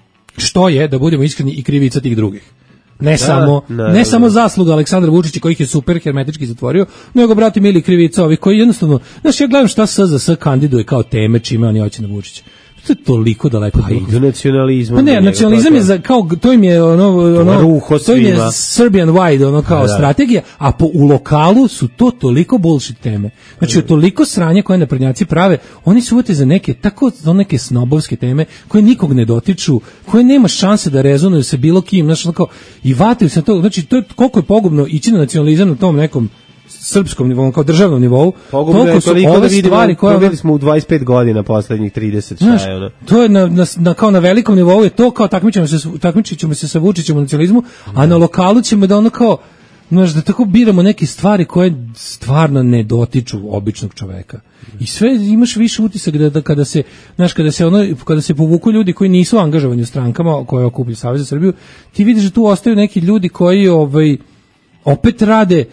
što je, da budemo iskreni, i krivica tih drugih. Ne samo naravno. ne samo zasluga Aleksandra Vučića koji ih je super hermetički zatvorio, nego brate mili krivica ovih koji jednostavno, znači ja gledam šta S Z S kandiduje kao teme čime oni hoće na Vučića. To je toliko daleko od Pa drugog. i do nacionalizma. Pa ne, do njega, nacionalizam to je za kao to im je ono ono ruho to im je svima. Serbian wide ono kao Pa da. strategija, a po u lokalu su to toliko bullshit teme. Znači od toliko sranja koje naprednjaci prave, oni su uvete za neke tako za neke snobovske teme koje nikog ne dotiču, koje nema šanse da rezonuju sa bilo kim, znači ono kao i vataju se to, znači to je koliko je pogubno ići na nacionalizam na tom nekom srpskom nivou, kao državnom nivou. Pogubno je toliko su toliko da ove vidimo, stvari koje ono- videli smo u dvadeset pet godina poslednjih trideset, šta Znaš, je ono. to je na, na, na, kao na velikom nivou je to kao takmičimo se, takmičit ćemo se sa Vučićem u nacionalizmu, a na lokalu ćemo da ono kao Znaš, da tako biramo neke stvari koje stvarno ne dotiču običnog čoveka. I sve imaš više utisak da, da kada se, znaš, kada se ono, kada se povuku ljudi koji nisu angažovani u strankama koje okuplja Savez za Srbiju, ti vidiš da tu ostaju neki ljudi koji ovaj opet rade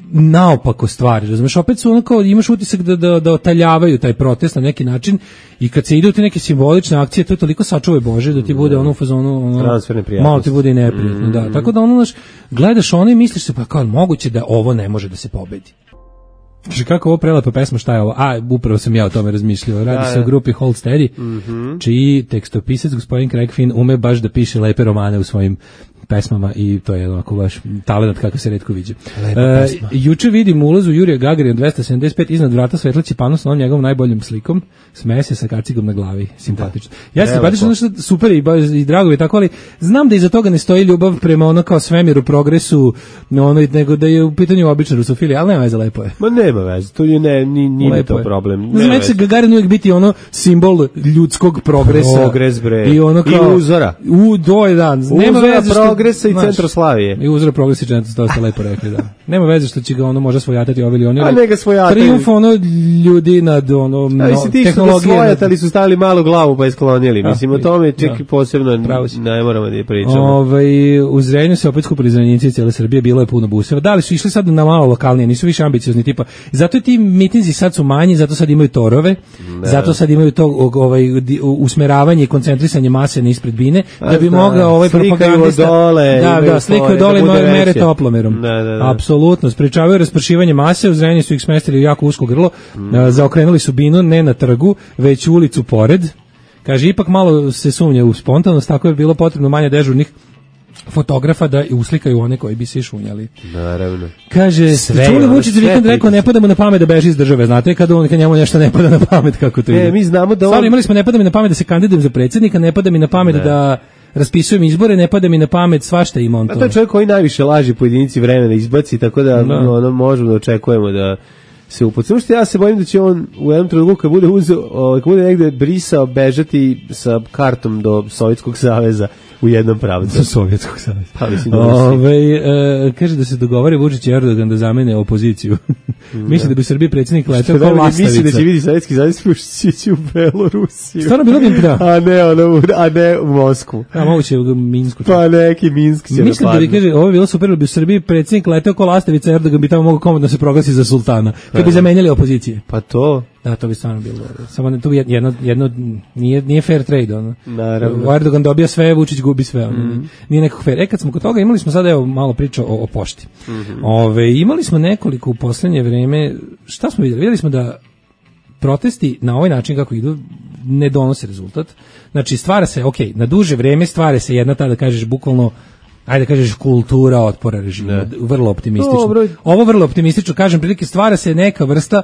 naopako stvari, razumeš, opet su ono kao, imaš utisak da, da, da otaljavaju taj protest na neki način i kad se ide u te neke simbolične akcije, to je toliko sačuvaj Bože da ti bude ono u fazonu, ono, transferne prijatnosti. Malo ti bude i neprijatno, mm. da, tako da ono, znaš, gledaš ono i misliš se, pa kao, moguće da ovo ne može da se pobedi. Znači, kako ovo prelepa pesma, šta je ovo? A, upravo sam ja o tome razmišljao. Radi da, se o grupi Hold Steady, mm-hmm. čiji tekstopisac, gospodin Craig Finn, ume baš da piše lepe romane u svojim pesmama i to je onako baš talent kako se retko viđe. E, juče vidim ulazu Jurija Gagarina dvesta sedamdeset pet iznad vrata svetleći panos na onom njegovom najboljom slikom, smeje se sa kacigom na glavi, simpatično. Da. Ja se simpatično, što super i, i drago je tako, ali znam da iza toga ne stoji ljubav prema ono kao svemiru, progresu, ono, nego da je u pitanju obična rusofilija, ali nema veze, lepo je. Ma nema veze, to je ne, ni, nije to problem. Znači se Gagarin uvijek biti ono simbol ljudskog progresa. Progres, bre. I, ono kao, I uzora. U, do je dan. Nema veze što progresa i Centroslavije. I uzra progresa i Centroslavije, to ste lepo rekli, da. Nema veze što će ga ono može svojatati ovi ili oni. A ne ga svojatati. Trijumf ono ljudi nad ono no, tehnologije. Svojatali su stavili malu glavu pa je sklonili. Mislim, o tome ček posebno ne moramo da je pričamo. Ovaj, u Zrenju se opet skupili zrenjinci cijele Srbije, bilo je puno buseva. Da li su išli sad na malo lokalnije, nisu više ambiciozni tipa. Zato ti mitinzi sad su manji, zato sad imaju torove, ne. Zato sad imaju to ovaj, usmeravanje i koncentrisanje mase na ispred bine, A, da bi da, mogao ovaj propagandista... Dole, da, da, slikaju dole i da mere toplomerom. Da, da, da. Apsolutno, sprečavaju raspršivanje mase, u Zrenjaninu su ih smestili u jako usko grlo, mm. zaokrenuli su binu ne na trgu, već u ulicu pored. Kaže, ipak malo se sumnja u spontanost, tako je bilo potrebno manje dežurnih fotografa da uslikaju one koji bi se šunjali. Naravno. Kaže, čuli Vučić vikend rekao ne pada mu na pamet da beži iz države, znate, kad on kad njemu nešto ne pada na pamet kako to ide. E, mi znamo da on... Stvarno, imali smo ne pada mi na pamet da se kandidujem za predsjednika, ne pada mi na pamet ne. da raspisujem izbore, ne pada mi na pamet svašta ima on to. A to je čovjek koji najviše laži po jedinici vremena izbaci, tako da no. ono, možemo da očekujemo da se upucamo. Što ja se bojim da će on u jednom trenutku kad bude uzeo, kad bude negde brisao, bežati sa kartom do Sovjetskog saveza u jednom pravcu. Do Sovjetskog saveza. Pa mislim da Ove, e, kaže da se dogovore Vučić i Erdogan da zamene opoziciju. Misli da bi Srbiji predsjednik letao kao lastavica. Misli da će vidi Sovjetski savez pušići u Belorusiju. Stvarno bilo bi da. A ne, ono, a ne u Moskvu. A moguće u Minsku. Pa neki Minsk će Mislim da bi, kaže, ovo je bilo super, da bi u Srbiji predsjednik letao kao lastavica, Erdogan bi tamo mogao komodno se proglasi za sultana. Kad bi zamenjali opozicije. Pa to... Da, to bi stvarno bilo. Samo ne, tu jedno, jedno nije, nije fair trade, ono. Naravno. Erdogan dobija sve, Vučić gubi sve, ono. Mm. Nije nekako fair. E, kad smo kod toga, imali smo sada, evo, malo priča o, o pošti. Mm-hmm. Ove, imali smo nekoliko u poslednje vreme, šta smo vidjeli? Vidjeli smo da protesti na ovaj način kako idu ne donose rezultat. Znači, stvara se, ok, na duže vreme stvara se jedna ta, da kažeš, bukvalno ajde da kažeš kultura otpora režima, ne. Vrlo optimistično. Dobro. Ovo vrlo optimistično, kažem, prilike stvara se neka vrsta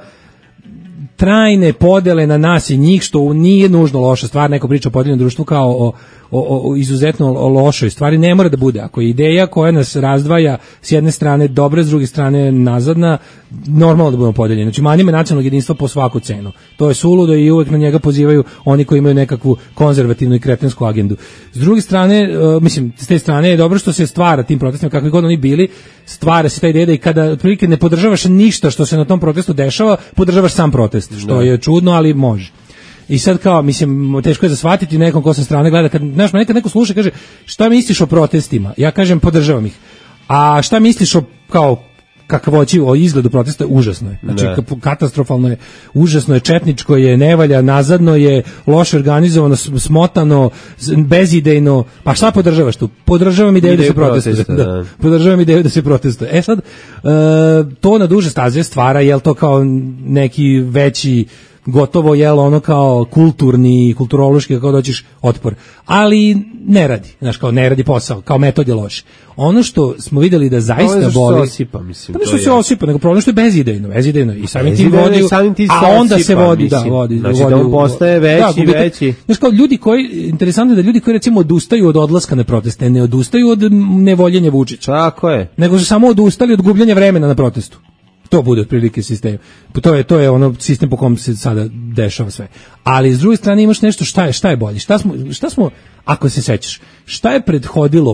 trajne podele na nas i njih, što nije nužno loša stvar, neko priča o podeljenom društvu kao o, o, o izuzetno o lošoj stvari, ne mora da bude. Ako je ideja koja nas razdvaja s jedne strane dobra, s druge strane nazadna, normalno da budemo podeljeni. Znači, manjime nacionalnog jedinstva po svaku cenu. To je suludo i uvek na njega pozivaju oni koji imaju nekakvu konzervativnu i kretensku agendu. S druge strane, uh, mislim, s te strane je dobro što se stvara tim protestima, kakvi god oni bili, stvara se ta ideja da i kada otprilike ne podržavaš ništa što se na tom protestu dešava, podržavaš sam protest, što je čudno, ali može. I sad kao, mislim, teško je za shvatiti nekom ko sa strane gleda, kad, znaš, nekad neko sluša kaže, šta misliš o protestima? Ja kažem, podržavam ih. A šta misliš o, kao, kakvoći, o izgledu protesta? Užasno je. Znači, ne. Katastrofalno je, užasno je, četničko je, nevalja, nazadno je, loše organizovano, smotano, bezidejno. Pa šta podržavaš tu? Podržavam ideju da se protestuje. Da. Da. Podržavam ideju da se protestuje. E sad, e, to na duže staze stvara, jel to kao neki veći gotovo jel ono kao kulturni, kulturološki, kako doćiš otpor. Ali ne radi, znaš, kao ne radi posao, kao metod je loš. Ono što smo videli da zaista boli... Ovo je što se osipa, mislim. Pa nešto se osipa, nego problem što je bezidejno, bezidejno. I samim tim vodi, a onda se vodi, da, vodi. Znači vodi, da on postaje veći i veći. Znaš, kao ljudi koji, interesantno je da ljudi koji recimo odustaju od odlaska na proteste, ne odustaju od nevoljenja Vučića. Tako je. Nego su samo odustali od gubljenja vremena na protestu. To bude otprilike sistem. To je to je ono sistem po kom se sada dešava sve. Ali s druge strane imaš nešto šta je šta je bolje. Šta smo šta smo ako se sećaš, šta je prethodilo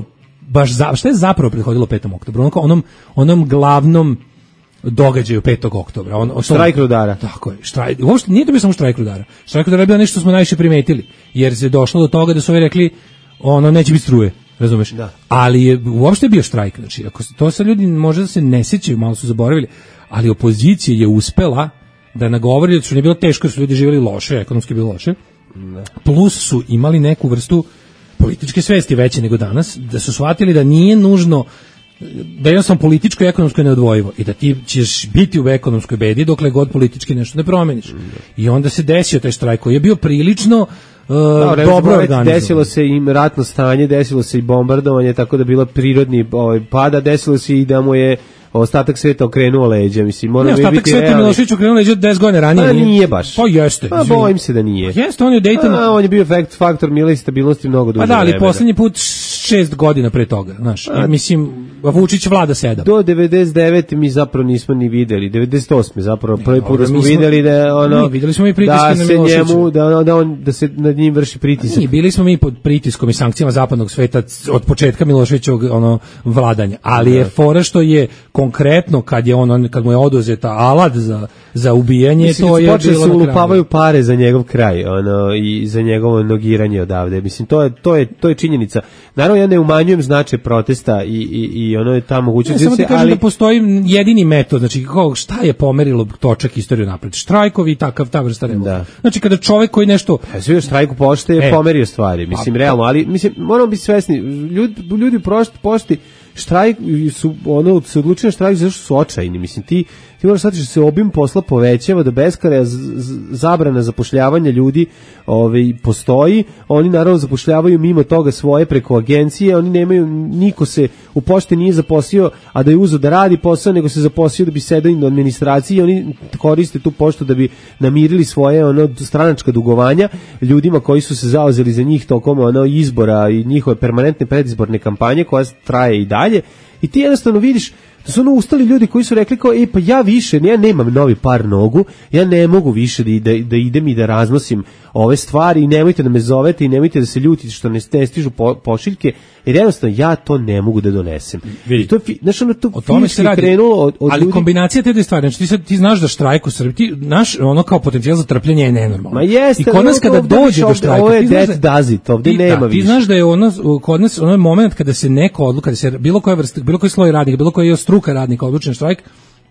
baš za, šta je zapravo prethodilo petom oktobru? Onom, onom, onom glavnom događaju petog oktobra. On, on, štrajk rudara. Tako je. Štrajk, uopšte nije to bio samo štrajk rudara. Štrajk rudara je bilo nešto što smo najviše primetili, jer se došlo do toga da su ovi rekli ono neće biti struje, razumeš? Da. Ali je uopšte bio štrajk. Znači, ako se, to sa ljudi možda se ne sjećaju, malo su zaboravili, ali opozicija je uspela da nagovori da su ne bilo teško, da su ljudi živjeli loše, ekonomski bilo loše. Da. Plus su imali neku vrstu političke svesti veće nego danas, da su shvatili da nije nužno da je jednostavno političko i ekonomsko neodvojivo i da ti ćeš biti u ekonomskoj bedi dokle god politički nešto ne promeniš. I onda se desio taj štrajk koji je bio prilično uh, da, dobro organizovan. Desilo se i ratno stanje, desilo se i bombardovanje, tako da bilo prirodni ovaj, pada, desilo se i da mu je ostatak sveta okrenuo leđa, mislim, moramo ne, biti sveta Milošević okrenuo leđa deset godina ranije. Pa nije baš. Pa jeste. Pa bojim se da nije. Pa jeste, on je u Daytonu. A, on je bio fact, faktor mila i stabilnosti mnogo duže. Pa da, ali vremena. poslednji put šest godina pre toga, znaš. A, mislim, Vučić vlada sedam. Do devedeset devete mi zapravo nismo ni videli. devedeset osme zapravo prvi put da smo videli da je ono mi videli smo i da se njemu da da on da se nad njim vrši pritisak. Mi bili smo mi pod pritiskom i sankcijama zapadnog sveta od početka Miloševićevog ono vladanja, ali je fora što je konkretno kad je on kad mu je oduzeta alat za za ubijanje, mislim, to je bilo se ulupavaju pare za njegov kraj, ono i za njegovo nogiranje odavde. Mislim to je to je to je činjenica. Naravno ja ne umanjujem značaj protesta i i i ono je ta mogućnost, ne, da ali da postoji jedini metod, znači kako šta je pomerilo točak istoriju napred, štrajkovi i takav ta vrsta revolucije. Znači kada čovjek koji nešto sve štrajku pošte je e, pomerio stvari, mislim pa, realno, ali mislim moramo biti svesni, ljudi ljudi prošli pošti štrajk su ono se odlučili na štrajk zato što su očajni, mislim ti ti moraš shvatiti da se obim posla povećava, da beskrajna zabrana zapošljavanja ljudi ovaj postoji, oni naravno zapošljavaju mimo toga svoje preko agencije, oni nemaju, niko se u pošti nije zaposlio, a da je uzeo da radi posao, nego se zaposlio da bi sedao na administraciji i oni koriste tu poštu da bi namirili svoje ono stranačka dugovanja ljudima koji su se zauzeli za njih tokom ono izbora i njihove permanentne predizborne kampanje koja traje i dalje. I ti jednostavno vidiš da su ono ustali ljudi koji su rekli kao, e pa ja više, ja nemam novi par nogu, ja ne mogu više da, da, da idem i da raznosim ove stvari i nemojte da me zovete i nemojte da se ljutite što ne, ne stižu po, pošiljke, jer jednostavno ja to ne mogu da donesem. Vidi, to je, znaš, ono to o tome se radi, krenulo od, od ali ljudi. Kombinacija te dve stvari, znači ti, sad, ti znaš da štrajk u Srbiji, ti, naš ono kao potencijal za trpljenje je nenormalno. Ma jeste, i kod nas kada dođe do štrajka, ovo je death da, does it, ovde ti, nema da, više. Ti znaš da je ono, kod nas onaj moment kada se neko odluka, kada se bilo koja vrsta, bilo koji sloj radnika, bilo koja struka radnika odluči na štrajk,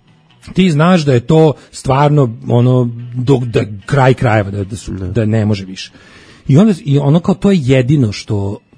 ti znaš da je to stvarno ono do, da kraj krajeva da, da su ne. da ne može više. I onda i ono kao to je jedino što uh,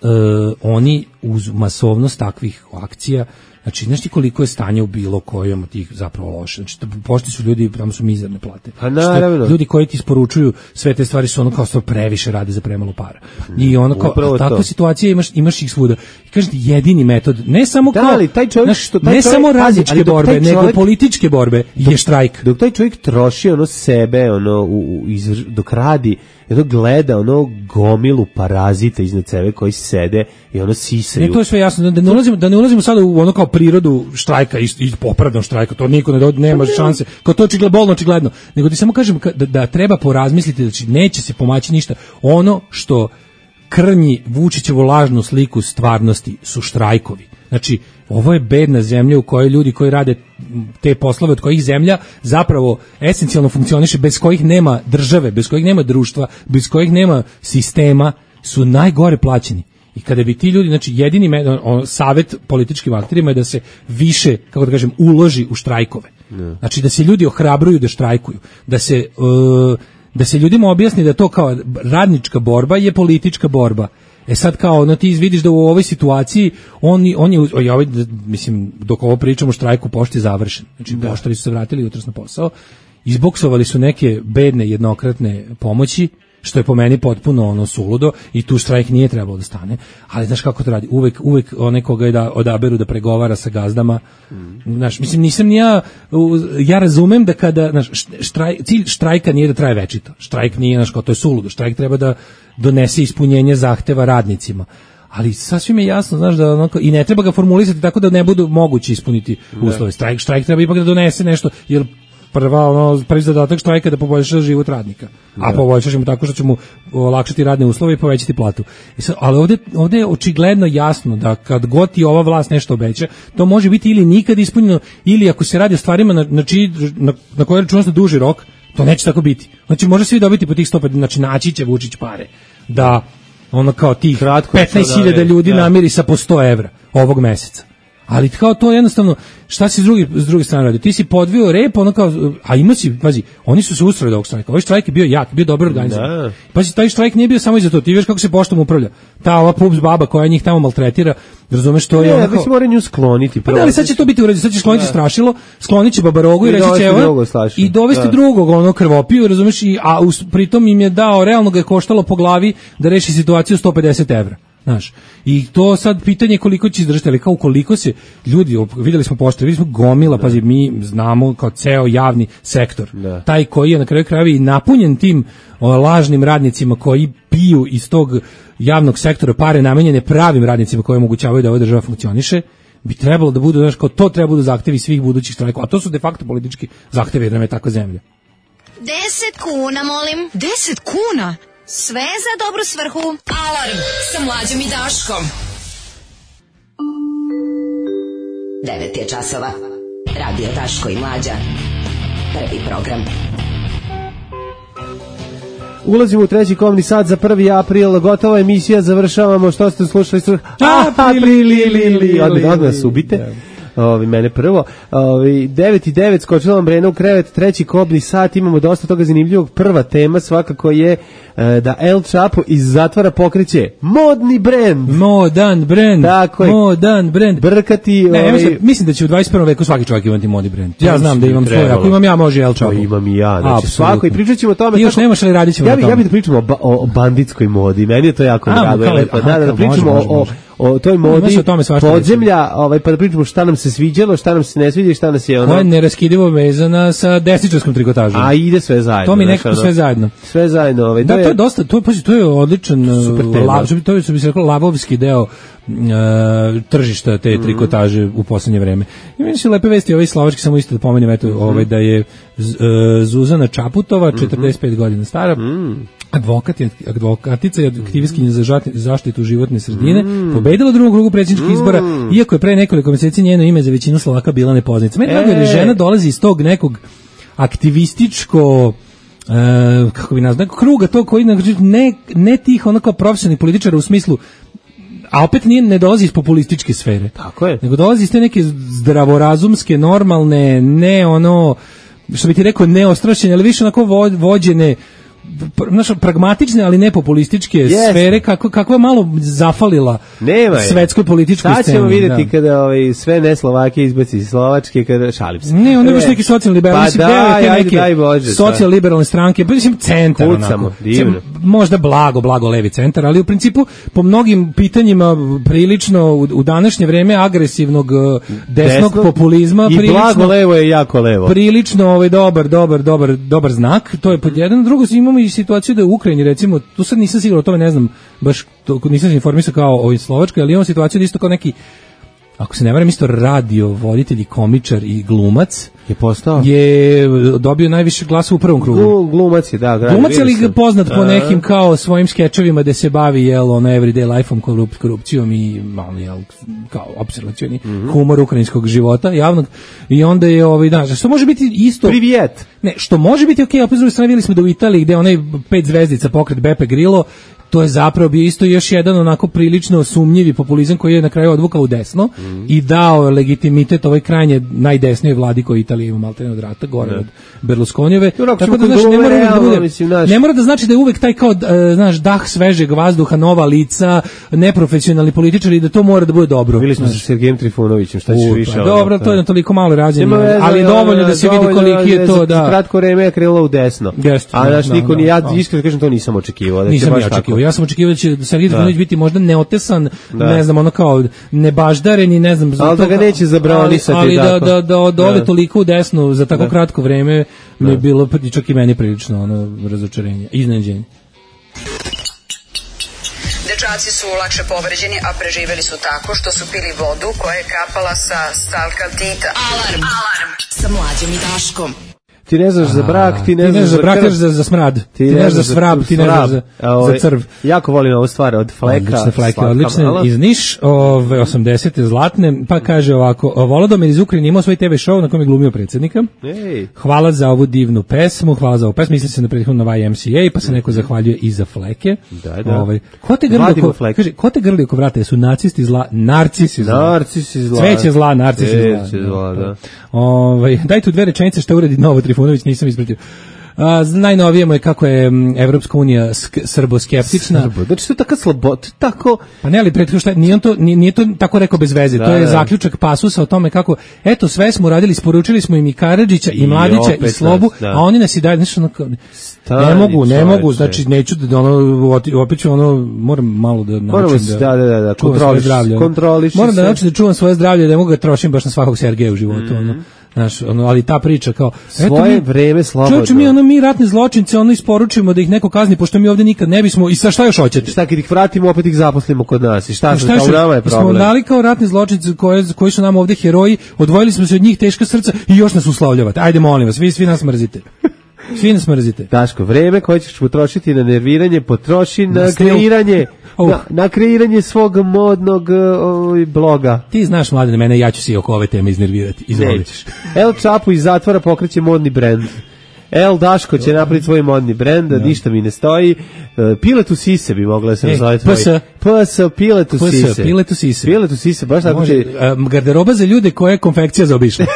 oni uz masovnost takvih akcija, znači znaš ti koliko je stanje u bilo kojem od tih zapravo loše. Znači pošti su ljudi, tamo su mizerne plate. Pa naravno. Ljudi koji ti isporučuju sve te stvari su ono kao što previše rade za premalo para. I ono kao takva situacija imaš imaš ih svuda. I kažem ti jedini metod, ne samo da, kao ali taj čovjek, znaš, što, taj ne čovjek, samo radničke borbe, čovjek, nego političke borbe dok, je štrajk. Dok taj čovjek troši ono sebe, ono u, u, iz, dok radi, ono gleda ono gomilu parazita iznad sebe koji sede i ono sisaju. Ne, to je sve jasno, da ne ulazimo, da ne ulazimo sada u ono kao prirodu štrajka i, i popravdan štrajka, to niko ne do, nema šanse, kao to očigledno, bolno očigledno, nego ti samo kažem da, da treba porazmisliti, znači neće se pomaći ništa. Ono što krnji Vučićevu lažnu sliku stvarnosti su štrajkovi. Znači, ovo je bedna zemlja u kojoj ljudi koji rade te poslove od kojih zemlja zapravo esencijalno funkcioniše, bez kojih nema države, bez kojih nema društva, bez kojih nema sistema, su najgore plaćeni. I kada bi ti ljudi, znači jedini me, on, savjet političkim akterima je da se više, kako da kažem, uloži u štrajkove. Ne. Znači da se ljudi ohrabruju da štrajkuju, da se uh, da se ljudima objasni da to kao radnička borba je politička borba. E sad kao, no ti vidiš da u ovoj situaciji on, on je, ja ovaj, mislim, dok ovo pričamo, štrajk u pošti je završen. Znači da. Poštari su se vratili jutros na posao, izboksovali su neke bedne jednokratne pomoći, što je po meni potpuno ono suludo i tu štrajk nije trebalo da stane, ali znaš kako to radi, uvek, uvek onaj koga je da odaberu da pregovara sa gazdama, mm. znaš, mislim nisam ni ja, ja razumem da kada, znaš, štrajk, cilj štrajka nije da traje večito, štrajk nije, znaš, kao to je suludo, štrajk treba da donese ispunjenje zahteva radnicima, ali sasvim je jasno, znaš, da onako, i ne treba ga formulisati tako da ne budu mogući ispuniti uslove, štrajk, štrajk treba ipak da donese nešto, jer prva, ono, prvi zadatak štrajka da poboljša život radnika. A Da. poboljšaš mu tako što će mu olakšati radne uslove i povećati platu. I sad, ali ovde, ovde je očigledno jasno da kad god ti ova vlast nešto obeća, to može biti ili nikad ispunjeno, ili ako se radi o stvarima na, na, čiji, na, na koje računaš na duži rok, to neće tako biti. Znači, može svi dobiti po tih sto pedeset, znači naći će Vučić pare da ono kao tih petnaest hiljada ljudi da. namiri sa po sto evra ovog meseca. Ali kao to jednostavno, šta si s druge, s druge strane radio? Ti si podvio rep, ono kao, a ima si, pazi, oni su se ustrojili do ovog štrajka. Ovaj štrajk je bio jak, bio dobro organizovan. Da. Pazi, taj štrajk nije bio samo iza to. Ti vidiš kako se poštom upravlja. Ta ova pups baba koja njih tamo maltretira, razumeš što je Ne, ono ja kao... mislim mora nju skloniti. Pa da, ali sad će to biti uređeno, sad će skloniti strašilo, sklonit će babarogu i, I reći dovesti će evo, drugog strašilo. i dovesti Da. drugog, ono krvopiju, razumeš, i, a us, pritom im je dao, realno ga je koštalo po glavi da reši situaciju sto pedeset evra. Znaš, i to sad pitanje koliko će izdržati, ali kao koliko se ljudi, vidjeli smo poštre, vidjeli smo gomila, pazi, mi znamo kao ceo javni sektor, Da. taj koji je na kraju krajeva i napunjen tim o, lažnim radnicima koji piju iz tog javnog sektora pare namenjene pravim radnicima koji omogućavaju da ova država funkcioniše, bi trebalo da budu, znaš, kao to treba budu zahtevi svih budućih štrajkova, a to su de facto politički zahtevi, jer nam je tako zemlja. Deset kuna, molim. Deset kuna? Sve za dobru svrhu. Alarm sa Mlađom i Daškom. devet je časova. Radio Daško i Mlađa. Prvi program. Ulazimo u treći komni sat za prvi april, gotova emisija, završavamo, što ste slušali? Aprili, odmah, odmah nas ubite. Ovi, mene prvo. Ovi, devet i devet, skočila vam Brena u krevet, treći kobni sat, imamo dosta toga zanimljivog. Prva tema svakako je e, da El Chapo iz zatvora pokreće modni brend. Modan brend. Tako je. Modan brend. Brkati... Ne, ovaj, ja mislim, mislim da će u dvadeset prvom veku svaki čovjek imati modni brend. Ja To znam bi da imam svoj, trebalo. ako imam ja, može El Chapo. To imam i ja, znači Apsolutno. svako, i pričat ćemo o tome. Ti još kako- nemaš, ali radit ćemo ja na bi, tome. ja bih da pričamo o, ba- o banditskoj modi, meni je to jako A, drago. kao- je lepo. aha, Da, da, da kao pričamo može, o, može. o, o toj Može modi o tome svašta podzemlja, ovaj, pa da pričamo šta nam se sviđalo, šta nam se ne sviđa i šta nas je ono... Koja je neraskidivo vezana sa desničarskom trikotažom. A ide sve zajedno. To mi znaš, nekako ono, sve zajedno. Sve zajedno. Ovaj, Da, to je dosta, to je, pazi, to je odličan, Super uh, tema. lav, što bi- to je, što bi se reklo, lavovski deo uh, tržišta te trikotaže u poslednje vreme. I meni su lepe vesti, ovaj slovački, samo isto da pomenem, eto, ovaj, da je Z- uh, Zuzana Čaputova, četrdeset pet godina stara, advokat je, advokatica i aktivistkinja za žati- zaštitu životne sredine, pobedila u drugom krugu predsjedničkih izbora, iako je pre nekoliko mjeseci njeno ime za većinu Slovaka bila nepoznanica. Meni je drago jer je E. žena dolazi iz tog nekog aktivističko e, kako bi nazvao, nekog kruga to koji ne, ne tih onako profesionalnih političara u smislu, a opet nije, ne dolazi iz populističke sfere. Tako je. Nego dolazi iz te neke zdravorazumske, normalne, ne ono, što bi ti rekao, neostrašćene, ali više onako vo- vođene, pr- znaš, pragmatične, ali ne populističke Jeste. sfere, kako, kako je malo zafalila Nema je. svetskoj političkoj Sad sceni. ćemo vidjeti da. kada ovaj, sve ne Slovakije izbaci iz Slovačke, kada šalim se. Ne, onda imaš E, neki socijal-liberalni, Pa mislim, daj, deo je te ajde, neke daj Bože, sad. socijal-liberalne stranke, pa mislim centar Kucamo, onako. divno. Ce- Možda blago, blago levi centar, ali u principu po mnogim pitanjima prilično u, u današnje vreme agresivnog uh, desnog Desno. populizma, I prilično blago levo je jako levo. prilično ovaj dobar, dobar, dobar, dobar znak. To je pod jedan. Drugo, imamo i situaciju da u Ukrajini, recimo, tu sad nisam siguran, o tome ne znam, baš to, nisam se informisao kao o Slovačkoj, ali imamo situaciju da isto kao neki, ako se ne varam, isto radio, voditelj, i komičar i glumac Je postao? je dobio najviše glasa u prvom krugu. Glu- Glumac je, da. gradi, Glumac je vidio li sam. poznat po A, nekim kao svojim skečevima da se bavi jel ono everyday life-om, korup, korupcijom i malo jel kao observacioni humor ukrajinskog života javnog, i onda je ovaj da što može biti isto Privijet. ne, što može biti okej, opet s druge strane vidjeli smo da u Italiji gde onaj pet zvezdica pokret Beppe Grillo, to je zapravo bio isto još jedan onako prilično sumnjivi populizam koji je na kraju odvukao u desno i dao legitimitet ovoj krajnje najdesnijoj vladi koju Italija ima maltene od rata, gore od Berlusconijeve. Dobro, ako Tako ćemo da, kod znaš, ne glume, mora uvijek da realno, bude, mislim, znaš. ne mora da znači da je uvek taj kao, e, znaš, dah svežeg vazduha, nova lica, neprofesionalni političari, i da to mora da bude dobro. Bili smo sa znaš. Sergejem Trifunovićem, šta ćeš U, više? pa ono, dobro, to je na toliko malo rađenje, Nema veze, ali je dovoljno da se vidi dovoljno koliki je da to, za da. kratko vreme je krenulo u desno. Jeste, A da, znaš, da, niko da, ni, ja da. iskreno kažem, to nisam očekivao. Da će Nisam baš ja tako. očekivao. Ja sam očekivao da će Sergej Trifunović biti možda neotesan, Da. ne znam, ono kao nebaždaren i ne znam. za Ali da to ga kao- neće zabranisati, Ali, ali da, tako. da, da od ode Da. toliko u desnu za tako Da. kratko vreme mi je bilo pa čak i meni prilično ono razočarenje, iznenađenje. Dečaci su lakše povređeni, a preživeli su tako što su pili vodu koja je kapala sa stalkaltita. Alarm. Alarm sa Mlađom i Daškom. Ti ne znaš za brak, ti ne znaš za brak, ti za, za smrad, ti ne znaš za svrab, ti ne znaš za, za crv. Jako volim ovu stvar od Fleka. Odlične Fleke, odlične. Iz Niš, ove, osamdesete zlatne, pa kaže ovako, Volodomir iz Ukrajine imao svoj te ve show na kojem je glumio predsjednika. Ej. Hvala za ovu divnu pesmu, hvala za ovu pesmu, misli se na prethodno na Y M C A, pa se neko zahvaljuje i za Fleke. Da, da. Ove, ko te grli oko, kaže, ko te grli oko vrata, su nacisti zla, narcisi zla. Narcisi zla. Cveće zla, narcisi zla. Cveće zla, da. Ove, daj tu dve rečenice što uradi Novo Trifunović, nisam ispratio. A, najnovije mu je kako je m, Evropska unija sk- srboskeptična. Srbo, znači to je tako slobod, tako... Pa ne, ali prethodno šta, nije, on to, nije, nije to tako rekao bez veze, da, to je da. zaključak pasusa o tome kako, eto, sve smo radili, isporučili smo im i Karadžića, i, i Mladića, i Slobu, nas, a oni nas i dalje, znači, ono, Stani, ne mogu, ne mogu, znači, neću da, ono, opet ću, ono, moram malo da naučim da, da, da, da, da kontroliš, kontroliš moram da naučim da čuvam svoje zdravlje, da ne mogu ga trošim baš na svakog Sergeja u životu, mm. ono. Znaš, ono, ali ta priča kao svoje mi, vreme slobodno. Čovječe, mi ono mi ratne zločince, ono isporučujemo da ih neko kazni, pošto mi ovdje nikad ne bismo, i sa šta još hoćete? Šta kad ih vratimo, opet ih zaposlimo kod nas, i šta, šta, šta u nama je problem? Smo dali kao ratne zločince koje, koji su nam ovdje heroji, odvojili smo se od njih teška srca i još nas uslovljavate. Ajde, molim vas, vi svi nas mrzite. Svi nas mrzite. Daško, vreme koje ćeš potrošiti na nerviranje, potroši na, na kreiranje, oh. na, na kreiranje svog modnog uh, bloga. Ti znaš, Mladene, mene, ja ću se i oko ove teme iznervirati. Izvoliš. El Chapo iz zatvora pokreće modni brend. El Daško će napraviti svoj modni brend, no. Ništa mi ne stoji. Uh, Piletu Sise bi mogla da se nazove tvoj. P S Piletu Sise. Piletu Sise. Piletu Sise, baš tako će... Uh, garderoba za ljude koje je konfekcija za obišle.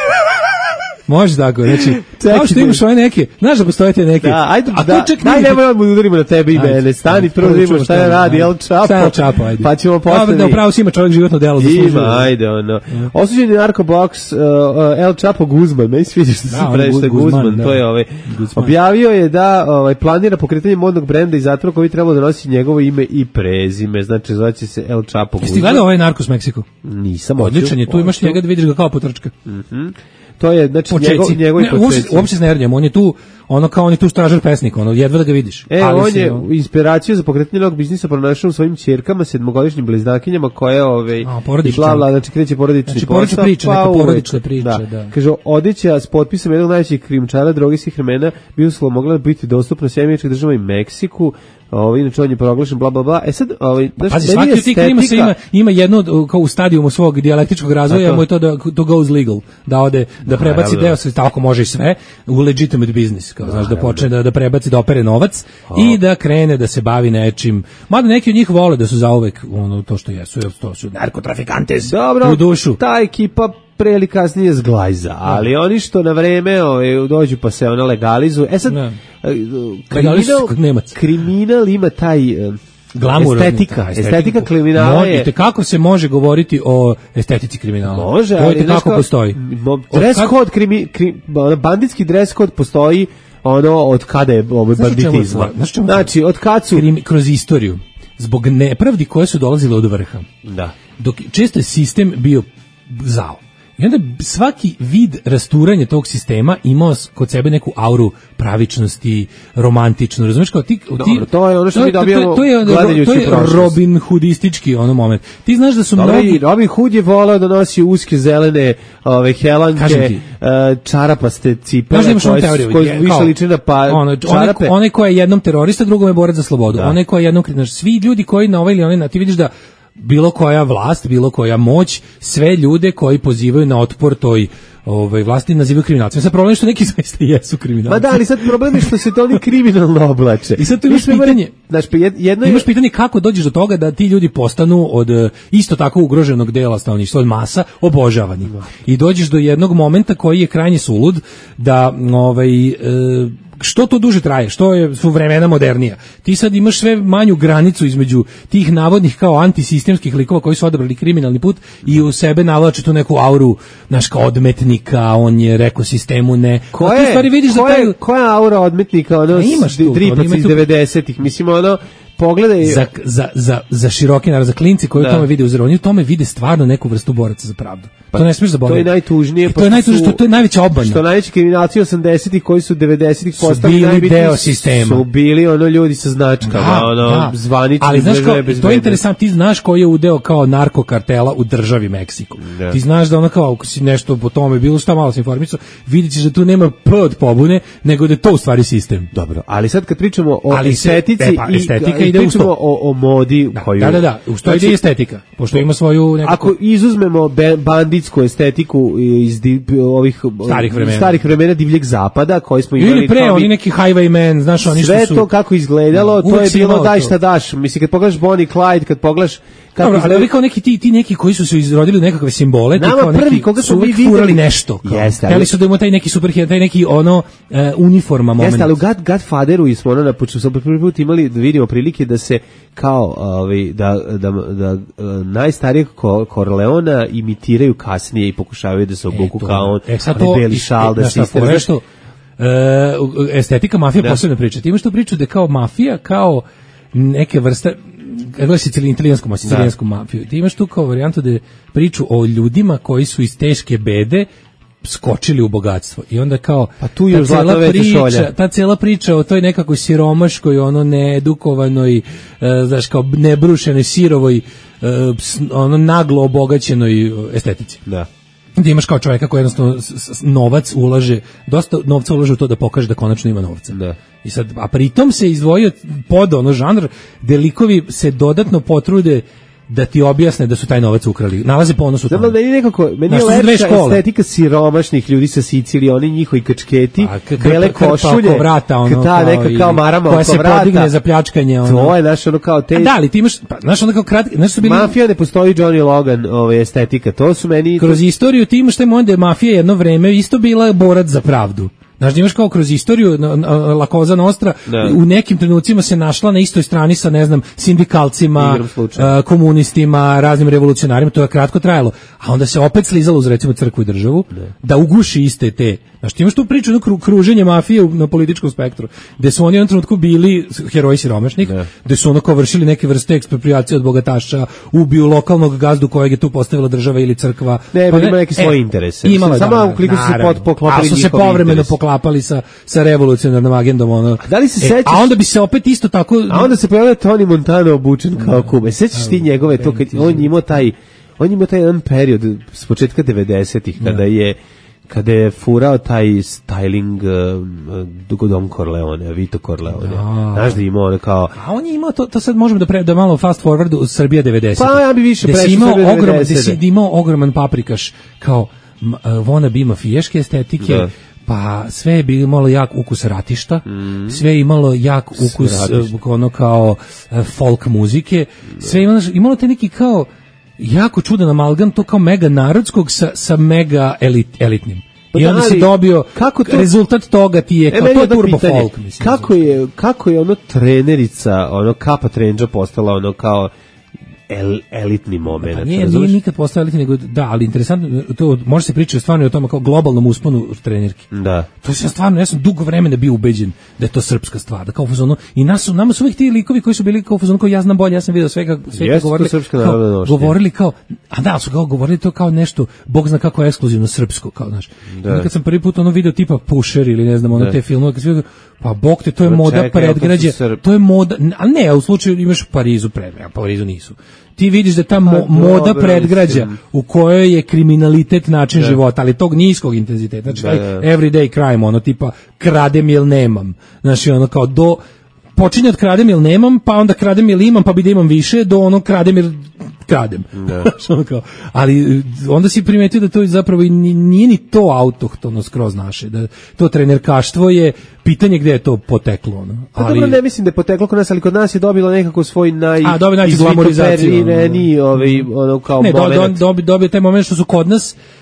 Može tako, znači, kao što imaš ove neke, znaš da postoje te neke. Da, ajde, a da, čak daj nemoj odmah udarimo na tebe i mene, stani prvo da vidimo šta je radi, El Chapo. Šta je El Chapo, ajde. Pa ćemo posle. Da, upravo si ima čovjek životno delo zaslužuje. Ima, ajde, ono. Osuđeni narkoboks, uh, uh, El Chapo Guzman, meni sviđa što se prešte Guzman, to je ovaj. Objavio je da ovaj, planira pokretanje modnog brenda i zatvora koji trebalo da nosi njegovo ime i prezime, znači zvaće se El Chapo Guzman. Jesi gledao ovaj Narkos Meksiko? Nisam. Odličan je, tu imaš njega da vidiš ga kao potrčka. Mhm. To je znači njegov njegovi počeci. Uopšte se ne rnjem, on je tu, ono kao on je tu stražar pesnik, ono jedva da ga vidiš. E, ali on je on... inspiraciju za pokretanje novog biznisa pronašao u svojim ćerkama, sedmogodišnjim bliznakinjama koje ove i bla bla, znači kreće porodični znači, posao. Priča, pa neka porodična priča, da. da. Kaže, odeća s potpisom jednog najvećih krijumčara droge svih vremena bi uslova mogla biti dostupna u Sjedinjenim Državama i Meksiku. Ovaj inače on je proglašen bla bla bla. E sad, ovaj znači pazi, svaki od tih krima se ima ima jedno kao u stadijumu svog dijalektičkog razvoja, mu je to da to goes legal, da ode da prebaci deo sredstava ako može i sve u legitimate business, kao znaš da počne da da prebaci da opere novac i da krene da se bavi nečim. Mada neki od njih vole da su zauvek ono to što jesu, to su narkotrafikantes. Dobro, u dušu. Ta ekipa pre ili kasnije zglajza, ali no. Oni što na vreme ove, dođu pa se ona legalizuju. E sad, no. kriminal, kriminal ima taj uh, glamur, estetika, da, estetika kriminala je... Mo, kako se može govoriti o estetici kriminala? Može, to ali... Kako postoji? Dress code, krimi, krim, banditski dress code postoji ono od kada je ovaj banditizma. Znači, od kad su... Krim, kroz istoriju, zbog nepravdi koje su dolazile od vrha. Da. Dok često je sistem bio zao. I onda svaki vid rasturanja tog sistema imao kod sebe neku auru pravičnosti, romantično, razumiješ kao ti... ti Dobro, to je ono što mi dobijamo gledajući to je, to je Robin Hoodistički ono moment. Ti znaš da su Dobre, mnogi... Robin Hood je volao da nosi uske zelene ove, helanke, uh, čarapaste cipele, koje, koje više liče na pa, ono, čarape. Onaj, onaj ko je jednom terorista, drugom je borac za slobodu. Da. Onaj ko je jednom... Znaš, svi ljudi koji na ovaj ili onaj... Ti vidiš da bilo koja vlast, bilo koja moć, sve ljude koji pozivaju na otpor toj ovaj vlasti nazivaju kriminalcima. Sad problem je što neki zaista jesu kriminalci. Ma da, ali sad problem je što se to oni kriminalno oblače. I sad tu imaš pitanje, znači jedno je... imaš pitanje kako dođeš do toga da ti ljudi postanu od isto tako ugroženog dela stanovništva, od masa, obožavani. Da. I dođeš do jednog momenta koji je krajnje sulud da ovaj e, što to duže traje, što je su vremena modernija. Ti sad imaš sve manju granicu između tih navodnih kao antisistemskih likova koji su odabrali kriminalni put i u sebe navlače tu neku auru, znaš, kao odmetnika, on je rekao sistemu ne. Koja je, vidiš koja, da taj... koja aura odmetnika, ono, imaš tu, dripac iz devedesetih, mislim, ono, pogledaj za, za, za, za široki narod, za klinci koji da. u tome vide uzor, oni u tome vide stvarno neku vrstu boraca za pravdu. Pa, to ne smiješ zaboraviti. To je najtužnije. To je najtužnije, što to je najveća obmana. Što najveći kriminalci osamdesetih koji su devedesetih postali najbitniji deo sistema. Su bili ono ljudi sa značkama, da, ono da. zvanični. Ali znaš kao, to je interesantno, ti znaš koji je udeo kao narkokartela u državi Meksiko. Da. Ti znaš da ono kao, ako si nešto po tome, bilo šta malo se informisao, vidit ćeš da tu nema p od pobune, nego da je to u stvari sistem. Dobro, ali sad kad pričamo o ali estetici se, e, pa, estetika i, ide i pričamo u o, o modi da, koju... Da, da, da, u što ide estetika, pošto ima svoju... Nekako... Ako izuzmemo banditsku estetiku iz di, ovih starih vremena. starih vremena divljeg zapada, koji smo imali... Ili pre, oni neki highwaymen, znaš, oni što su... Sve to kako izgledalo, to je bilo daj šta daš. Mislim, kad pogledaš Bonnie Clyde, kad pogledaš... Dobro, izgled... ali ovi kao neki ti, ti neki koji su se izrodili u nekakve simbole, ti kao prvi, neki koga su uvijek furali nešto. Jeste, ali su da ima taj neki superhero, taj neki ono uh, uniforma moment. Jeste, ali u God, Godfatheru smo ono na početku prvi put imali da vidimo prilike da se kao ovaj da da da, da najstarijeg Corleona imitiraju kasnije i pokušavaju da se obuku e, kao on. E, sad to, beli šal da se nešto uh, estetika mafije posebno priča. Ti imaš tu priču da kao mafija kao neke vrste gledaj sicilijansku, sicilijansku mafiju. Ti imaš tu kao varijantu da priču o ljudima koji su iz teške bede skočili u bogatstvo. I onda kao pa tu je ta cela priča, ta cela priča o toj nekakvoj siromaškoj, ono needukovanoj, uh, znaš, kao nebrušenoj, sirovoj, uh, ono naglo obogaćenoj estetici. Da. Da imaš kao čovjeka koji jednostavno novac ulaže, dosta novca ulaže u to da pokaže da konačno ima novca. Da. I sad, a pritom se izdvojio pod ono žanr gde likovi se dodatno potrude da ti objasne da su taj novac ukrali. Nalaze ponos u tome. Da, meni nekako, meni je lepša estetika siromašnih ljudi sa Sicilije, oni njihovi kačketi, bele košulje, vrata, ono, ta neka kao marama koja se vrata, podigne za pljačkanje. Ono. To je, znaš, ono kao te... A da, ali ti imaš, pa, znaš, ono kao kratki, znaš su bili... Mafija ne postoji, Johnny Logan, ove, estetika, to su meni... Kroz istoriju ti imaš taj moment da je mafija jedno vreme isto bila borac za pravdu. Znaš, imaš kao kroz istoriju La Cosa Nostra, da. U nekim trenucima se našla na istoj strani sa, ne znam, sindikalcima, uh, komunistima, raznim revolucionarima, to je kratko trajalo, a onda se opet slizalo uz, recimo, crkvu i državu, da, da uguši iste te. Znaš, ti imaš tu priču, jedno kruženje mafije na političkom spektru, gde su oni u jednom trenutku bili heroji siromašnih, da. Gde su ono kao vršili neke vrste ekspropriacije od bogataša, ubiju lokalnog gazdu kojeg je tu postavila država ili crkva. Ne, pa ne, ima neki svoje e, interese. Imala, samo da, ukoliko su se poklopili, a su se povremeno poklapali sa, sa revolucionarnom agendom. Ono. Da li se e, sećaš? A onda bi se opet isto tako... A onda se pojavio Tony Montana obučen kao Kuba. Sećaš ti njegove to, kad on imao taj, on imao taj jedan period s početka devedesetih kada je kada je furao taj styling uh, Don Corleone, Vito Corleone. Da. Znaš da imao ono kao... A on je imao, to, to sad možemo da, pre, da malo fast forward u Srbija devedesetih. Pa ja bi više prešao Srbija devedesetih. Gde si imao ogroman paprikaš kao uh, wannabe mafijaške estetike, da. Pa sve je bilo malo jak ukus ratišta, mm. sve je imalo jak ukus uh, ono kao uh, folk muzike, sve je imalo, imalo te neki kao jako čudan amalgam, to kao mega narodskog sa, sa mega elit, elitnim. I onda se dobio kako to, rezultat toga ti je kao e, to je turbo pitanje, folk, mislim. Kako je, kako je ono trenerica, ono Kapa Trenđa postala ono kao El, elitni moment. Pa nije, nije nikad postao elitni, nego da, ali interesantno, to može se pričati stvarno o tome kao globalnom usponu trenerki. Da. To se stvarno, ja sam dugo vremena bio ubeđen da je to srpska stvar, da kao fazonu, i nas su, nama su uvijek ti likovi koji su bili kao fazonu, kao ja znam bolje, ja sam vidio svega, svega govorili, kao, govorili kao, a da, su kao govorili to kao nešto, Bog zna kako je ekskluzivno srpsko, kao, znaš. Da. Kad sam prvi put ono video tipa Pusher ili ne znam, ono da. Te filmove, kad sam pa bog te, to je moda predgrađe, to je moda, a ne, u slučaju imaš u Parizu predgrađe, a Parizu nisu. Ti vidiš da ta mo, moda predgrađa u kojoj je kriminalitet način da. Života, ali tog niskog intenziteta, znači taj da, da. Everyday crime, ono tipa kradem jel nemam, znači ono kao do, počinje od kradem jel nemam, pa onda kradem jel imam, pa bi da imam više, do ono kradem jel kradem. Da. Ali onda si primetio da to zapravo nije ni to autohtono skroz naše, da to trenerkaštvo je pitanje gde je to poteklo. Ono. Pa ali, dobro, ne mislim da je poteklo kod nas, ali kod nas je dobilo nekako svoj naj... A, dobio najizglamorizaciju. Ovaj, ono, kao ne, moment. Do, do, dobio taj moment što su kod nas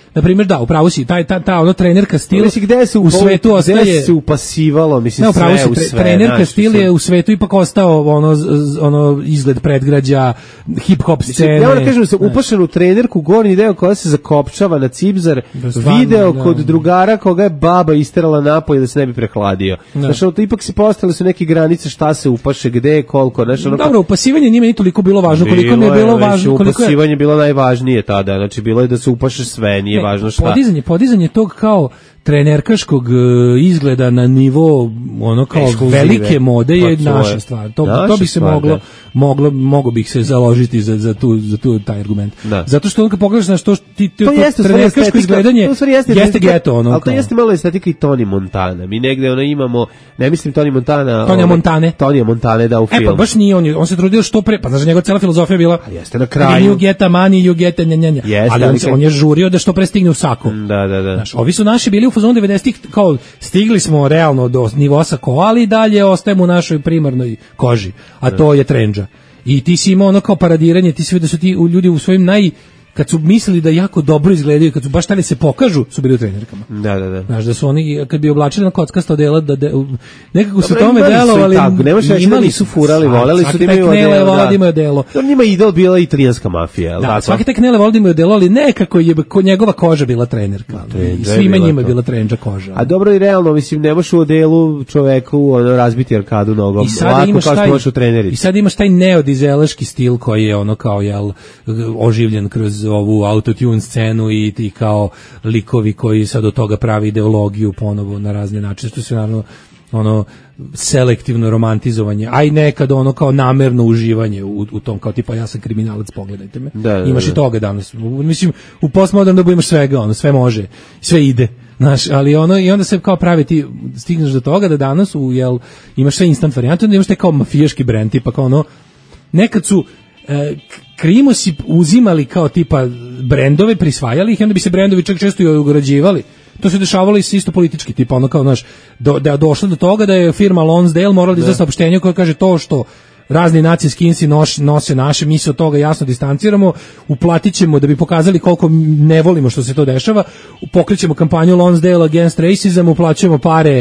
na primjer, da, upravo si, taj, ta, ta ono trenerka stil mislim, gde se u, u svetu ostaje... Gde se upasivalo, mislim, no, sve si, u tre, sve. Trenerka znaš, stil je u svetu ipak ostao ono, ono izgled predgrađa, hip-hop scene. Ja moram kažem da se upašen u trenerku, gornji deo koja se zakopčava na cipzar, stvarno, video da. kod drugara koga je baba isterala napolje da se ne bi prehladio. Da. Znaš, ono, to ipak se postale su neke granice šta se upaše, gde, koliko. Znaš, ono, dobro, upasivanje njima nije toliko bilo važno, koliko mi je bilo važno. Koliko upasivanje je bilo najvažnije tada, znači bilo je da se upaše sve, nije ne, važno šta. Podizanje, podizanje tog kao trenerkaškog uh, izgleda na nivo ono kao ekskluzive, velike mode je pa naša je. Stvar. To, naša to bi se stvar, moglo, da. moglo, mogo bih se založiti za, za, tu, za tu taj argument. Da. Zato što on kad pogledaš na što ti, ti, to, to jeste, trenerkaško izgledanje to jeste, jeste geto. Ono, ali to jeste malo estetika i Tony Montana. Mi negde ono imamo, ne mislim Tony Montana. Tonija Montane. Tonija Montane da u filmu. E pa baš nije, on, on se trudio što pre, pa znaš njegova cela filozofija bila a jeste na kraju. You get a money, you get a njenjenja. Ali on, on je žurio da što pre stigne u sako. Da, da, da. Znaš, ovi su naši bili u fazonu devedesetih kao stigli smo realno do nivoa sako, ali dalje ostajemo u našoj primarnoj koži, a to je trendža. I ti si imao ono kao paradiranje, ti si vidio da su ti ljudi u svojim naj kad su mislili da jako dobro izgledaju, kad su baš tali se pokažu, su bili u trenerkama. Da, da, da. Znaš, da su oni, kad bi oblačili na kockasta odela, da de, nekako su tome delovali, imali su furali, voleli su da imaju odelo. To njima idol bila italijanska mafija. Da, svaki tek nele voleli da imaju odelo, ali nekako je njegova koža bila trenerka. I svima njima je bila trendža koža. A dobro i realno, mislim, ne možeš u odelu čoveku ono, razbiti arkadu nogom. I sada imaš taj, i sada imaš taj neodizelaški stil koji je ono kao, jel, oživljen kroz ovu autotune scenu i ti kao likovi koji sad od toga pravi ideologiju ponovo na razne načine, što se naravno ono selektivno romantizovanje, a i nekad ono kao namerno uživanje u, u tom kao tipa ja sam kriminalac, pogledajte me. Da, da, imaš da. I toga danas. Mislim, u postmodernom dobu imaš svega, ono, sve može, sve ide. Znaš, ali ono, i onda se kao pravi ti, stigneš do toga da danas u, jel, imaš sve instant varijante, onda imaš te kao mafijaški brend, tipa kao ono, nekad su e, krimosi uzimali kao tipa brendove, prisvajali ih i onda bi se brendovi čak često i ugrađivali. To se dešavalo i isto politički, tipa ono kao, znaš, do, da je došlo do toga da je firma Lonsdale morala da izda saopštenje koje kaže to što razni naci skinsi noš, nose naše, mi se od toga jasno distanciramo, uplatit ćemo da bi pokazali koliko ne volimo što se to dešava, pokrećemo kampanju Lonsdale against racism, uplaćujemo pare,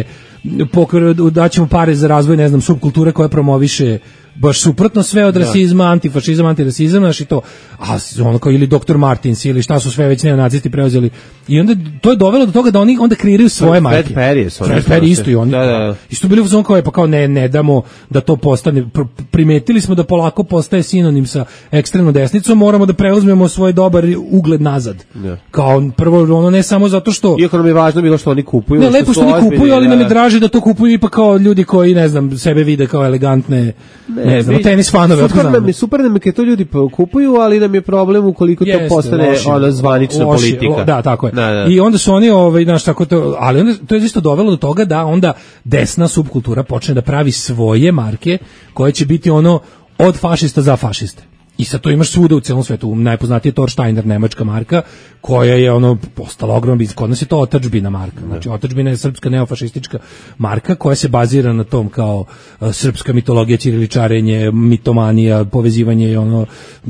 daćemo pare za razvoj, ne znam, subkulture koja promoviše baš suprotno sve od rasizma, da. Antifašizam, antirasizam, znaš i to, a ono kao ili doktor Martins ili šta su sve već neonacisti preuzeli. I onda to je dovelo do toga da oni onda kreiraju svoje marke. Fred Perry, Fred Perry isto i oni. Da, da. Isto bili u fazonu kao, pa kao ne, ne damo da to postane, primetili smo da polako postaje sinonim sa ekstremnom desnicom, moramo da preuzmemo svoj dobar ugled nazad. Da. Kao prvo, ono ne samo zato što... Iako nam je važno bilo što oni kupuju. Ne, lepo što oni ozbiljni, kupuju, ali da. Nam je draže da to kupuju ipak kao ljudi koji, ne znam, sebe vide kao elegantne... Ne, ne znam, tenis fanove. Super nam je, super nam je kad to ljudi kupuju, ali nam je problem ukoliko to Jeste, postane loši, ona zvanična loši, politika. Lo, da, tako je. Da, da. I onda su oni, ovaj, znaš, tako to, ali onda to je isto dovelo do toga da onda desna subkultura počne da pravi svoje marke koje će biti ono od fašista za fašiste. I sad to imaš svuda u celom svetu. Najpoznatije je Torsteiner, nemačka marka, koja je ono postala ogromna, kod nas je to otadžbina marka. Znači otadžbina je srpska neofašistička marka koja se bazira na tom kao uh, srpska mitologija, ćiriličarenje, mitomanija, povezivanje i ono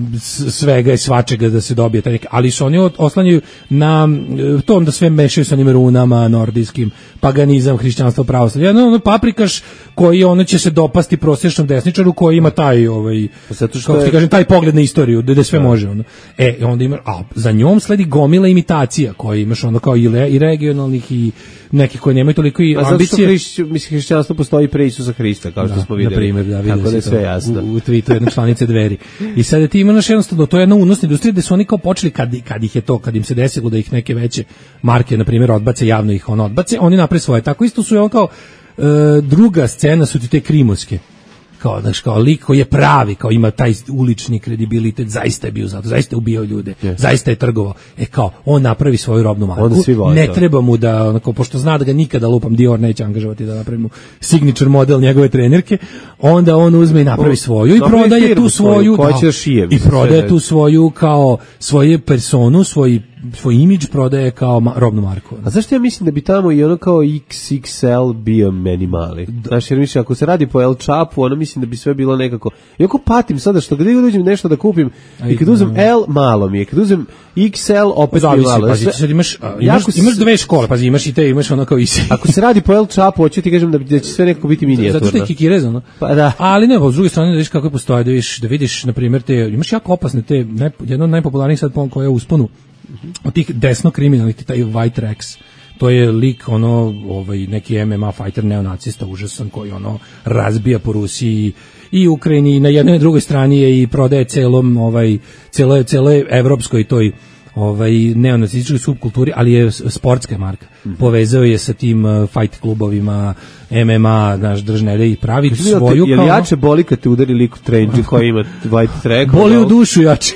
svega i svačega da se dobije taj neki, ali su oni oslanjaju na uh, tom da sve mešaju sa onim runama nordijskim, paganizam, hrišćanstvo, pravoslavlje. Jedno ono paprikaš koji ono će se dopasti prosječnom desničaru koji ima taj ovaj zato što kako ti kažem taj pogled na istoriju, da sve može ono. E, onda ima, a za njom sledi gomila imitacija koje imaš ono kao i, le, i regionalnih i nekih koji nemaju toliko i a ambicije. Hrišć, mislim, hrišćanstvo postoji pre Isusa Hrista, kao što da, smo vidjeli. Na primjer, da, tako da je sve jasno. U, u tweetu jedne članice Dveri. I sada ti imaš jednostavno, to je jedna unosna industrija gde su oni kao počeli, kad, kad ih je to, kad im se desilo da ih neke veće marke, na primjer, odbace, javno ih on odbace, oni naprave svoje. Tako isto su je on kao, e, druga scena su ti te krimoske. Kao, znaš, kao lik koji je pravi, kao ima taj ulični kredibilitet, zaista je bio zato, zaista je ubijao ljude, yes. zaista je trgovao. E kao, on napravi svoju robnu marku, ne treba mu da, onako, pošto zna da ga nikada lupam Dior neće angažovati da napravi mu signature model njegove trenerke, onda on uzme i napravi svoju i prodaje tu svoju, da, šije, i prodaje tu svoju kao svoju personu, svoj svoj imidž prodaje kao ma, robnu marku. A zašto ja mislim da bi tamo i ono kao iks iks el bio meni mali? Znaš, jer mislim, ako se radi po El Chapu, ono mislim da bi sve bilo nekako... Iako patim sada što gdje uđem nešto da kupim, a i kad uzem L, malo mi je. Kad uzem iks el, opet mi je malo. Pazi, sad imaš, imaš, imaš dve škole, pazi, imaš i te, imaš ono kao isi. Ako se radi po El Chapu, hoću ti kažem da, da će sve nekako biti minijaturno. Zato što je kikirez, ono. Pa da. Ali ne, s druge strane, da vidiš kako postoje, da vidiš, da vidiš, na primjer, te, imaš jako opasne te, ne, jedno od najpopularnijih sad koje je usponu, od tih desno kriminalnih, taj White Rex. To je lik, ono, ovaj, neki em em a fighter, neonacista, užasan, koji, ono, razbija po Rusiji i Ukrajini, i na jednoj i drugoj strani je i prodaje celom, ovaj, cele, cele evropskoj toj, ovaj, neonacističkoj subkulturi, ali je sportska marka. Mm-hmm. Povezao je sa tim uh, fight klubovima, em em a, naš držne, da i pravi Kaži svoju... Je li jače boli kad te udari lik u trenđu koji ima White Track? Boli u dušu jače.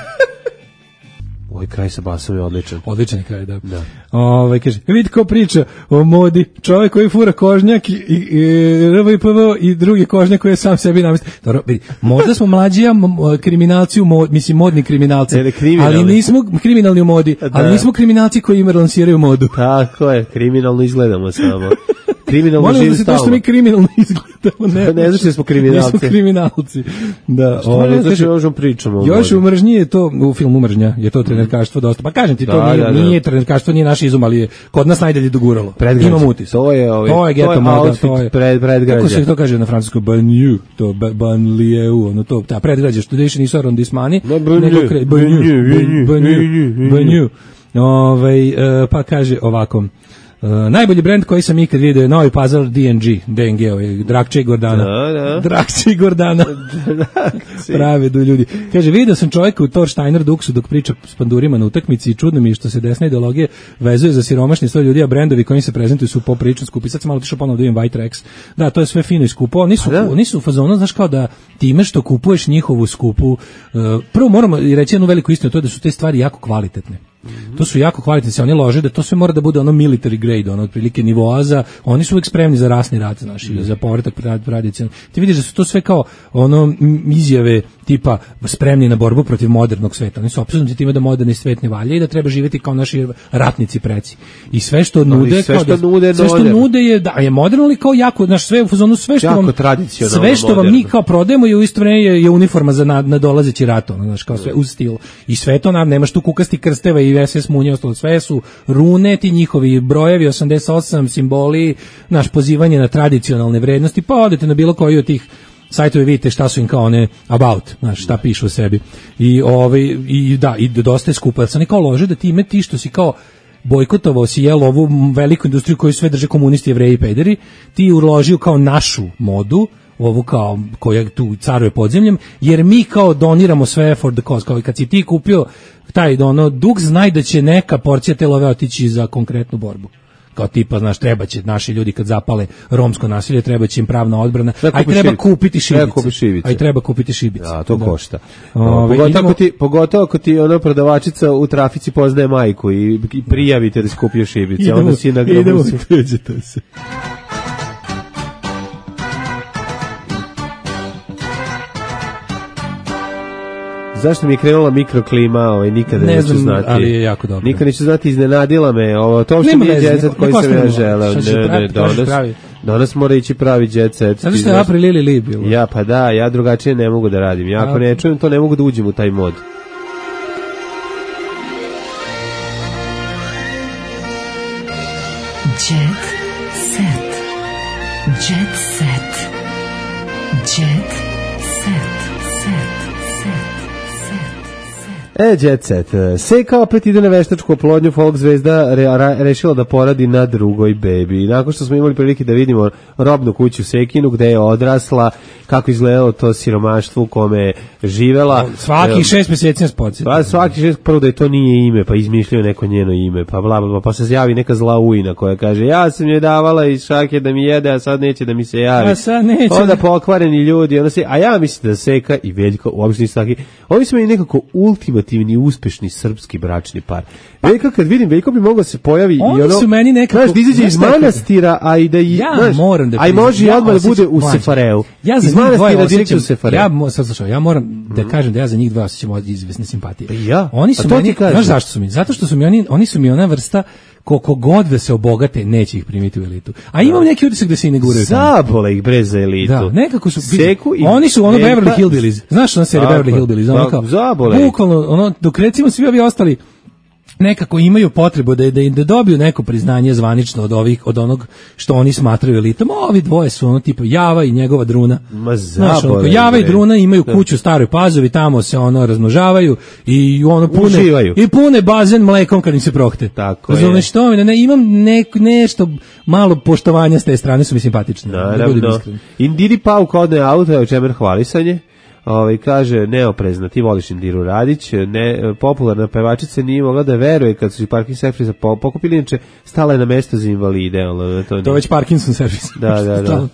Ovaj kraj sa basom je odličan. Odličan je kraj, da. da. Ove, kaže, vidi ko priča o modi, čovjek koji fura kožnjak i, i, i R V I P V i drugi kožnjak koji je sam sebi namesti. Dobro, vidi, možda smo mlađija kriminalci u modi, mislim modni kriminalci, ne, ali nismo kriminalni u modi, da. Ali nismo kriminalci koji im lansiraju modu. Tako je, kriminalno izgledamo samo. Kriminalno živim stalno. Molim da se to što mi kriminalno izgledamo. Ne, ne znači da smo kriminalci. Nismo kriminalci. Da, što ne znači da pričamo. Još u mržnji je to, u filmu Mržnja, je to trenerkaštvo dosta. Pa kažem ti, to da, nije, da, da. nije trenerkaštvo, nije naš izum, ali je kod nas najdalje doguralo. Imam utis. To je, ovaj, to je geto moda, to je pred, predgrađe. Kako se to kaže na francuskom? Banlieue, to banlieue, ono to, ta predgrađe, što više nisu arondismani, nego banlieue, banlieue, banlieue. Ovaj, pa kaže ovako, Uh, najbolji brend koji sam ikad vidio je Novi Pazar D N G, D N G, ovaj, Drakče i Gordana. Da, da. Drakče i Gordana. Prave du ljudi. Kaže, vidio sam čovjeka u Thorsteiner Duxu dok priča s pandurima na utakmici i čudno mi je što se desna ideologija vezuje za siromašni sto ljudi, a brendovi koji se prezentuju su poprilično skupi. Sad sam malo tišao ponovno da vidim White Rex. Da, to je sve fino i skupo. Oni su, oni su u fazonu, znaš, kao da time što kupuješ njihovu skupu, uh, prvo moramo reći jednu veliku istinu, to je da su te stvari jako kvalitetne. Mm-hmm. To su jako kvalitetni, se oni lože da to sve mora da bude ono military grade, ono otprilike nivoa za, oni su uvijek spremni za rasni rat, znači mm-hmm. za povratak tradicionalno. Ti vidiš da su to sve kao ono izjave tipa spremni na borbu protiv modernog sveta. Oni su apsolutno time da moderni svet ne valja i da treba živjeti kao naši ratnici preci. I sve što nude, sve što da, nude, sve što nude je da je moderno, ali kao jako, znaš, sve u fazonu, sve što vam sve što vam mi kao prodajemo je u isto vreme je, je uniforma za nadolazeći rat, ono, znaš, kao sve uz stil. I sve to nam nemaš tu kukasti krsteva i es es munje, ostalo sve su rune, ti njihovi brojevi osamdeset osam, simboli, naš pozivanje na tradicionalne vrednosti, pa odete na bilo koji od tih sajtove, vidite šta su im kao one about, znaš, šta pišu o sebi. I, ovaj, i da, i dosta je skupo, jer se oni kao lože da ti ime ti što si kao bojkotovao si jel ovu veliku industriju koju sve drže komunisti, jevreji i pederi, ti uložio kao našu modu, ovu kao koja tu caruje podzemljem, jer mi kao doniramo sve for the cause, kao i kad si ti kupio taj ono dug, znaj da će neka porcija te love otići za konkretnu borbu. Kao tipa, znaš, treba će naši ljudi kad zapale romsko nasilje, treba će im pravna odbrana, aj treba šibice. kupiti šibice. šibice. Aj treba kupiti šibice. Da, to da. košta. Ove, pogotovo, idemo... ako ti, pogotovo ako ti ona prodavačica u trafici poznaje majku i, i prijavite da si kupio šibice. Idemo, onda si na grabusi. Idemo, tuđete se. Zašto mi je krenula mikroklima, ovaj, nikada ne neću znam, znati. ali je jako dobro. Nikada neću znati, iznenadila me. Ovo, to što mi je jet set koji sam ja želeo. Ne, ne, danas, danas mora ići pravi jet set. Zato što je April ili li bilo. Ja, pa da, ja drugačije ne mogu da radim. Ja ako ne čujem to, ne mogu da uđem u taj mod. Jet set. Jet set. Jet set. E, jet set. Seka opet ide na veštačku oplodnju, folk zvezda re, re, rešila da poradi na drugoj bebi. Nakon što smo imali prilike da vidimo robnu kuću Sekinu, gde je odrasla, kako izgledalo to siromaštvo u kome je živela. Svaki e, šest mjeseci nas podsjeti. Pa svaki šest, prvo da je to nije ime, pa izmišljaju neko njeno ime, pa bla, bla, pa se javi neka zla ujna koja kaže, ja sam je davala iz šake da mi jede, a sad neće da mi se javi. A sad neće. Onda pokvareni ljudi, onda se, a ja mislim da Seka i Veljko uopšte nisu taki. Ovi smo i nekako ultimativni, uspešni srpski bračni par. Veljko, kad vidim, Veljko bi mogao se pojavi Oni i ono, su meni nekako, znaš, da izađe iz manastira, a i da i, ja znaš, moram da a i može ja i odmah da bude u mlađe. Sefareu. Ja za iz njih dvoje manastira direkt osjećam, u Sefareu. ja, mo, sad slušaj, ja moram mm-hmm. da kažem da ja za njih dvoje osjećam izvesne simpatije. Pa ja? Oni su a to meni, ti kažem. znaš zašto su mi? Zato što su mi oni, oni su mi ona vrsta koliko god da se obogate, neće ih primiti u elitu. A imam neki utisak da se i ne guraju tamo. Zabole ih bre za elitu. Da, nekako su Seku i oni su ono Veljka- Beverly Hillbillies. Znaš ona serija Tako, Beverly Hillbillies, ono da, kao zabole ih. bukvalno ono dok recimo svi ovi ostali nekako imaju potrebu da, da, da dobiju neko priznanje zvanično od ovih od onog što oni smatraju elitom. Ovi dvoje su ono tipa Java i njegova Druna. Ma Znaš, ono, zabole, Java i bre. Druna imaju Da. kuću u Staroj Pazovi, tamo se ono razmnožavaju i ono pune Uživaju. i pune bazen mlekom kad im se prohte. Tako je. Razumeš što mi, ne, imam nek, nešto malo poštovanja s te strane, su mi simpatični. Da budem Naravno. iskren. Indiri Pauk odne auto, o čemer hvalisanje. Ovaj kaže neoprezna, ti voliš Indiru Radić, ne popularna pevačica nije mogla da veruje kad su i parking servisa po, pokupili, inače stala je na mesto za invalide, ali to, To je već Parkinson servis. Da, da, da.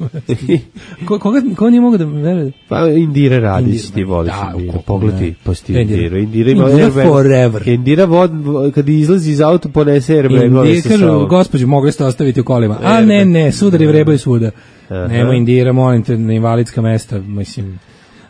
Ko, koga, koga nije mogu da veruje? Pa Indira Radić Indira, ti voliš da, Indiru. kako Pogledaj, ne. posti Indira. Indiru. Indira ima Indira airbag. forever. Indira vod, kad izlazi iz auta ponese airbagove Indira, sa kažu, sobom. gospođu, mogli ste ostaviti u kolima. A Airbag. ne, ne, sudari vrebaju svuda. Aha. Nemo Indira, molim te, na invalidska mesta, mislim.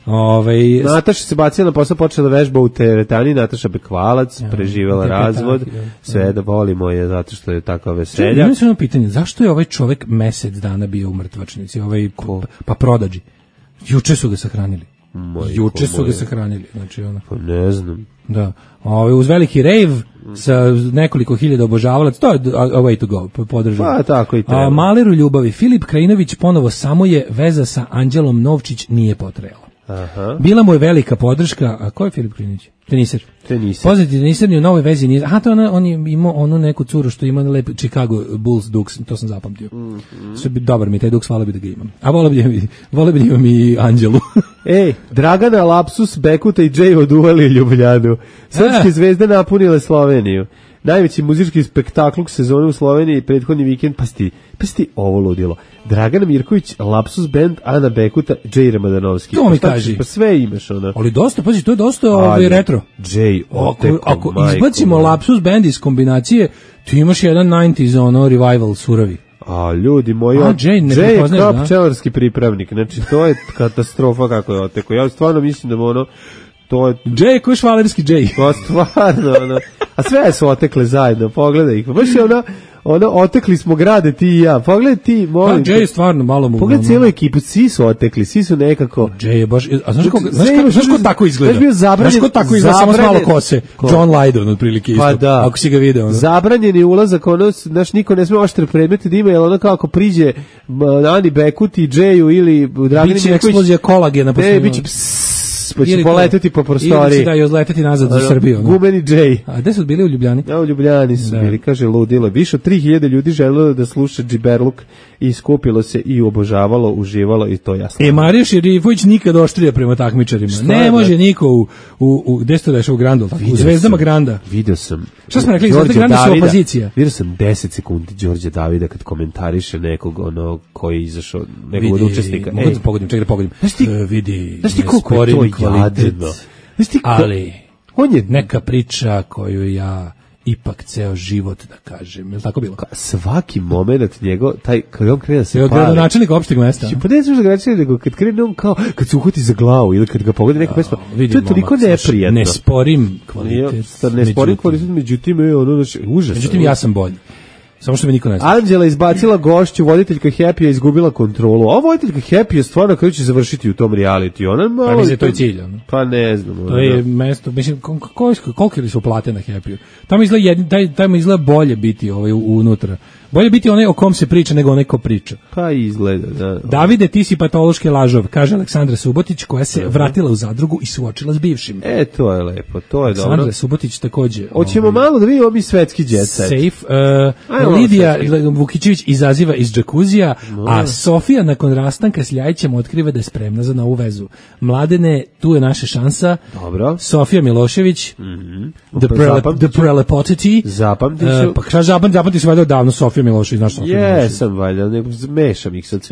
Ovaj Nataša se bacila na posao, počela da vežba u teretani, Nataša Bekvalac, Ja, preživela te razvod, petaki, da. sve da volimo je zato što je takva Čekaj, veselja. imam se jedno pitanje, zašto je ovaj čovek mesec dana bio u mrtvačnici, ovaj ko, pa prodađi. Juče su ga sahranili. Majko Juče su ga moja. sahranili, znači ono. Pa ne znam. Da. Ovaj uz veliki rave sa nekoliko hiljada obožavalaca, to je a, a way to go, podržavam. Pa tako i treba. A Maleru ljubavi Filip Krajinović ponovo samo je veza sa Anđelom Novčić nije potrajala. Aha. Bila mu je velika podrška, a ko je Filip Krajinović? Teniser. Teniser. Poznati teniser ni u novoj vezi nije. Aha, to ona, on je imao onu neku curu što ima lepi Chicago Bulls Dukes, to sam zapamtio. Mm-hmm. Sve bi dobar mi taj Dukes, hvala bi da ga imam. A voleo bi da imam, voleo bi da imam i Anđelu. Ej, Dragana, Lapsus, Bekuta i Jay oduvali Ljubljanu. Srpske A. zvezde napunile Sloveniju. Najveći muzički spektakl sezone u Sloveniji prethodni vikend, pa sti, pa sti ovo ludilo. Dragana Mirković, Lapsus Band, Ana Bekuta, Jay Ramadanovski. To mi Pa šta kaži. ćeš, Pa sve imaš ona. Ali dosta, pazi, to je dosta ovaj, Ali, retro. Jay, Ako, oteko, ako majko izbacimo moja. Lapsus Band iz kombinacije, ti imaš jedan devedesetih ono revival surovi. A ljudi moji, A, od- Jay ne Jay je prepoznaš, kao da? pčelarski pripravnik. Znači, to je katastrofa kako je oteko. Ja stvarno mislim da mu ono, to je Jay, ko je švalerski Jay? Pa stvarno, ono. A sve su otekle zajedno, pogledaj ih. Baš je ono, ono, otekli smo grade ti i ja. Pogledaj ti, Pa, molim. Jay je stvarno malo mu... Pogledaj ono- cijelu ekipu, svi su otekli, svi su nekako... Jay je baš... A znaš ko, Znači, znaš Jay ko, znaš ko bio- tako izgleda? znaš bio zabranjen- Znaš ko tako izgleda, samo s malo zabranjen- kose? Ko? John Lydon, otprilike isto. Pa da. Ako si ga video. Ono. Zabranjen je ulazak, ono, znaš, niko ne sme oštre predmete da ima, jer ono kao ako priđe m, Ani Bekuti, Jayu ili Dragani Biće Mirković... eksplozija kolagena. posle- Ne, biće pss, pa će Ili to. poleteti po Ili prostoriji. će da i odleteti nazad za Ono, Srbiju. ono. Gumeni Jay. A gde su bili u Ljubljani? Ja, u Ljubljani su Da. bili, kaže, ludilo. Više od tri hiljade ljudi želelo da sluša džiberluk i skupilo se i obožavalo, uživalo i to jasno. E, Marija Šerifović nikad oštrija prema takmičarima. Šta Ne je, može brate? niko u, u, u gde se to dešava u Grandu, tako? U Vidio Zvezdama sam- Granda. Vidio sam. Šta smo rekli, Đorđe Zvezda Granda su Davida. opozicija. Vidio sam deset sekundi Đorđe Davida kad komentariše nekog ono koji je izašao, nekog od Vidi, učesnika. mogu Ej, da pogodim, čekaj da pogodim. Znaš ti- E, vidi, znaš ti ne koliko je sporim to kvalitet, jadno? Znaš ti ko- ali on je neka priča koju ja ipak ceo život da kažem. Je li tako bilo? svaki moment njegov, taj, kad on krene da se Je pali. gradonačelnik opšteg mesta. Pa ne znaš da gradonačelnik, nego kad krene on kao, kad se uhvati za glavu ili kad ga pogodi neka pesma, Vidi, to je toliko momak, slušaj, neprijatno. Ne sporim Nije, kvalitet. sad ne sporim međutim- kvalitet, međutim, je ono, znači, užasno. Međutim, ja sam bolji. Samo što me niko ne zna. Anđela izbacila gošću, voditeljka Happy je izgubila kontrolu. Ova voditeljka Happy je stvarno kada će završiti u tom reality. Ona malo... Pa mislim, to je cilj, ono. Pa ne znam. To ono, je da. mesto, mislim, ko- ko- kolike li su plate na Happy-u? Tamo izgleda, jedni- taj, tamo izgleda bolje biti ovaj, u- unutra. Bolje biti onaj o kom se priča nego onaj ko priča. Pa izgleda, da. Davide, ti si patološki lažov, kaže Aleksandra Subotić, koja se vratila u zadrugu i suočila s bivšim. E, to je lepo, to je dobro. Aleksandra Subotić takođe. Hoćemo ovaj, malo da vidimo mi svetski jet set. Safe. Uh, Ajmo, Lidija svetski. Vukićević izaziva iz džakuzija, a Sofija nakon rastanka s Ljajićem otkriva da je spremna za novu vezu. Mladene, tu je naša šansa. Dobro. Sofija Milošević, the, Pa prele, zapamtit the ću. prelepotity. Zapamtit Uh, ću. pa šta zapamti, zapamti se valjda odavno Sofija Milošević, znaš Sofija Milošević. Jesam, valjda, nego mešam ih sad sve.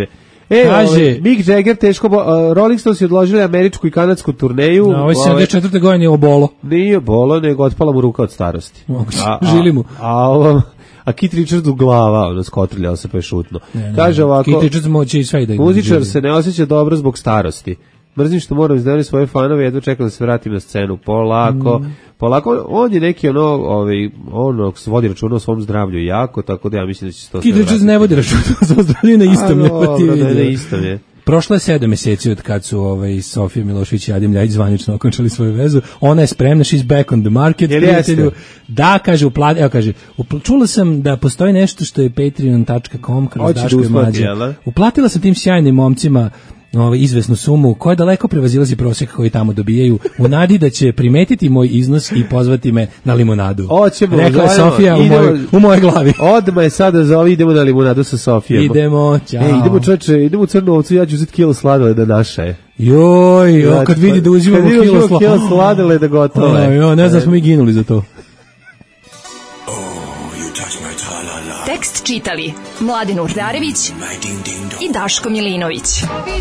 E, Kaže, ovaj, Mick Jagger teško, bo, uh, Rolling Stones je odložili američku i kanadsku turneju. Na ovoj sedamdeset četvrte godine je obolo. Nije obolo, nego otpala mu ruka od starosti. A, žili mu. A, a, a, a Kit Richards u glava, ono, skotrljao se pa je šutno. Ne, ne, Kaže ovako, Kit Richards moće i sve da ih muzičar se ne osjeća dobro zbog starosti. Mrzim što moram izdaviti svoje fanove, jedva čekam da se vratim na scenu. Polako, mm. polako, on je neki ono, ovaj, ono, vodi računa o svom zdravlju jako, tako da ja mislim da će se to sve vratiti. Kit Richards ne vodi računa o svom zdravlju, na istom je. Pa dobro, da je na istom je. Prošlo je sedam meseci od kad su ovaj, Sofija Milošević i Adim Ljajić zvanično okončali svoju vezu. Ona je spremna, she's back on the market. Prijatelju. Da, kaže, uplat, evo kaže, upl, čula sam da postoji nešto što je patreon dot com kroz Daško i Mlađa. Uplatila sam tim sjajnim momcima ovaj, izvesnu sumu koja daleko prevazilazi prosjek koji tamo dobijaju u nadi da će primetiti moj iznos i pozvati me na limonadu. Oćemo, rekla je Sofija idemo, u, moj, u mojoj glavi. Odmah je sada zove, idemo na limonadu sa Sofijom. Idemo, ćao. E, idemo čoveče, idemo u Crnovcu, ja ću uzeti kilo sladoleda naša je. Joj, jo, kad vidi da uzimamo kilo, kilo, kilo sladoleda gotovo je. Jo, ne znam smo mi ginuli za to. Tekst čitali Mladen Urdarević i Daško Milinović.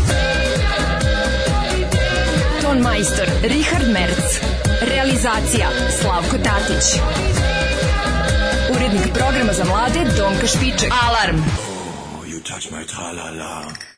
Ton majstor Richard Merc. Realizacija Slavko Tatić. Urednik programa za mlade Donka Špiček. Alarm! Oh, you touch my tra-la-la.